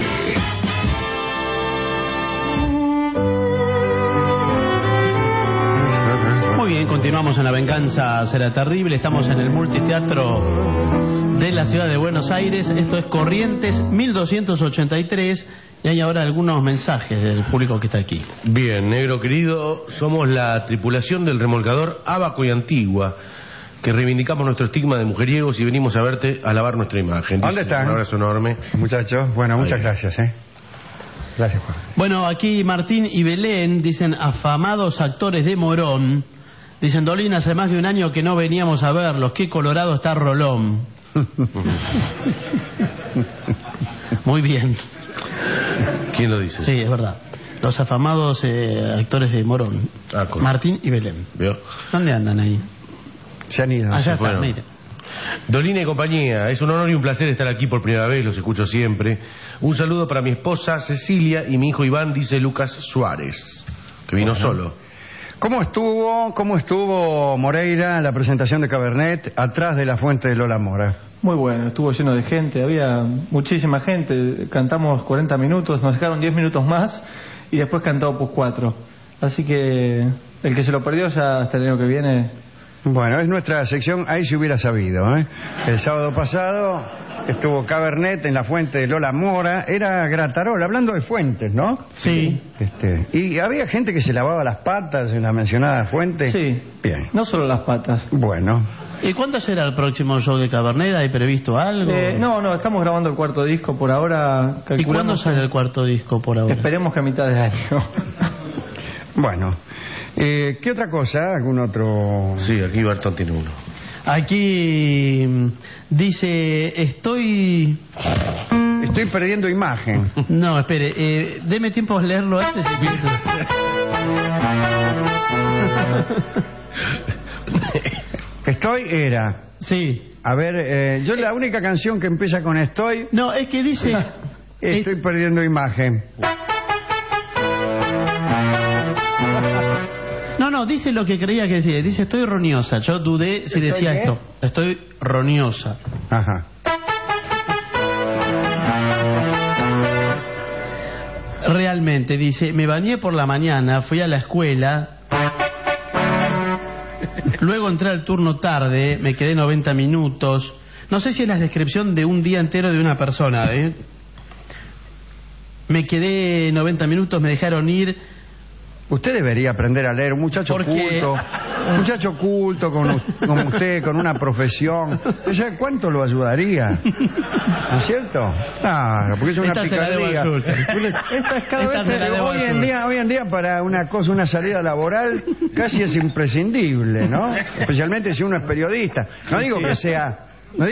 Muy bien, continuamos en La Venganza será terrible. Estamos en el multiteatro de la ciudad de Buenos Aires. Esto es Corrientes 1283. Y hay ahora algunos mensajes del público que está aquí. Bien, negro querido, somos la tripulación del remolcador Abaco y Antigua, que reivindicamos nuestro estigma de mujeriegos y venimos a verte a lavar nuestra imagen. ¿Dónde están? Un abrazo enorme. Muchachos, bueno, muchas gracias, Gracias, Juan. Bueno, aquí Martín y Belén dicen, afamados actores de Morón, dicen, Dolina, hace más de un año que no veníamos a verlos, qué colorado está Rolón. Muy bien. ¿Quién lo dice? Sí, es verdad. Los afamados actores de Morón. Martín y Belén. ¿Vio? ¿Dónde andan ahí? Se han ido. Allá Bueno. están, mire. Dolina y compañía, es un honor y un placer estar aquí por primera vez, los escucho siempre. Un saludo para mi esposa Cecilia y mi hijo Iván, dice Lucas Suárez, que vino solo. ¿Cómo estuvo Moreira la presentación de Cabernet atrás de la fuente de Lola Mora? Muy bueno, estuvo lleno de gente, había muchísima gente, cantamos 40 minutos, nos dejaron 10 minutos más y después cantó Opus 4. Así que el que se lo perdió ya hasta el año que viene. Bueno, es nuestra sección Ahí se hubiera sabido, El sábado pasado estuvo Cabernet en la fuente de Lola Mora, era Gratarol, hablando de fuentes, ¿no? Sí. ¿Y había gente que se lavaba las patas en la mencionada fuente? Sí. Bien. No solo las patas. Bueno. ¿Y cuándo será el próximo show de Cabernet? ¿Hay previsto algo? No, estamos grabando el cuarto disco por ahora. ¿Y cuándo sale el cuarto disco por ahora? Esperemos que a mitad de año. Bueno. ¿Qué otra cosa? ¿Algún otro...? Sí, aquí Bartón tiene uno. Aquí dice, estoy perdiendo imagen. No, espere, deme tiempo a leerlo antes. Era. Sí. A ver, yo la única canción que empieza con estoy... No, es que dice... Estoy perdiendo imagen. No, dice lo que creía que decía. Dice, estoy roñosa. Yo dudé si decía esto. Estoy roñosa. Ajá. Realmente, dice, me bañé por la mañana, fui a la escuela, luego entré al turno tarde, me quedé 90 minutos. No sé si es la descripción de un día entero de una persona, Me quedé 90 minutos, me dejaron ir. Usted debería aprender a leer, un muchacho culto como usted, con una profesión. ¿Sabe cuánto lo ayudaría? ¿No es cierto? Claro, porque es una picardía. Hoy en día para una salida laboral casi es imprescindible, ¿no? Especialmente si uno es periodista. No digo que sea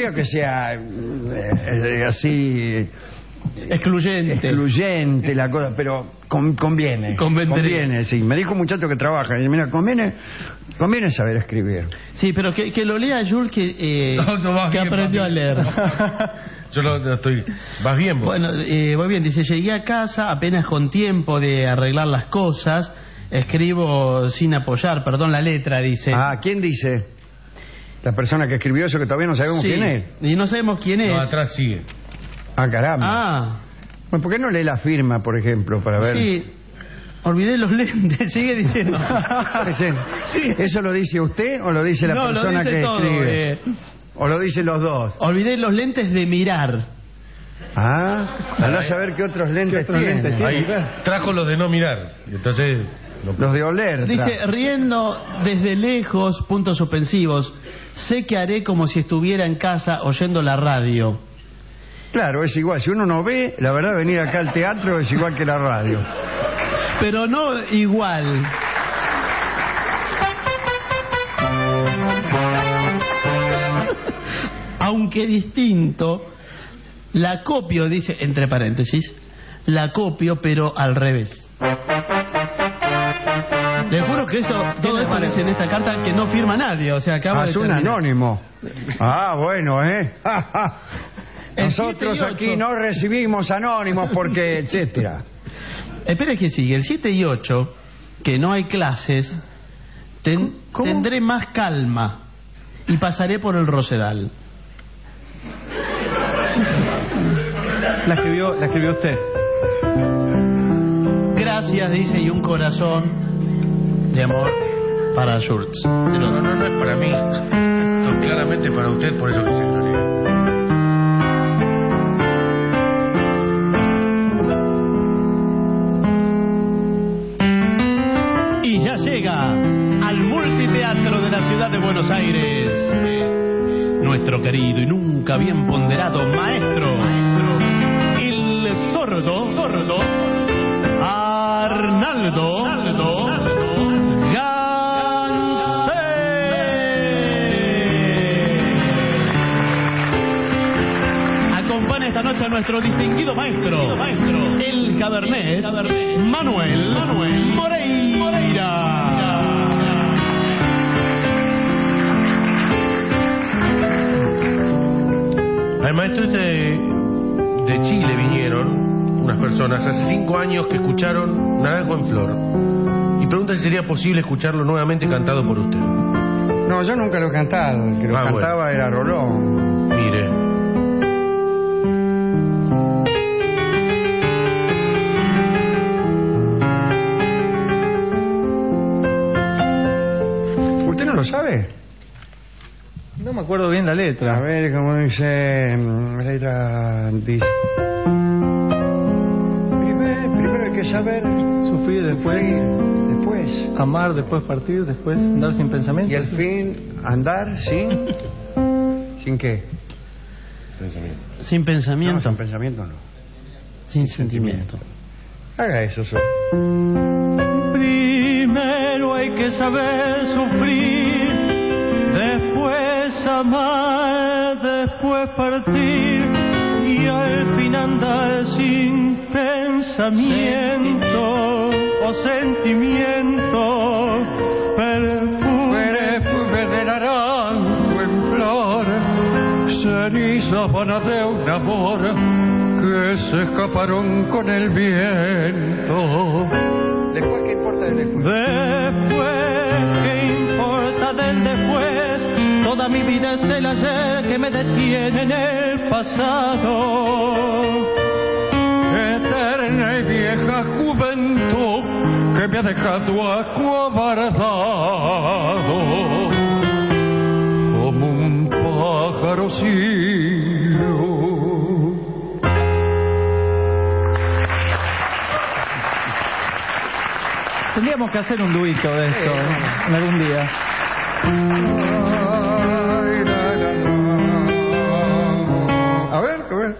así excluyente la cosa, pero conviene, sí. Me dijo un muchacho que trabaja y mira, conviene saber escribir. Sí, pero que lo lea Jules que aprendió a leer. Yo no estoy... ¿Vas bien vos? Bueno, voy bien. Dice, llegué a casa apenas con tiempo de arreglar las cosas, escribo sin apoyar, perdón la letra, dice. Ah, ¿quién dice? La persona que escribió eso, que todavía no sabemos quién es. Y no sabemos quién es. No, atrás sigue. Ah, caramba. Ah. Bueno, ¿por qué no lee la firma, por ejemplo, para ver? Sí, olvidé los lentes, sigue diciendo. Sí. ¿Eso lo dice usted o lo dice la persona que escribe? ¿O lo dicen los dos? Olvidé los lentes de mirar. Andá a saber qué otros lentes tiene. Ahí trajo los de no mirar. Entonces... Los de oler. Dice, riendo desde lejos, puntos suspensivos. Sé que haré como si estuviera en casa oyendo la radio. Claro, es igual. Si uno no ve, la verdad, venir acá al teatro es igual que la radio. Pero no igual. Aunque distinto, la copio, dice, entre paréntesis, la copio, pero al revés. Le juro que todo esto dice en esta carta que no firma nadie, o sea, acaba de es un terminar. anónimo. Bueno, Nosotros aquí no recibimos anónimos porque, etcétera. Espera que sigue. El 7 y 8, que no hay clases, tendré más calma y pasaré por el Rosedal. La escribió usted. Gracias, dice, y un corazón de amor para Schultz. No es para mí. No, claramente para usted, por eso que se lo leo. Y ya llega al multiteatro de la ciudad de Buenos Aires nuestro querido y nunca bien ponderado maestro, el sordo Arnaldo Gansé. Acompaña esta noche a nuestro distinguido maestro, el Cabernet Manuel Moreira. Al maestro de Chile vinieron unas personas hace 5 años que escucharon Naranjo en Flor y preguntan si sería posible escucharlo nuevamente cantado por usted. No, yo nunca lo he cantado. El que lo cantaba era Rolón. Mire. ¿Usted no lo sabe? No me acuerdo bien la letra. A ver, ¿cómo dice? La letra dice... Primero hay que saber... Sufrir, después... Amar, después partir, después andar sin pensamiento. Y al fin, andar sin... ¿Sin qué? Sin pensamiento. No, sin pensamiento no. Sin sentimiento. Haga eso solo. Primero hay que saber sufrir, después amar, después partir y al fin andar sin pensamiento o sentimiento. Perfume de naranjo en flor, ceniza vana de un amor que se escaparon con el viento. ¿Después qué importa del después? Después, ¿qué importa del después? Toda mi vida es el ayer que me detiene en el pasado. Eterna y vieja juventud que me ha dejado acobardado como un pájaro ciego. Tendríamos que hacer un duito de esto en algún día. A ver.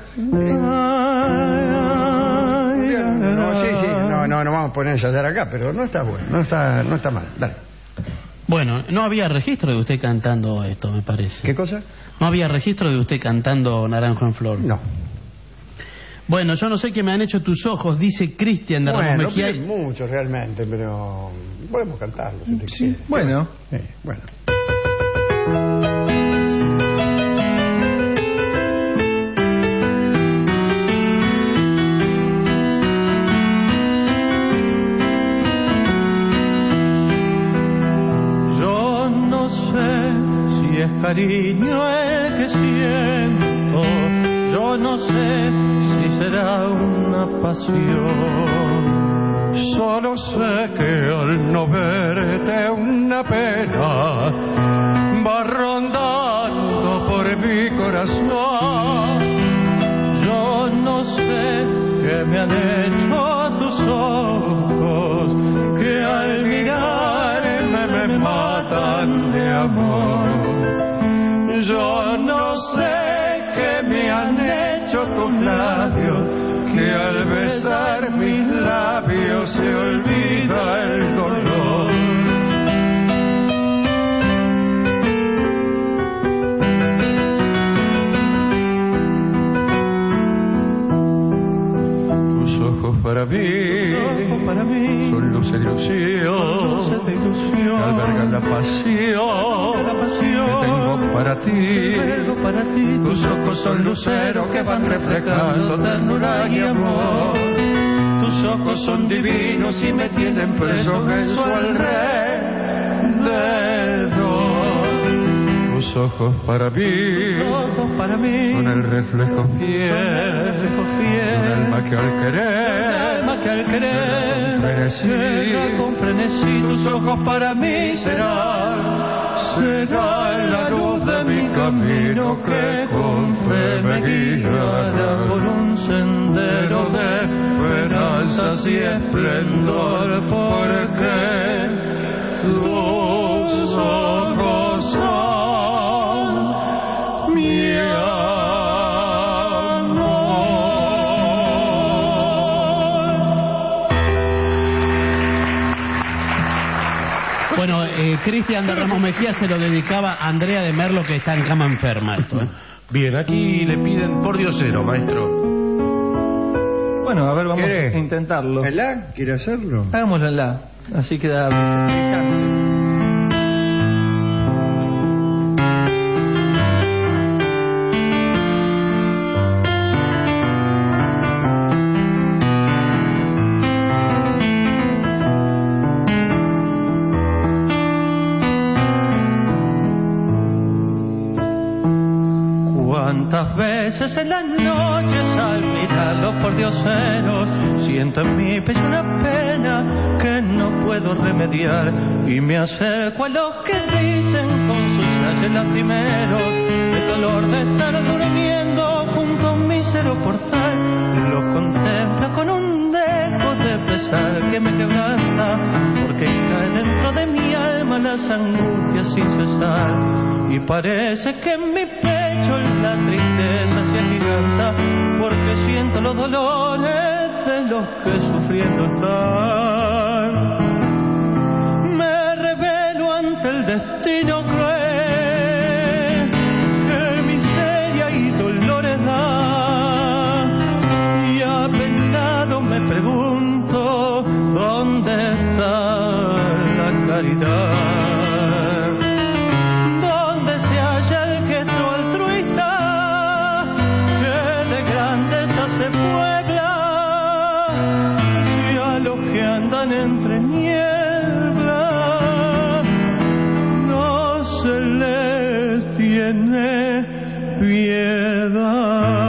No, sí. No vamos a poner a ensayar acá, pero no está bueno, no está mal. Dale. Bueno, no había registro de usted cantando esto, me parece. ¿Qué cosa? No había registro de usted cantando Naranjo en Flor. No. Bueno, yo no sé qué me han hecho tus ojos, dice Cristian de Ramos Mejía. No mucho realmente, pero podemos cantarlo si te sí, bueno. Bueno. Yo no sé si es cariño el que siento, yo no sé si será una pasión. Solo sé que al no verte una pena va rondando por mi corazón. Yo no sé qué me han hecho tus ojos, que al mirarme me matan de amor. Yo no sé qué me han hecho tus labios, que al besar mis labios se olvida el dolor. Tus ojos para mí son luces de ilusión que albergan la pasión que tengo para ti. Tus ojos son luceros que van reflejando ternura y amor. Tus ojos son divinos y me tienen preso en su alrededor. Tus ojos para mí son el reflejo fiel de un alma que al querer llega con frenesí. Tus ojos para mí será la luz de mi camino que con fe me guiará por un sendero de esperanzas y esplendor, porque tus ojos son mi Bueno, Cristian de Ramos Mejía se lo dedicaba a Andrea de Merlo, que está en cama enferma. Esto, ¿eh? Bien, aquí le piden por diosero, maestro. Bueno, a ver, vamos a intentarlo. ¿En la? ¿Quiere hacerlo? Hagámoslo en la. Así queda brillante. ¿Cuántas veces en las noches al mirarlos por dioseros siento en mi pecho una pena que no puedo remediar y me acerco a los que dicen con sus rayos lastimeros el dolor de estar durmiendo junto a un mísero portal? Los contempla con un dejo de pesar que me quebranta, porque cae dentro de mi alma las angustias sin cesar y parece que en mi pecho la tristeza se agiganta, porque siento los dolores de los que sufriendo están. Me revelo ante el destino cruel que miseria y dolores da, y apenado me pregunto dónde está la caridad. Se puebla y a los que andan entre niebla no se les tiene piedad.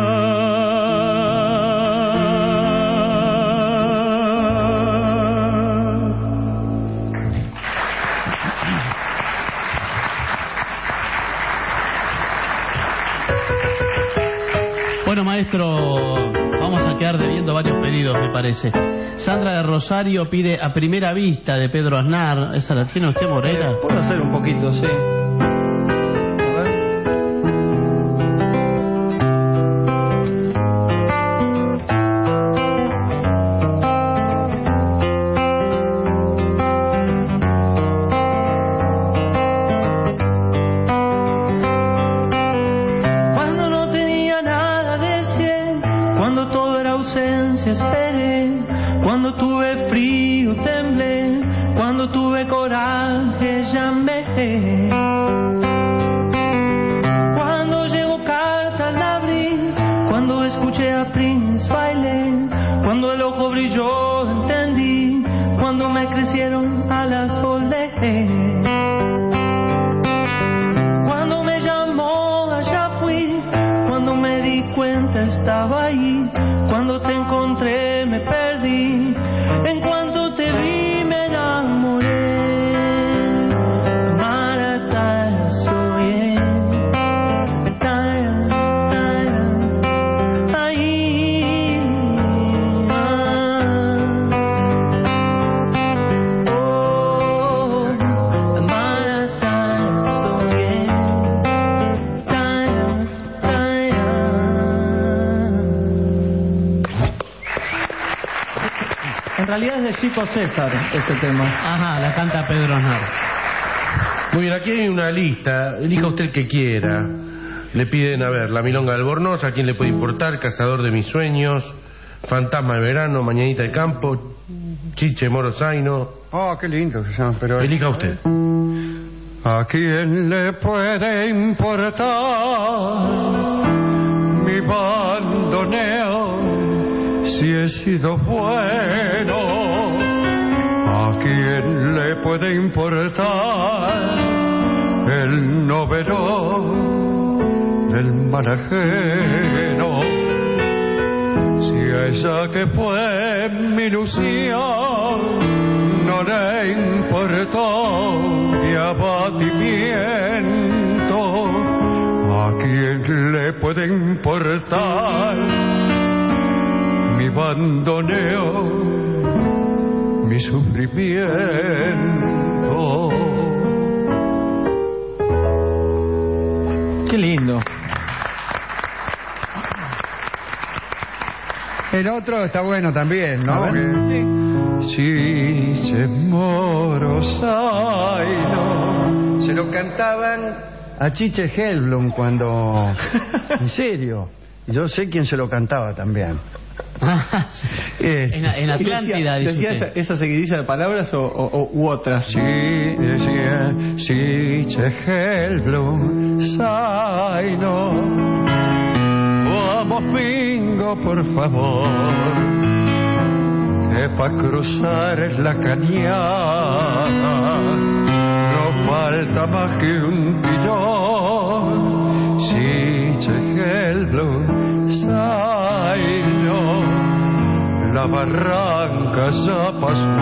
Bueno, maestro, vamos a quedar debiendo varios pedidos, me parece. Sandra de Rosario pide A Primera Vista de Pedro Aznar. ¿Esa la tiene usted, Morera? Puedo hacer un poquito, sí. Esperé, cuando tuve frío temblé, cuando tuve coraje llamé, cuando llegó carta la abrí, cuando escuché a Prince bailé, cuando el ojo brilló entendí, cuando me crecieron alas volé, cuando me llamó allá fui, cuando me di cuenta estaba ahí, cuando te encontré me perdí, en cuanto te vi me enamoré. Marataya soy ahí. Oh, Marataya soy En realidad es de Chico César ese tema. Ajá, la canta Pedro Aznar. Muy bien, aquí hay una lista. Elija usted el que quiera. Le piden, a ver, La Milonga de Albornoz, ¿A quién le puede importar? Cazador de mis sueños, Fantasma de verano, Mañanita de campo, Chiche Moro Zaino. Oh, qué lindo que son, pero... Elija usted. ¿A quién le puede importar mi bandoneo si he sido bueno? ¿A quién le puede importar el noveno del mal ajeno? Si a esa que fue mi ilusión no le importó mi abatimiento, ¿a quién le puede importar mi bandoneo, mi sufrimiento? Qué lindo. El otro está bueno también, ¿no? Sí, se Moro Zaino. Se lo cantaban a Chiche Hellblum cuando... En serio. Yo sé quién se lo cantaba también. En Atlántida. ¿Decía esa seguidilla de palabras u otras? Sí, decía Chiche Hellblum Zaino. Vamos, bingo, por favor, que pa' cruzar la cañada no falta más que un pilón. Chiche Hellblum Zaino, la barranca ya pasó,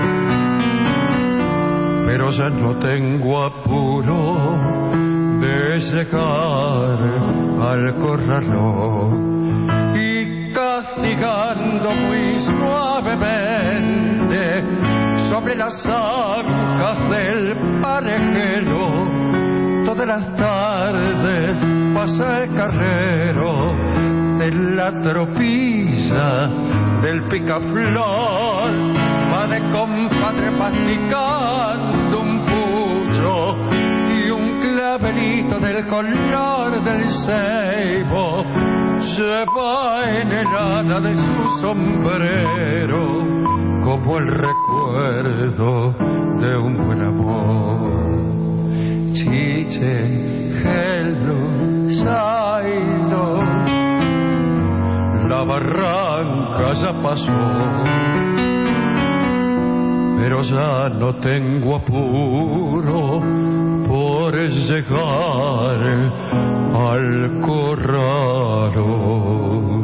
pero ya no tengo apuro de llegar al corralón, y castigando muy suavemente sobre las ancas del parejero, todas las tardes pasa el carrero de la tropilla del picaflor, va de compadre masticando un pucho y un clavelito del color del ceibo, lleva en el ala de su sombrero como el recuerdo de un buen amor. Chiche Hellblum Zaino, la barranca ya pasó, pero ya no tengo apuro por llegar al corralón.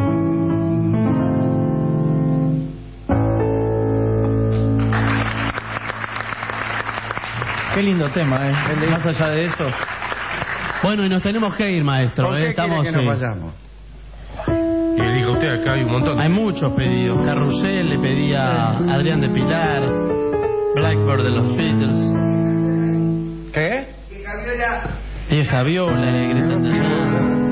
Qué lindo tema, ¿eh? Más allá de eso. Bueno, y nos tenemos que ir, maestro. ¿Por qué Estamos, quiere que nos vayamos? Y le dijo usted, acá hay un montón. Hay muchos pedidos. Carrusel le pedía a Adrián de Pilar, Blackbird de los Beatles. ¿Qué? Vieja viola, le gritan de allá.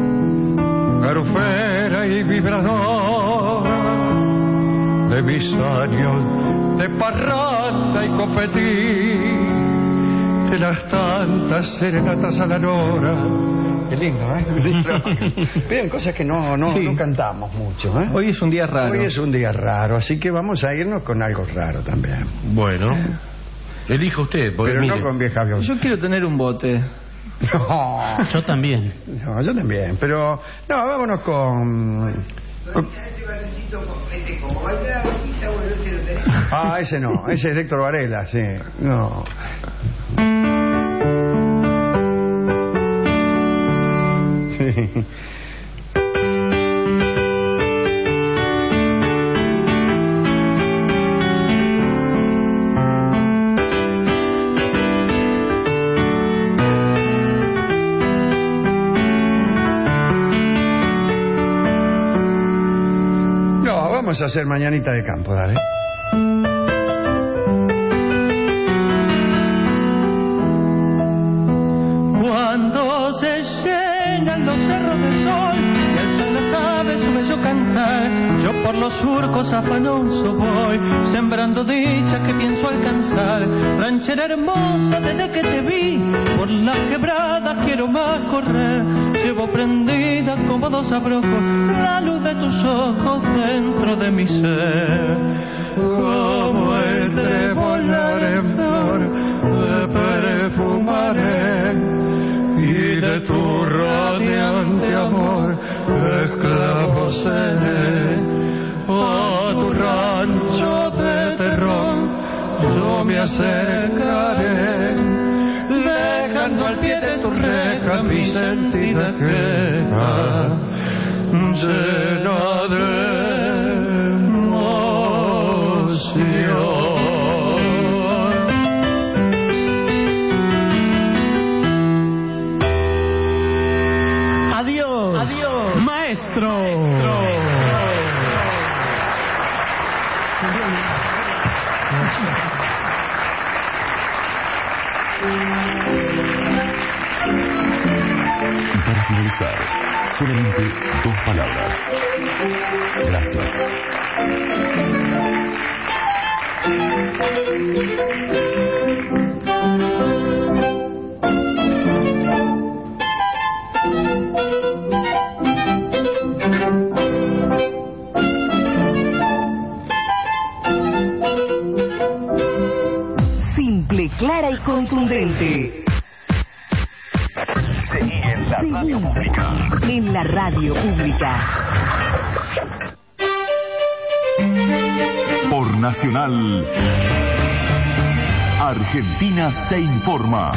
Garufera y vibrador de mis años de parranda y copetín, de las tantas serenatas a la nora. Qué lindo, ¿eh? Vean, cosas que no cantamos mucho, ¿eh? Hoy es un día raro. Hoy es un día raro, así que vamos a irnos con algo raro también. Bueno, elija usted. Porque, pero mire, no con vieja viola. Yo quiero tener un bote. No. Yo también. No, yo también, pero... No, vámonos con... Ah, ese no, ese es Héctor Varela, sí. No. Sí. Vamos a hacer Mañanita de campo, dale. Cuando se llenan los cerros de sol y alzan las aves su bello cantar, yo por los surcos afanoso voy, sembrando dicha que pienso alcanzar. Ranchera hermosa, desde que te vi, por las quebradas quiero más correr. Llevo prendida como dos abrojos la luz de tus ojos dentro de mi ser. Como el trébol en flor, te perfumaré, y de tu radiante amor esclavo seré. A tu rancho de terror yo me acercaré, dejando al pie de tu reja mi sentida queja llena de emoción. Adiós, maestro. Y para finalizar, solamente 2 palabras. Gracias. Simple, clara y contundente. Seguí en la radio pública. En la radio pública. Por Nacional, Argentina se informa.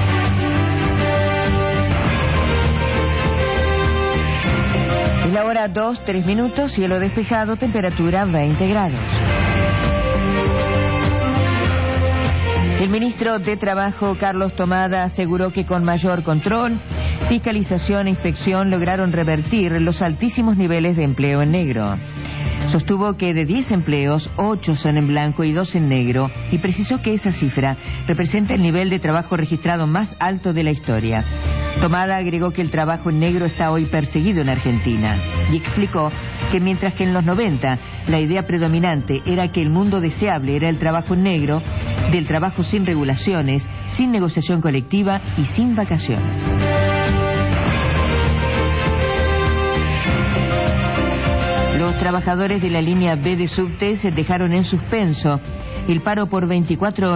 Es la hora 2:03, cielo despejado, temperatura 20 grados. El ministro de Trabajo, Carlos Tomada, aseguró que con mayor control, fiscalización e inspección lograron revertir los altísimos niveles de empleo en negro. Sostuvo que de 10 empleos, 8 son en blanco y 2 en negro, y precisó que esa cifra representa el nivel de trabajo registrado más alto de la historia. Tomada agregó que el trabajo en negro está hoy perseguido en Argentina y explicó que mientras que en los 90 la idea predominante era que el mundo deseable era el trabajo en negro, del trabajo sin regulaciones, sin negociación colectiva y sin vacaciones. Los trabajadores de la línea B de subte se dejaron en suspenso el paro por 24 horas